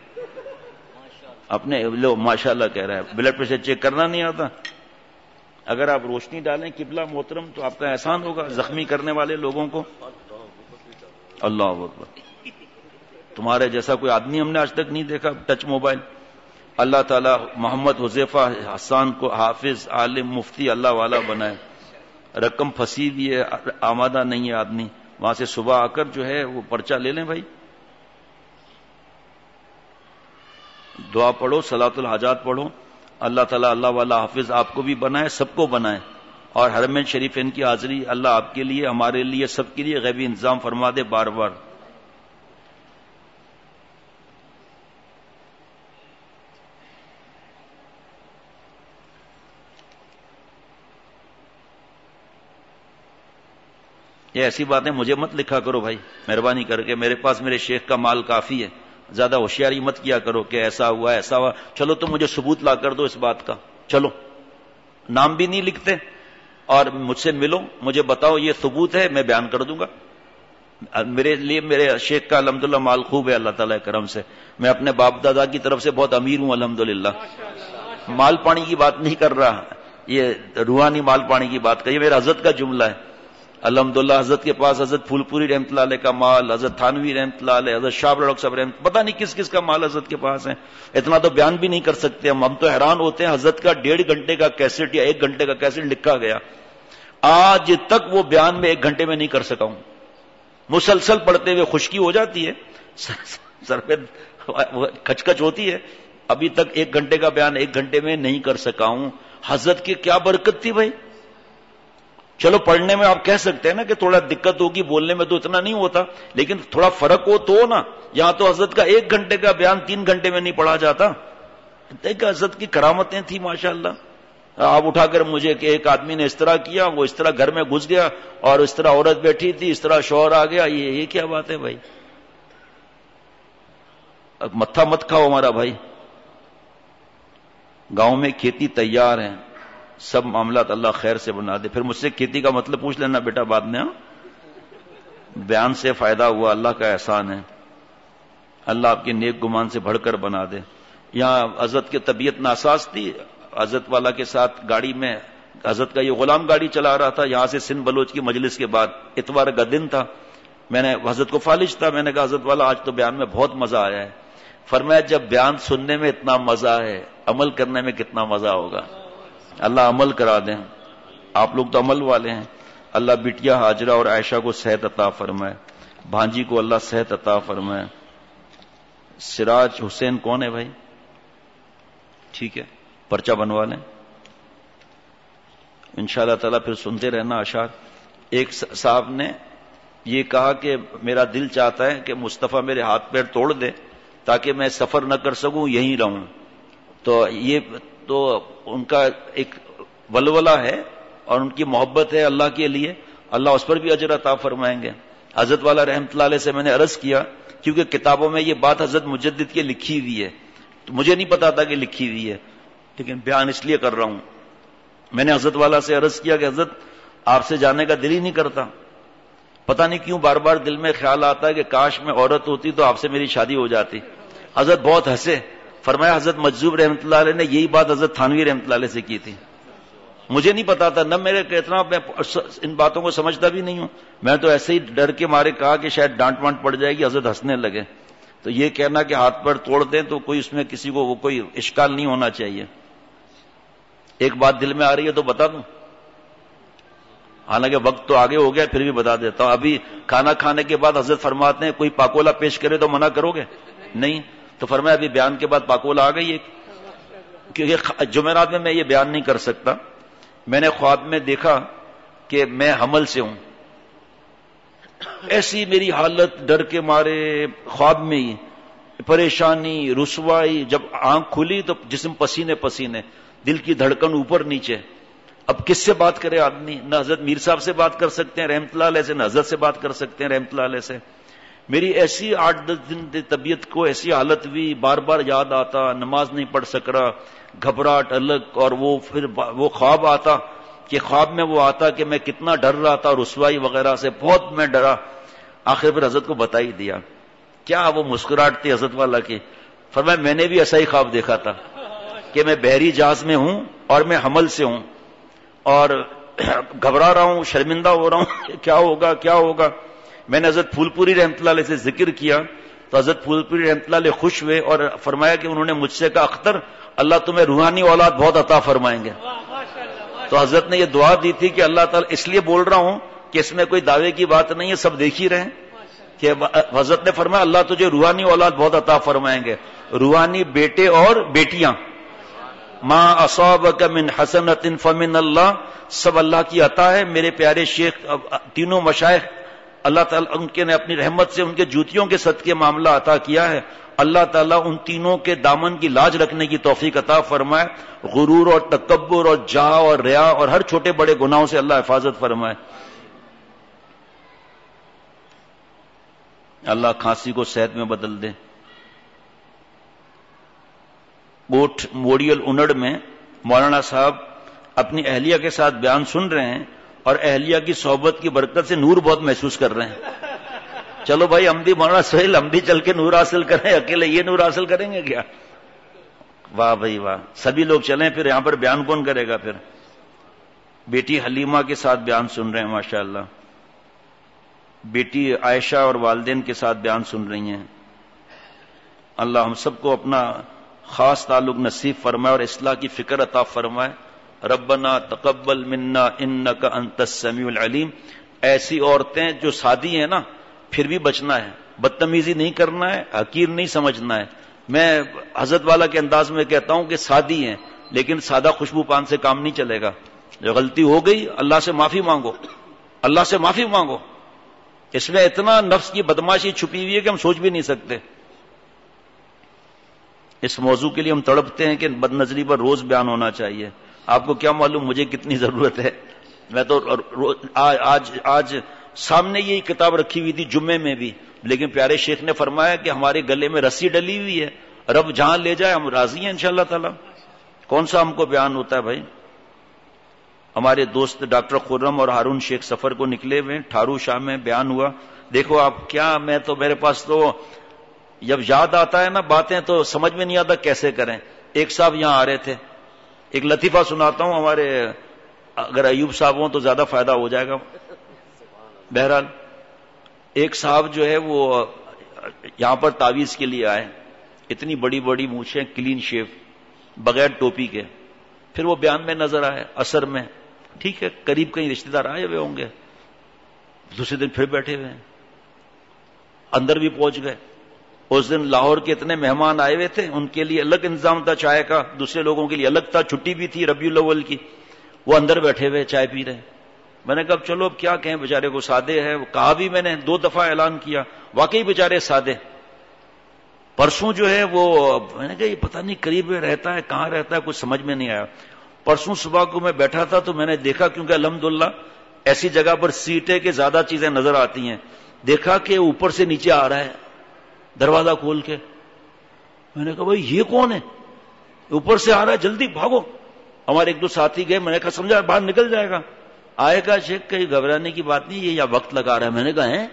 اپنے لو ماشاءاللہ کہہ رہا ہے بلڈ پریشر چیک کرنا نہیں آتا. اگر آپ روشنی ڈالیں قبلہ محترم تو آپ کا احسان ہوگا زخمی کرنے والے لوگوں کو. اللہ اکبر، تمہارے جیسا کوئی آدمی ہم نے آج تک نہیں دیکھا. Touch mobile. اللہ تعالی محمد حذیفہ حسان کو حافظ عالم مفتی اللہ والا بنائے. رقم پھنسی ہوئی ہے، آمادہ نہیں ہے آدمی، وہاں سے صبح آ کر جو ہے وہ پرچہ لے لیں بھائی. دعا پڑھو، صلاۃ الحاجات پڑھو. اللہ تعالیٰ اللہ والا حافظ آپ کو بھی بنائے، سب کو بنائے. اور حرمین شریفین کی حاضری اللہ آپ کے لیے، ہمارے لیے، سب کے لیے غیبی انتظام فرما دے بار بار. یہ ایسی باتیں مجھے مت لکھا کرو بھائی مہربانی کر کے. میرے پاس میرے شیخ کا مال کافی ہے، زیادہ ہوشیاری مت کیا کرو کہ ایسا ہوا ایسا ہوا. چلو تم مجھے ثبوت لا کر دو اس بات کا. چلو نام بھی نہیں لکھتے اور مجھ سے ملو، مجھے بتاؤ یہ ثبوت ہے، میں بیان کر دوں گا. میرے لیے میرے شیخ کا الحمدللہ مال خوب ہے اللہ تعالیٰ کرم سے. میں اپنے باپ دادا کی طرف سے بہت امیر ہوں الحمدللہ. مال پانی کی بات نہیں کر رہا، یہ روحانی مال پانی کی بات کا. یہ میرا حضرت کا جملہ ہے الحمدللہ. حضرت کے پاس حضرت پھول پوری رحمۃ اللہ علیہ کا مال، حضرت تھانوی رحمۃ اللہ علیہ، حضرت شاہ ڈاکٹر صاحب رحمۃ، پتہ نہیں کس کس کا مال حضرت کے پاس ہے. اتنا تو بیان بھی نہیں کر سکتے ہم تو حیران ہوتے ہیں. حضرت کا 1.5 گھنٹے کا کیسٹ یا 1 گھنٹے کا کیسٹ لکھا گیا، آج تک وہ بیان میں 1 گھنٹے میں نہیں کر سکا ہوں. مسلسل پڑھتے ہوئے خشکی ہو جاتی ہے، سر پہ کچ ہوتی ہے. ابھی تک 1 گھنٹے کا بیان 1 گھنٹے میں نہیں کر سکا ہوں. حضرت کی کیا برکت تھی بھائی. چلو پڑھنے میں آپ کہہ سکتے ہیں نا کہ تھوڑا دقت ہوگی، بولنے میں تو اتنا نہیں ہوتا، لیکن تھوڑا فرق ہو تو نا. یہاں تو حضرت کا 1 گھنٹے کا بیان 3 گھنٹے میں نہیں پڑھا جاتا. دیکھ حضرت کی کرامتیں تھیں ماشاءاللہ. آپ اٹھا کر مجھے کہ ایک آدمی نے اس طرح کیا، وہ اس طرح گھر میں گھس گیا، اور اس طرح عورت بیٹھی تھی، اس طرح شوہر آ گیا. یہ کیا بات ہے بھائی. متھا مت کھاؤ ہمارا بھائی. گاؤں میں کھیتی تیار ہے، سب معاملات اللہ خیر سے بنا دے. پھر مجھ سے کھیتی کا مطلب پوچھ لینا بیٹا بعد میں. بیان سے فائدہ ہوا، اللہ کا احسان ہے. اللہ آپ کے نیک گمان سے بڑھ کر بنا دے. یہاں حضرت کی طبیعت ناساز تھی، حضرت والا کے ساتھ گاڑی میں حضرت کا یہ غلام گاڑی چلا رہا تھا یہاں سے سندھ بلوچ کی مجلس کے بعد. اتوار کا دن تھا، میں نے حضرت کو فالج تھا، میں نے کہا حضرت والا آج تو بیان میں بہت مزہ آیا ہے. فرمایا جب بیان سننے میں اتنا مزہ ہے، عمل کرنے میں کتنا مزہ ہوگا. اللہ عمل کرا دیں. آپ لوگ تو عمل والے ہیں. اللہ بٹیا حاجرہ اور عائشہ کو صحت عطا فرمائے، بھانجی کو اللہ صحت عطا فرمائے. سراج حسین کون ہے بھائی؟ ٹھیک ہے پرچہ بنوا لیں انشاءاللہ تعالیٰ، پھر سنتے رہنا اشعار. ایک صاحب نے یہ کہا کہ میرا دل چاہتا ہے کہ مصطفیٰ میرے ہاتھ پیر توڑ دے تاکہ میں سفر نہ کر سکوں، یہیں رہوں. تو یہ تو ان کا ایک ولولہ ہے اور ان کی محبت ہے اللہ کے لیے، اللہ اس پر بھی اجر عطا فرمائیں گے. حضرت والا رحمۃ اللہ علیہ سے میں نے عرض کیا، کیونکہ کتابوں میں یہ بات حضرت مجدد کی لکھی ہوئی ہے، تو مجھے نہیں پتا تھا کہ لکھی ہوئی ہے، لیکن بیان اس لیے کر رہا ہوں. میں نے حضرت والا سے عرض کیا کہ حضرت آپ سے جانے کا دل ہی نہیں کرتا، پتہ نہیں کیوں بار بار دل میں خیال آتا ہے کہ کاش میں عورت ہوتی تو آپ سے میری شادی ہو جاتی. حضرت بہت ہنسے. فرمایا حضرت مجذوب رحمۃ اللہ علیہ نے یہی بات حضرت تھانوی رحمۃ اللہ علیہ سے کی تھی. مجھے نہیں پتا تھا، نہ میرے اتنا میں ان باتوں کو سمجھتا بھی نہیں ہوں. میں تو ایسے ہی ڈر کے مارے کہا کہ شاید ڈانٹ وانٹ پڑ جائے گی. حضرت ہنسنے لگے. تو یہ کہنا کہ ہاتھ پر توڑ دیں تو کوئی اس میں کسی کو وہ کوئی اشکال نہیں ہونا چاہیے. ایک بات دل میں آ رہی ہے تو بتا دوں، حالانکہ وقت تو آگے ہو گیا پھر بھی بتا دیتا ہوں. ابھی کھانا کھانے کے بعد حضرت فرماتے ہیں کوئی پاکولا پیش کرے تو منع کرو گے؟ نہیں. تو فرمایا ابھی بیان کے بعد پاکولا آ گئی ہے، کیونکہ جمعرات میں یہ بیان نہیں کر سکتا. میں نے خواب میں دیکھا کہ میں حمل سے ہوں، ایسی میری حالت ڈر کے مارے، خواب میں ہی پریشانی رسوائی. جب آنکھ کھلی تو جسم پسینے پسینے، دل کی دھڑکن اوپر نیچے. اب کس سے بات کرے آدمی؟ نہ حضرت میر صاحب سے بات کر سکتے ہیں رحمت اللہ علیہ سے، نہ حضرت سے بات کر سکتے ہیں رحمت اللہ علیہ سے. میری ایسی 8-10 دن طبیعت کو ایسی حالت ہوئی، بار بار یاد آتا، نماز نہیں پڑھ سک رہا، گھبراہٹ الگ، اور وہ پھر وہ خواب آتا کہ خواب میں وہ آتا کہ میں کتنا ڈر رہا تھا، رسوائی وغیرہ سے بہت میں ڈرا. آخر پھر حضرت کو بتا ہی دیا. کیا وہ مسکراہٹ تھی حضرت والا کی. فرمایا میں نے بھی ایسا ہی خواب دیکھا تھا کہ میں بحری جہاز میں ہوں اور میں حمل سے ہوں اور گھبرا رہا ہوں، شرمندہ ہو رہا ہوں کیا ہوگا کیا ہوگا. میں نے حضرت پھول پوری رحمۃ اللہ علیہ سے ذکر کیا تو حضرت پھول پوری رحمۃ اللہ علیہ خوش ہوئے اور فرمایا کہ انہوں نے مجھ سے کہا اختر اللہ تمہیں روحانی اولاد بہت عطا فرمائیں گے. تو حضرت نے یہ دعا دی تھی کہ اللہ تعالیٰ، اس لیے بول رہا ہوں کہ اس میں کوئی دعوے کی بات نہیں ہے، سب دیکھ ہی رہے ہیں کہ حضرت نے فرمایا اللہ تجھے روحانی اولاد بہت عطا فرمائیں گے، روحانی بیٹے اور بیٹیاں. ما اصابک من حسنۃ فمن اللہ، سب اللہ کی عطا ہے. میرے پیارے شیخ تینوں مشائخ اللہ تعالیٰ ان کے نے اپنی رحمت سے ان کے جوتیوں کے صدقے معاملہ عطا کیا ہے. اللہ تعالیٰ ان تینوں کے دامن کی لاج رکھنے کی توفیق عطا فرمائے. غرور اور تکبر اور جاہ اور ریا اور ہر چھوٹے بڑے گناہوں سے اللہ حفاظت فرمائے. اللہ کھانسی کو صحت میں بدل دے. کوٹ موڑیل انڑ میں مولانا صاحب اپنی اہلیہ کے ساتھ بیان سن رہے ہیں اور اہلیہ کی صحبت کی برکت سے نور بہت محسوس کر رہے ہیں. چلو بھائی ہم بھی مولانا سہیل ہم بھی چل کے نور حاصل کریں، اکیلے یہ نور حاصل کریں گے کیا؟ واہ بھائی واہ، سبھی لوگ چلیں پھر یہاں پر بیان کون کرے گا پھر؟ بیٹی حلیمہ کے ساتھ بیان سن رہے ہیں ماشاءاللہ، بیٹی عائشہ اور والدین کے ساتھ بیان سن رہی ہیں. اللہ ہم سب کو اپنا خاص تعلق نصیب فرمائے اور اصلاح کی فکر عطا فرمائے. ربنا تقبل منا انک انت السمیع العلیم. ایسی عورتیں جو سادی ہیں نا پھر بھی بچنا ہے، بدتمیزی نہیں کرنا ہے، حقیر نہیں سمجھنا ہے. میں حضرت والا کے انداز میں کہتا ہوں کہ سادی ہیں لیکن سادہ خوشبو پان سے کام نہیں چلے گا. جو غلطی ہو گئی اللہ سے معافی مانگو، اللہ سے معافی مانگو. اس میں اتنا نفس کی بدماشی چھپی ہوئی ہے کہ ہم سوچ بھی نہیں سکتے. اس موضوع کے لیے ہم تڑپتے ہیں کہ بد نظری پر روز بیان ہونا چاہیے. آپ کو کیا معلوم مجھے کتنی ضرورت ہے. میں تو آج سامنے یہی کتاب رکھی ہوئی تھی جمعے میں بھی، لیکن پیارے شیخ نے فرمایا کہ ہمارے گلے میں رسی ڈلی ہوئی ہے، رب جہاں لے جائے ہم راضی ہیں انشاءاللہ تعالی. کون سا ہم کو بیان ہوتا ہے بھائی. ہمارے دوست ڈاکٹر خرم اور ہارون شیخ سفر کو نکلے ہوئے، ٹھارو شاہ میں بیان ہوا. دیکھو آپ کیا، میں تو میرے پاس تو جب یاد آتا ہے نا باتیں تو سمجھ میں نہیں آتا کیسے کریں. ایک صاحب یہاں آ رہے تھے، ایک لطیفہ سناتا ہوں. ہمارے اگر ایوب صاحب ہوں تو زیادہ فائدہ ہو جائے گا. بہرحال ایک صاحب جو ہے وہ یہاں پر تعویذ کے لیے آئے، اتنی بڑی بڑی مونچھیں، کلین شیو، بغیر ٹوپی کے. پھر وہ بیان میں نظر آئے اثر میں. ٹھیک ہے قریب کہیں رشتہ دار آئے ہوئے ہوں گے. دوسرے دن پھر بیٹھے ہوئے ہیں، اندر بھی پہنچ گئے. اس دن لاہور کے اتنے مہمان آئے ہوئے تھے، ان کے لیے الگ انتظام تھا چائے کا، دوسرے لوگوں کے لیے الگ تھا. چھٹی بھی تھی ربیع الاول کی. وہ اندر بیٹھے ہوئے چائے پی رہے. میں نے کہا چلو اب کیا کہیں، بیچارے کو سادے ہے. کہا بھی میں نے 2 دفعہ اعلان کیا، واقعی بیچارے سادے. پرسوں جو ہے وہ میں نے کہا یہ پتہ نہیں قریب میں رہتا ہے کہاں رہتا ہے، کچھ سمجھ میں نہیں آیا. پرسوں صبح کو میں بیٹھا تھا تو میں نے دیکھا، کیونکہ الحمدللہ ایسی جگہ پر سیٹیں کہ زیادہ چیزیں نظر آتی ہیں، دیکھا کہ اوپر سے نیچے آ رہا ہے دروازہ کھول کے. میں نے کہا بھائی یہ کون ہے، اوپر سے آ رہا ہے، جلدی بھاگو. ہمارے 1-2 ساتھی گئے، میں نے کہا سمجھا باہر نکل جائے گا. آئے گا شیخ کہیں گھبرانے کی بات نہیں، یہ یا وقت لگا رہا ہے. میں نے کہا ہے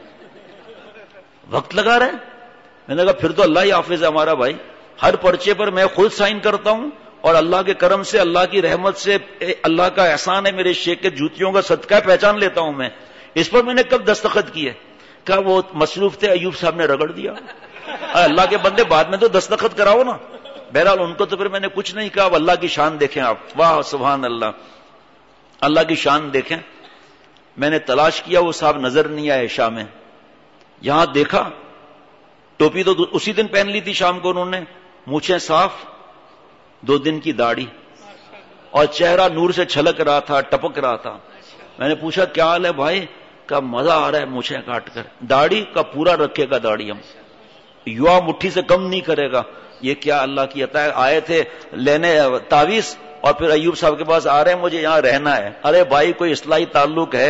وقت لگا رہا ہے. میں نے کہا پھر تو اللہ ہی حافظ ہے ہمارا بھائی. ہر پرچے پر میں خود سائن کرتا ہوں اور اللہ کے کرم سے، اللہ کی رحمت سے، اللہ کا احسان ہے میرے شیخ کے جوتیوں کا صدقہ پہچان لیتا ہوں میں. اس پر میں نے کب دستخط کیے؟ کہا وہ مصروف تھے، ایوب صاحب نے رگڑ دیا. اللہ کے بندے بعد میں تو دستخط کراؤ نا. بہرحال ان کو تو پھر میں نے کچھ نہیں کہا. اب اللہ کی شان دیکھیں آپ، واہ سبحان اللہ، اللہ کی شان دیکھیں. میں نے تلاش کیا، وہ صاحب نظر نہیں آئے عشاء میں. یہاں دیکھا، ٹوپی تو اسی دن پہن لی تھی شام کو انہوں نے، مونچھیں صاف، 2 دن کی داڑھی، اور چہرہ نور سے چھلک رہا تھا، ٹپک رہا تھا. میں نے پوچھا کیا حال ہے بھائی؟ کا مزہ آ رہا ہے مونچھیں کاٹ کر. داڑھی کا پورا رکھے گا، داڑھی ہم یوا مٹھی سے کم نہیں کرے گا. یہ کیا اللہ کی عطا ہے. آئے تھے لینے تعویذ اور پھر ایوب صاحب کے پاس آ رہے ہیں مجھے یہاں رہنا ہے. ارے بھائی کوئی اصلاحی تعلق ہے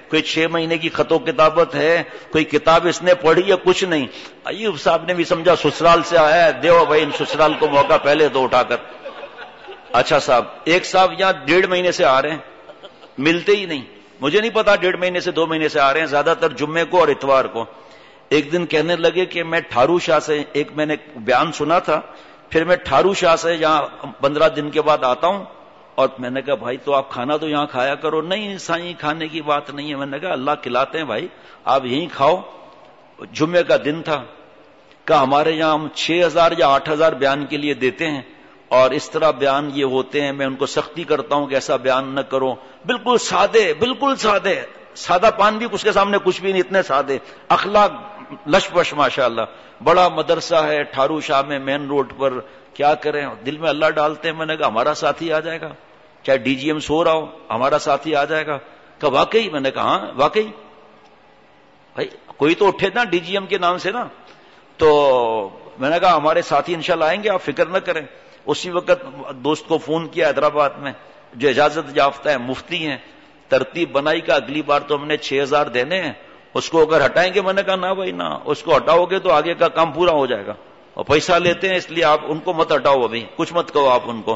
کوئی 6 مہینے کی خط و کتابت ہے، کوئی کتاب اس نے پڑھی ہے، کچھ نہیں. ایوب صاحب نے بھی سمجھا سسرال سے آیا ہے، دیو بھائی ان سسرال کو موقع پہلے دو اٹھا کر. اچھا صاحب، ایک صاحب یہاں 1.5 مہینے سے آ رہے ہیں، ملتے ہی نہیں. مجھے نہیں پتا 1.5 مہینے سے 2 مہینے سے آ رہے ہیں، زیادہ تر جمعے کو اور اتوار کو. ایک دن کہنے لگے کہ میں ٹھارو شاہ سے، ایک میں نے بیان سنا تھا، پھر میں ٹھارو شاہ سے یہاں 15 دن کے بعد آتا ہوں. اور میں نے کہا بھائی تو آپ کھانا تو یہاں کھایا کرو. نہیں سائیں کھانے کی بات نہیں ہے. میں نے کہا اللہ کھلاتے ہیں بھائی، آپ یہیں کھاؤ. جمعے کا دن تھا. کہا ہمارے یہاں ہم 6,000 یا 8,000 بیان کے لیے دیتے ہیں، اور اس طرح بیان یہ ہوتے ہیں. میں ان کو سختی کرتا ہوں کہ ایسا بیان نہ کرو. بالکل سادے، بالکل سادے، سادہ پان بھی اس کے سامنے کچھ بھی نہیں، اتنے سادے اخلاق لش پش ماشاء اللہ. بڑا مدرسہ ہے ٹھارو شاہ میں، مین روڈ پر. کیا کریں، دل میں اللہ ڈالتے ہیں. میں نے کہا ہمارا ساتھی آ جائے گا، چاہے ڈی جی ایم سو رہا ہو، ہمارا ساتھی آ جائے گا. کہ واقعی؟ میں نے کہا ہاں واقعی. بھائی کوئی تو اٹھے نا ڈی جی ایم کے نام سے نا. تو میں نے کہا ہمارے ساتھی انشاءاللہ آئیں گے، آپ فکر نہ کریں. اسی وقت دوست کو فون کیا حیدرآباد میں، جو اجازت یافتہ ہے، مفتی ہیں. ترتیب بنائی کا اگلی بار تو ہم نے 6,000 دینے ہیں، اس کو اگر ہٹائیں گے. میں نے کہا نہ بھائی نہ، اس کو ہٹاؤ گے تو آگے کا کام پورا ہو جائے گا. اور پیسہ لیتے ہیں اس لیے آپ ان کو مت ہٹاؤ، ابھی کچھ مت کہو آپ ان کو.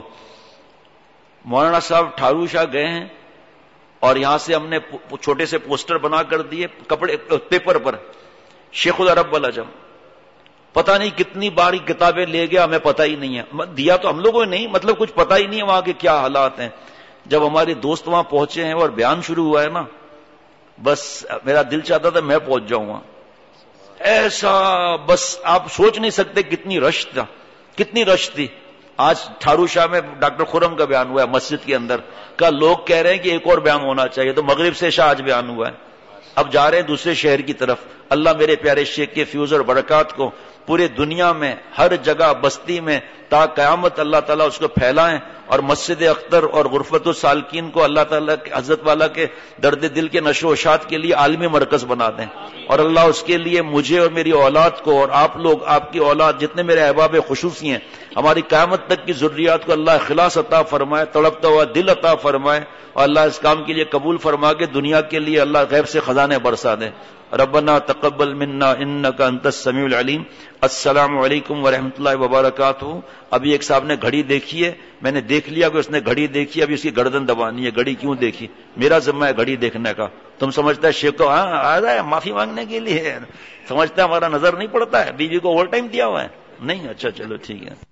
مولانا صاحب ٹھارو شاہ گئے ہیں، اور یہاں سے ہم نے چھوٹے سے پوسٹر بنا کر دیے کپڑے پیپر پر، شیخ العرب والعجم. پتہ نہیں کتنی باری کتابیں لے گیا، ہمیں پتہ ہی نہیں ہے. دیا تو ہم لوگوں نے نہیں، مطلب کچھ پتہ ہی نہیں ہے وہاں کے کیا حالات ہیں. جب ہمارے دوست وہاں پہنچے ہیں اور بیان شروع ہوا ہے نا، بس میرا دل چاہتا تھا میں پہنچ جاؤں وہاں. ایسا بس آپ سوچ نہیں سکتے کتنی رش تھا، کتنی رش تھی. آج ٹھارو شاہ میں ڈاکٹر خرم کا بیان ہوا ہے مسجد کے اندر کا. لوگ کہہ رہے ہیں کہ ایک اور بیان ہونا چاہیے. تو مغرب سے شاہ آج بیان ہوا ہے، اب جا رہے ہیں دوسرے شہر کی طرف. اللہ میرے پیارے شیخ کے فیوز اور برکات کو پورے دنیا میں ہر جگہ بستی میں تا قیامت اللہ تعالیٰ اس کو پھیلائیں. اور مسجد اختر اور غرفت السالکین کو اللہ تعالیٰ کے حضرت والا کے درد دل کے نشر و اشاعت کے لیے عالمی مرکز بنا دیں. اور اللہ اس کے لیے مجھے اور میری اولاد کو، اور آپ لوگ، آپ کی اولاد، جتنے میرے احباب خصوصی ہیں، ہماری قیامت تک کی ذریات کو اللہ اخلاص عطا فرمائے، تڑپتا ہوا دل عطا فرمائے. اور اللہ اس کام کے لیے قبول فرما کے دنیا کے لیے اللہ غیب سے خزانے برسا دیں. ربنا تقبل منا انک انت السمیع العلیم. السلام علیکم ورحمۃ اللہ وبرکاتہ. ابھی ایک صاحب نے گھڑی دیکھی ہے، میں نے دیکھ لیا کہ اس نے گھڑی دیکھی، ابھی اس کی گردن دبانی ہے. گھڑی کیوں دیکھی؟ میرا ذمہ ہے گھڑی دیکھنے کا. تم سمجھتا ہے شیخ کو آ رہا ہے معافی مانگنے کے لیے، سمجھتا ہے ہمارا نظر نہیں پڑتا ہے، بیوی کو اوور ٹائم دیا ہوا ہے. نہیں، اچھا چلو ٹھیک ہے.